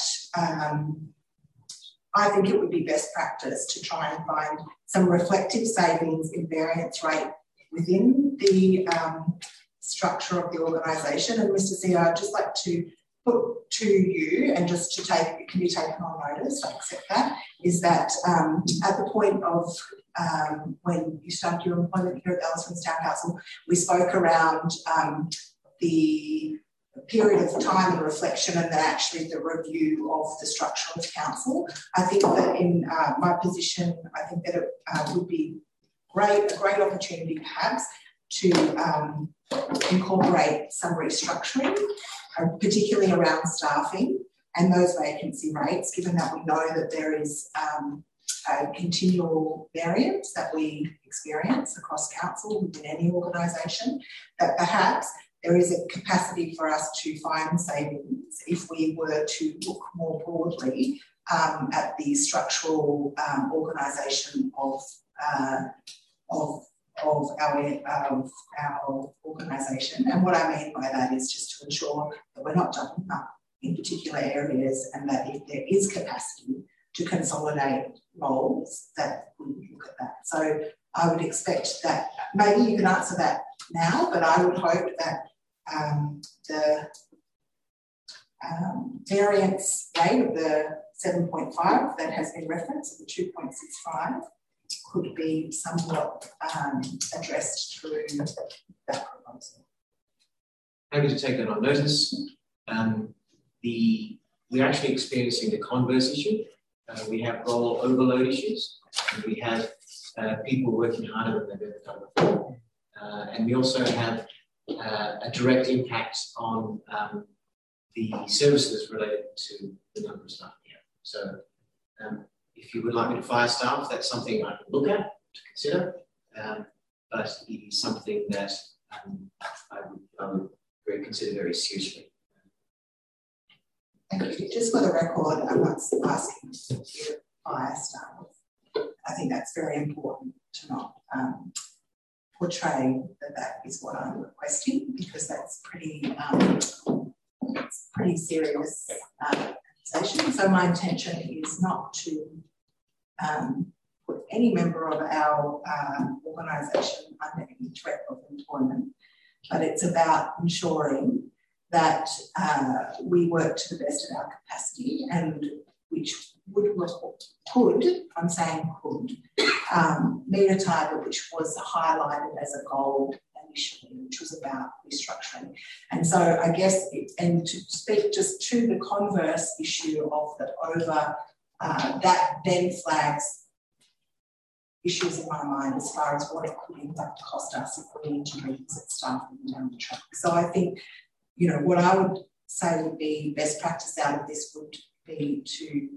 I think it would be best practice to try and find some reflective savings in variance rate within the structure of the organisation. And Mr. CEO, I'd just like to put to you, and just to take, it can be taken on notice, I accept that, is that at the point of when you started your employment here at the Alice Springs Town Council, we spoke around the period of time and reflection and then actually the review of the structure of the council. I think that in my position, I think that it would be a great opportunity perhaps to incorporate some restructuring, particularly around staffing and those vacancy rates, given that we know that there is a continual variance that we experience across council within any organisation, that perhaps there is a capacity for us to find savings if we were to look more broadly at the structural organisation of our organisation. And what I mean by that is just to ensure that we're not jumping up in particular areas, and that if there is capacity to consolidate roles, that we would look at that. So I would expect that, maybe you can answer that now, but I would hope that the variance rate of the 7.5 that has been referenced, the 2.65, could be somewhat addressed through that proposal. Happy to take that on notice. We're actually experiencing the converse issue. We have role overload issues, and we have people working harder than they've ever done before. And we also have a direct impact on the services related to the number of staff we have. So if you would like me to fire staff, that's something I can look at, to consider, but it is something that I would consider very seriously. Thank you. Just for the record, I'm not asking you to fire staff. I think that's very important to not portray that is what I'm requesting, because that's pretty serious accusation. So my intention is not to put any member of our organisation under any threat of employment, but it's about ensuring that we work to the best of our capacity, and which could, I'm saying could, meet a target which was highlighted as a goal initially, which was about restructuring. And so I guess, and to speak just to the converse issue of the over, that then flags issues in my mind as far as what it could in fact cost us if we need to revisit staffing down the track. So I think, you know, what I would say would be best practice out of this would be to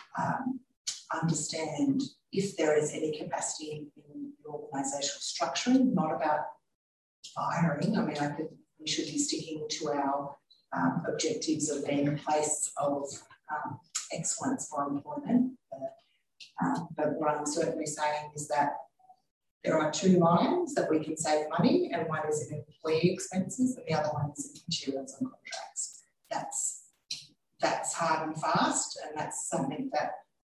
understand if there is any capacity in the organisational structuring, not about firing. I mean, I think we should be sticking to our objectives of being a place of excellence for employment. But what I'm certainly saying is that there are two lines that we can save money, and one is in employee expenses and the other one is in materials and contracts. That's hard and fast, and that's something that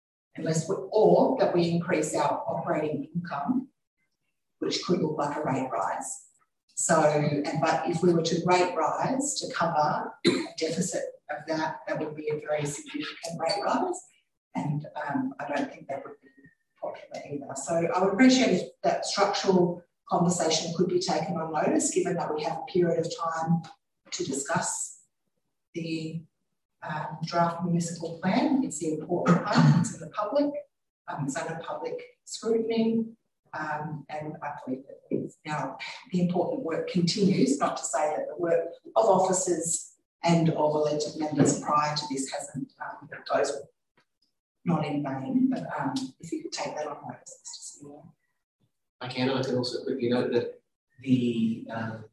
that we increase our operating income, which could look like a rate rise. So, but if we were to rate rise to cover a deficit of that would be a very significant rate rise, and I don't think that would be popular either. So I would appreciate if that structural conversation could be taken on notice, given that we have a period of time to discuss the draft municipal plan. It's the important part, it's in the public, it's under public scrutiny, and I believe that it's now the important work continues, not to say that the work of officers and of elected members prior to this hasn't, goes not in vain, but if you could take that on notice, Mr. CEO. I can also quickly note that the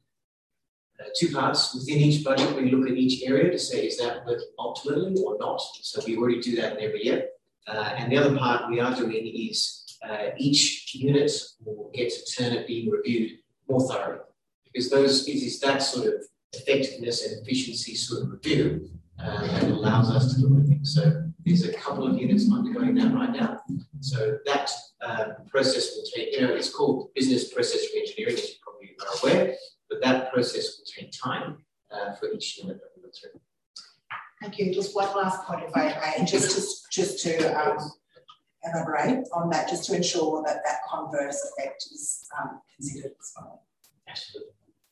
two parts within each budget, we look at each area to say, is that working optimally or not? So we already do that every year. And the other part we are doing is each unit will get a turn at being reviewed more thoroughly, because it is that sort of effectiveness and efficiency sort of review that allows us to look at things. So there's a couple of units undergoing that right now. So that process will take, it's called business process reengineering, as you probably are aware, but that process will take time for each unit that we go through. Thank you. Just one last point, if I may, just to elaborate on that, just to ensure that that converse effect is considered as well. Absolutely.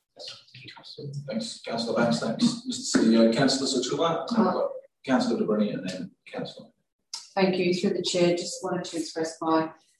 Thanks, Councillor Banks. Thanks, Mr. CEO. Councillor Sachula, Councillor De Brenni, and then Councillor. Thank you. Through the chair, just wanted to express my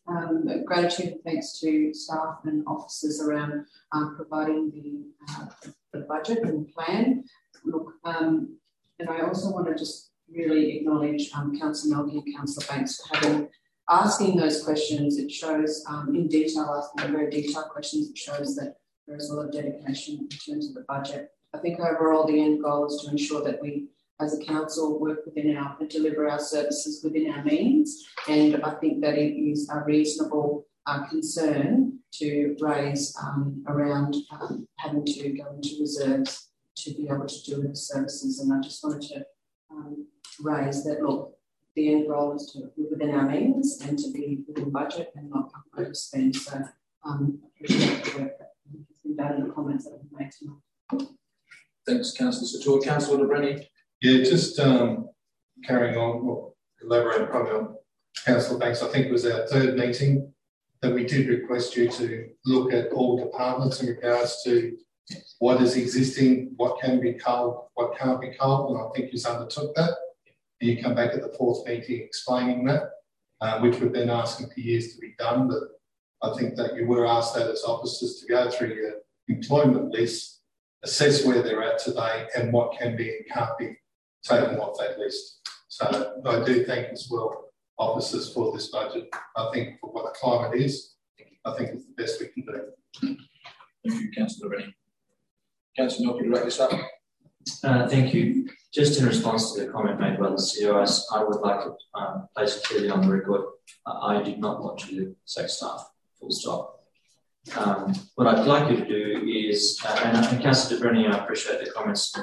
Gratitude and thanks to staff and officers around providing the budget and plan. Look, and I also want to just really acknowledge Councillor Melky and Councillor Banks for asking those questions. It shows in detail, asking very detailed questions. It shows that there is a lot of dedication in terms of the budget. I think overall the end goal is to ensure that we, as a council, work within and deliver our services within our means. And I think that it is a reasonable concern to raise around having to go into reserves to be able to do the services. And I just wanted to raise that, look, the end goal is to be within our means and to be within budget and not overspend. So I appreciate the work that has been done in the comments that we've made tonight. Thanks, Councillor Sator. Councillor De Brenni. Yeah, just carrying on, or elaborating probably on Councillor Banks, I think it was our third meeting that we did request you to look at all departments in regards to what is existing, what can be culled, what can't be culled, and I think you undertook that. And you come back at the fourth meeting explaining that, which we've been asking for years to be done, but I think that you were asked that as officers to go through your employment list, assess where they're at today and what can be and can't be taken off that list. So I do thank as well officers for this budget. I think for what the climate is, I think it's the best we can do. Thank you, Councillor Rennie. Councillor Milky, to wrap this up. Thank you. Just in response to the comment made by the CEO, I would like to place clearly on the record, I did not want to sack staff, full stop. What I'd like you to do is, and Councillor De Brenni, I appreciate the comments,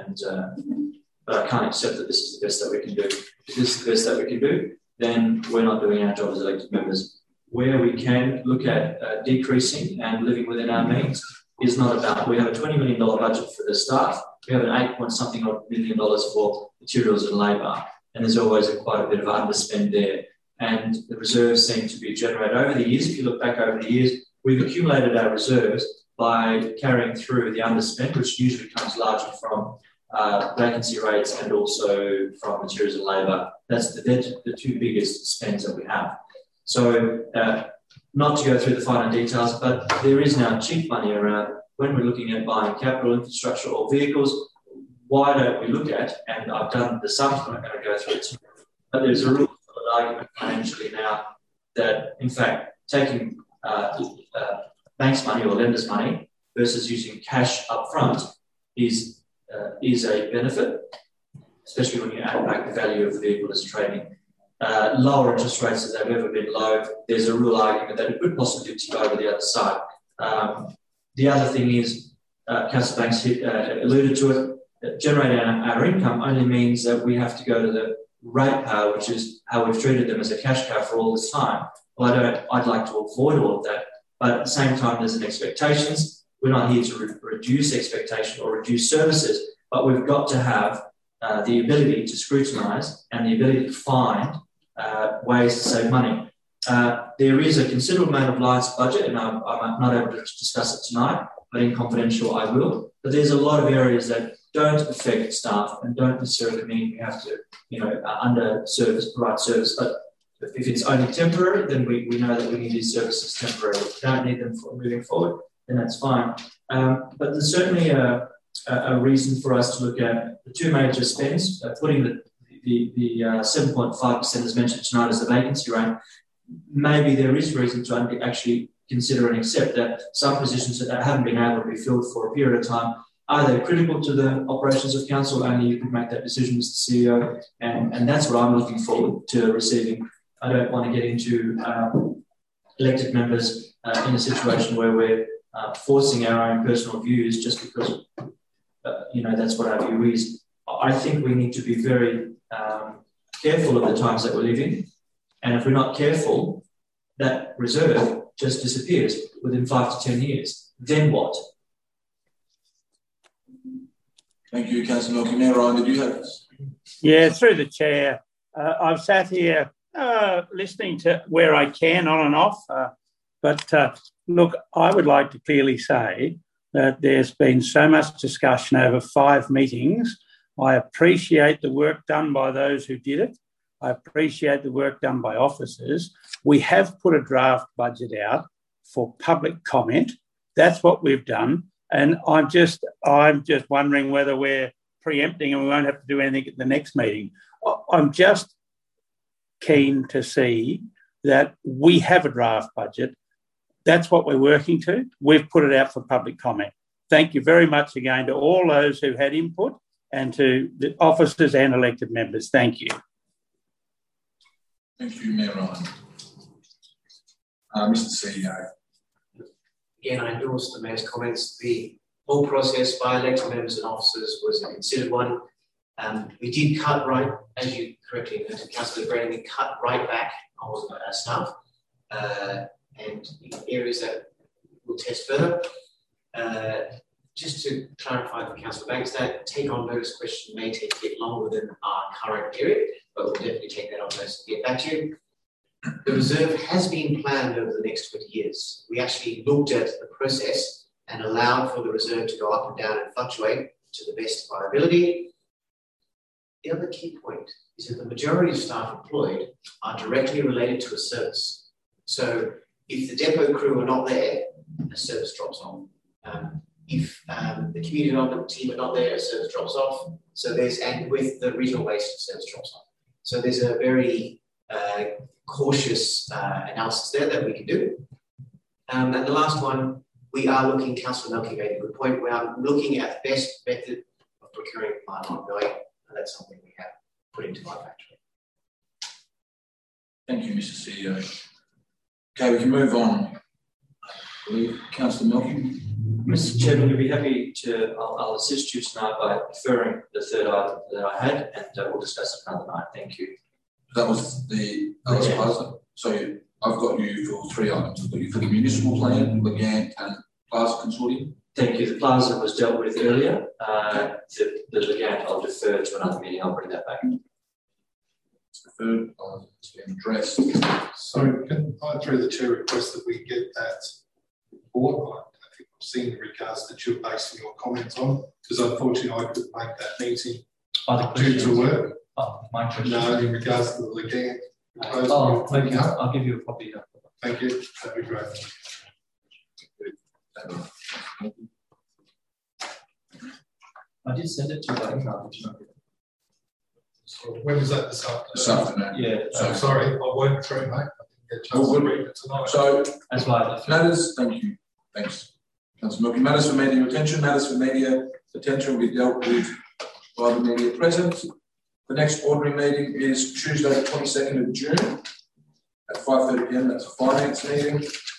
but I can't accept that this is the best that we can do. If this is the best that we can do, then we're not doing our job as elected members. Where we can look at decreasing and living within our means is not about, we have a $20 million budget for the staff, we have an $8-point-something million for materials and labour, and there's always quite a bit of underspend there. And the reserves seem to be generated over the years. If you look back over the years, we've accumulated our reserves by carrying through the underspend, which usually comes largely from vacancy rates and also from materials and labour. That's the two biggest spends that we have. So not to go through the finer details, but there is now cheap money around when we're looking at buying capital infrastructure or vehicles. Why don't we look at, and I've done the sums, I'm not going to go through it, but there's a real argument financially now that, in fact, taking banks' money or lenders' money versus using cash up front is a benefit, especially when you add back the value of the vehicle as trading. Lower interest rates as they've ever been low, there's a real argument that it could possibly tip over the other side. The other thing is, Councillor Banks alluded to it, generating our income only means that we have to go to the ratepayer, which is how we've treated them as a cash cow for all this time. Well, I'd like to avoid all of that, but at the same time, there's an expectations. We're not here to reduce expectation or reduce services, but we've got to have the ability to scrutinise and the ability to find ways to save money. There is a considerable amount of Lions budget, and I'm not able to discuss it tonight, but in confidential I will. But there's a lot of areas that don't affect staff and don't necessarily mean we have to, provide service. But if it's only temporary, then we know that we need these services temporarily. If we don't need them for moving forward, then that's fine. But there's certainly a reason for us to look at the two major spends, putting the 7.5% as mentioned tonight as the vacancy rate. Maybe there is reason to actually consider and accept that some positions that haven't been able to be filled for a period of time, are they critical to the operations of council? Only you can make that decision as the CEO, and that's what I'm looking forward to receiving. I don't want to get into elected members in a situation where we're forcing our own personal views just because, that's what our view is. I think we need to be very careful of the times that we're living. And if we're not careful, that reserve just disappears within 5 to 10 years. Then what? Thank you, Councillor Milky. Mayor Ryan, did you have this? Yeah, through the chair. I've sat here listening to where I can on and off. But look, I would like to clearly say that there's been so much discussion over 5 meetings. I appreciate the work done by those who did it. I appreciate the work done by officers. We have put a draft budget out for public comment. That's what we've done. And I'm just wondering whether we're preempting and we won't have to do anything at the next meeting. I'm just keen to see that we have a draft budget. That's what we're working to. We've put it out for public comment. Thank you very much again to all those who had input and to the officers and elected members. Thank you. Thank you, Mayor Ryan. Mr. CEO. Again, I endorse the Mayor's comments. The whole process by elected members and officers was a considered one. We did cut right, as you correctly noted, Councillor Graham, we cut right back on staff and areas that we'll test further. Just to clarify for Councillor Banks, that take on notice question may take a bit longer than our current period, but we'll definitely take that on notice and get back to you. The reserve has been planned over the next 20 years. We actually looked at the process and allowed for the reserve to go up and down and fluctuate to the best of our ability. The other key point is that the majority of staff employed are directly related to a service. So if the depot crew are not there, a service drops off. If the community development team are not there, a service drops off. So and with the regional waste, service drops off. So there's a very cautious analysis there that we can do. And the last one, we are looking, Councillor Melky made a good point, we are looking at the best method of procuring plant ongoing, and that's something we have put into our factory. Thank you, Mr. CEO. Okay, we can move on. I believe Councillor Melky. Mr. Chairman, you'll be happy to, I'll assist you tonight by deferring the third item that I had, and we'll discuss it another night. Thank you. That was the other plaza. So I've got you for 3 items. I've got you for the municipal plan, Legant, and Plaza Consortium. Thank you. The Plaza was dealt with earlier. The Legant I'll defer to another meeting. I'll bring that back. It's deferred. It's been addressed. So can I, through the chair, request that we get that report? I think I've seen in regards that you're basing your comments on, because unfortunately I couldn't make that meeting due to work. Oh, my question. No, in regards to the Legant. Oh, okay. I'll give you a copy. Thank you. That'd be great. I did send it to you. So when was that this afternoon? This afternoon. Yeah. So sorry, I went through, mate. I didn't get a chance to read it tonight. So that's why matters. Thank you. Thanks, Councillor Milky. Matters for media attention. Matters for media attention will be dealt with by the media present. The next ordinary meeting is Tuesday, the 22nd of June at 5:30 p.m. That's a finance meeting.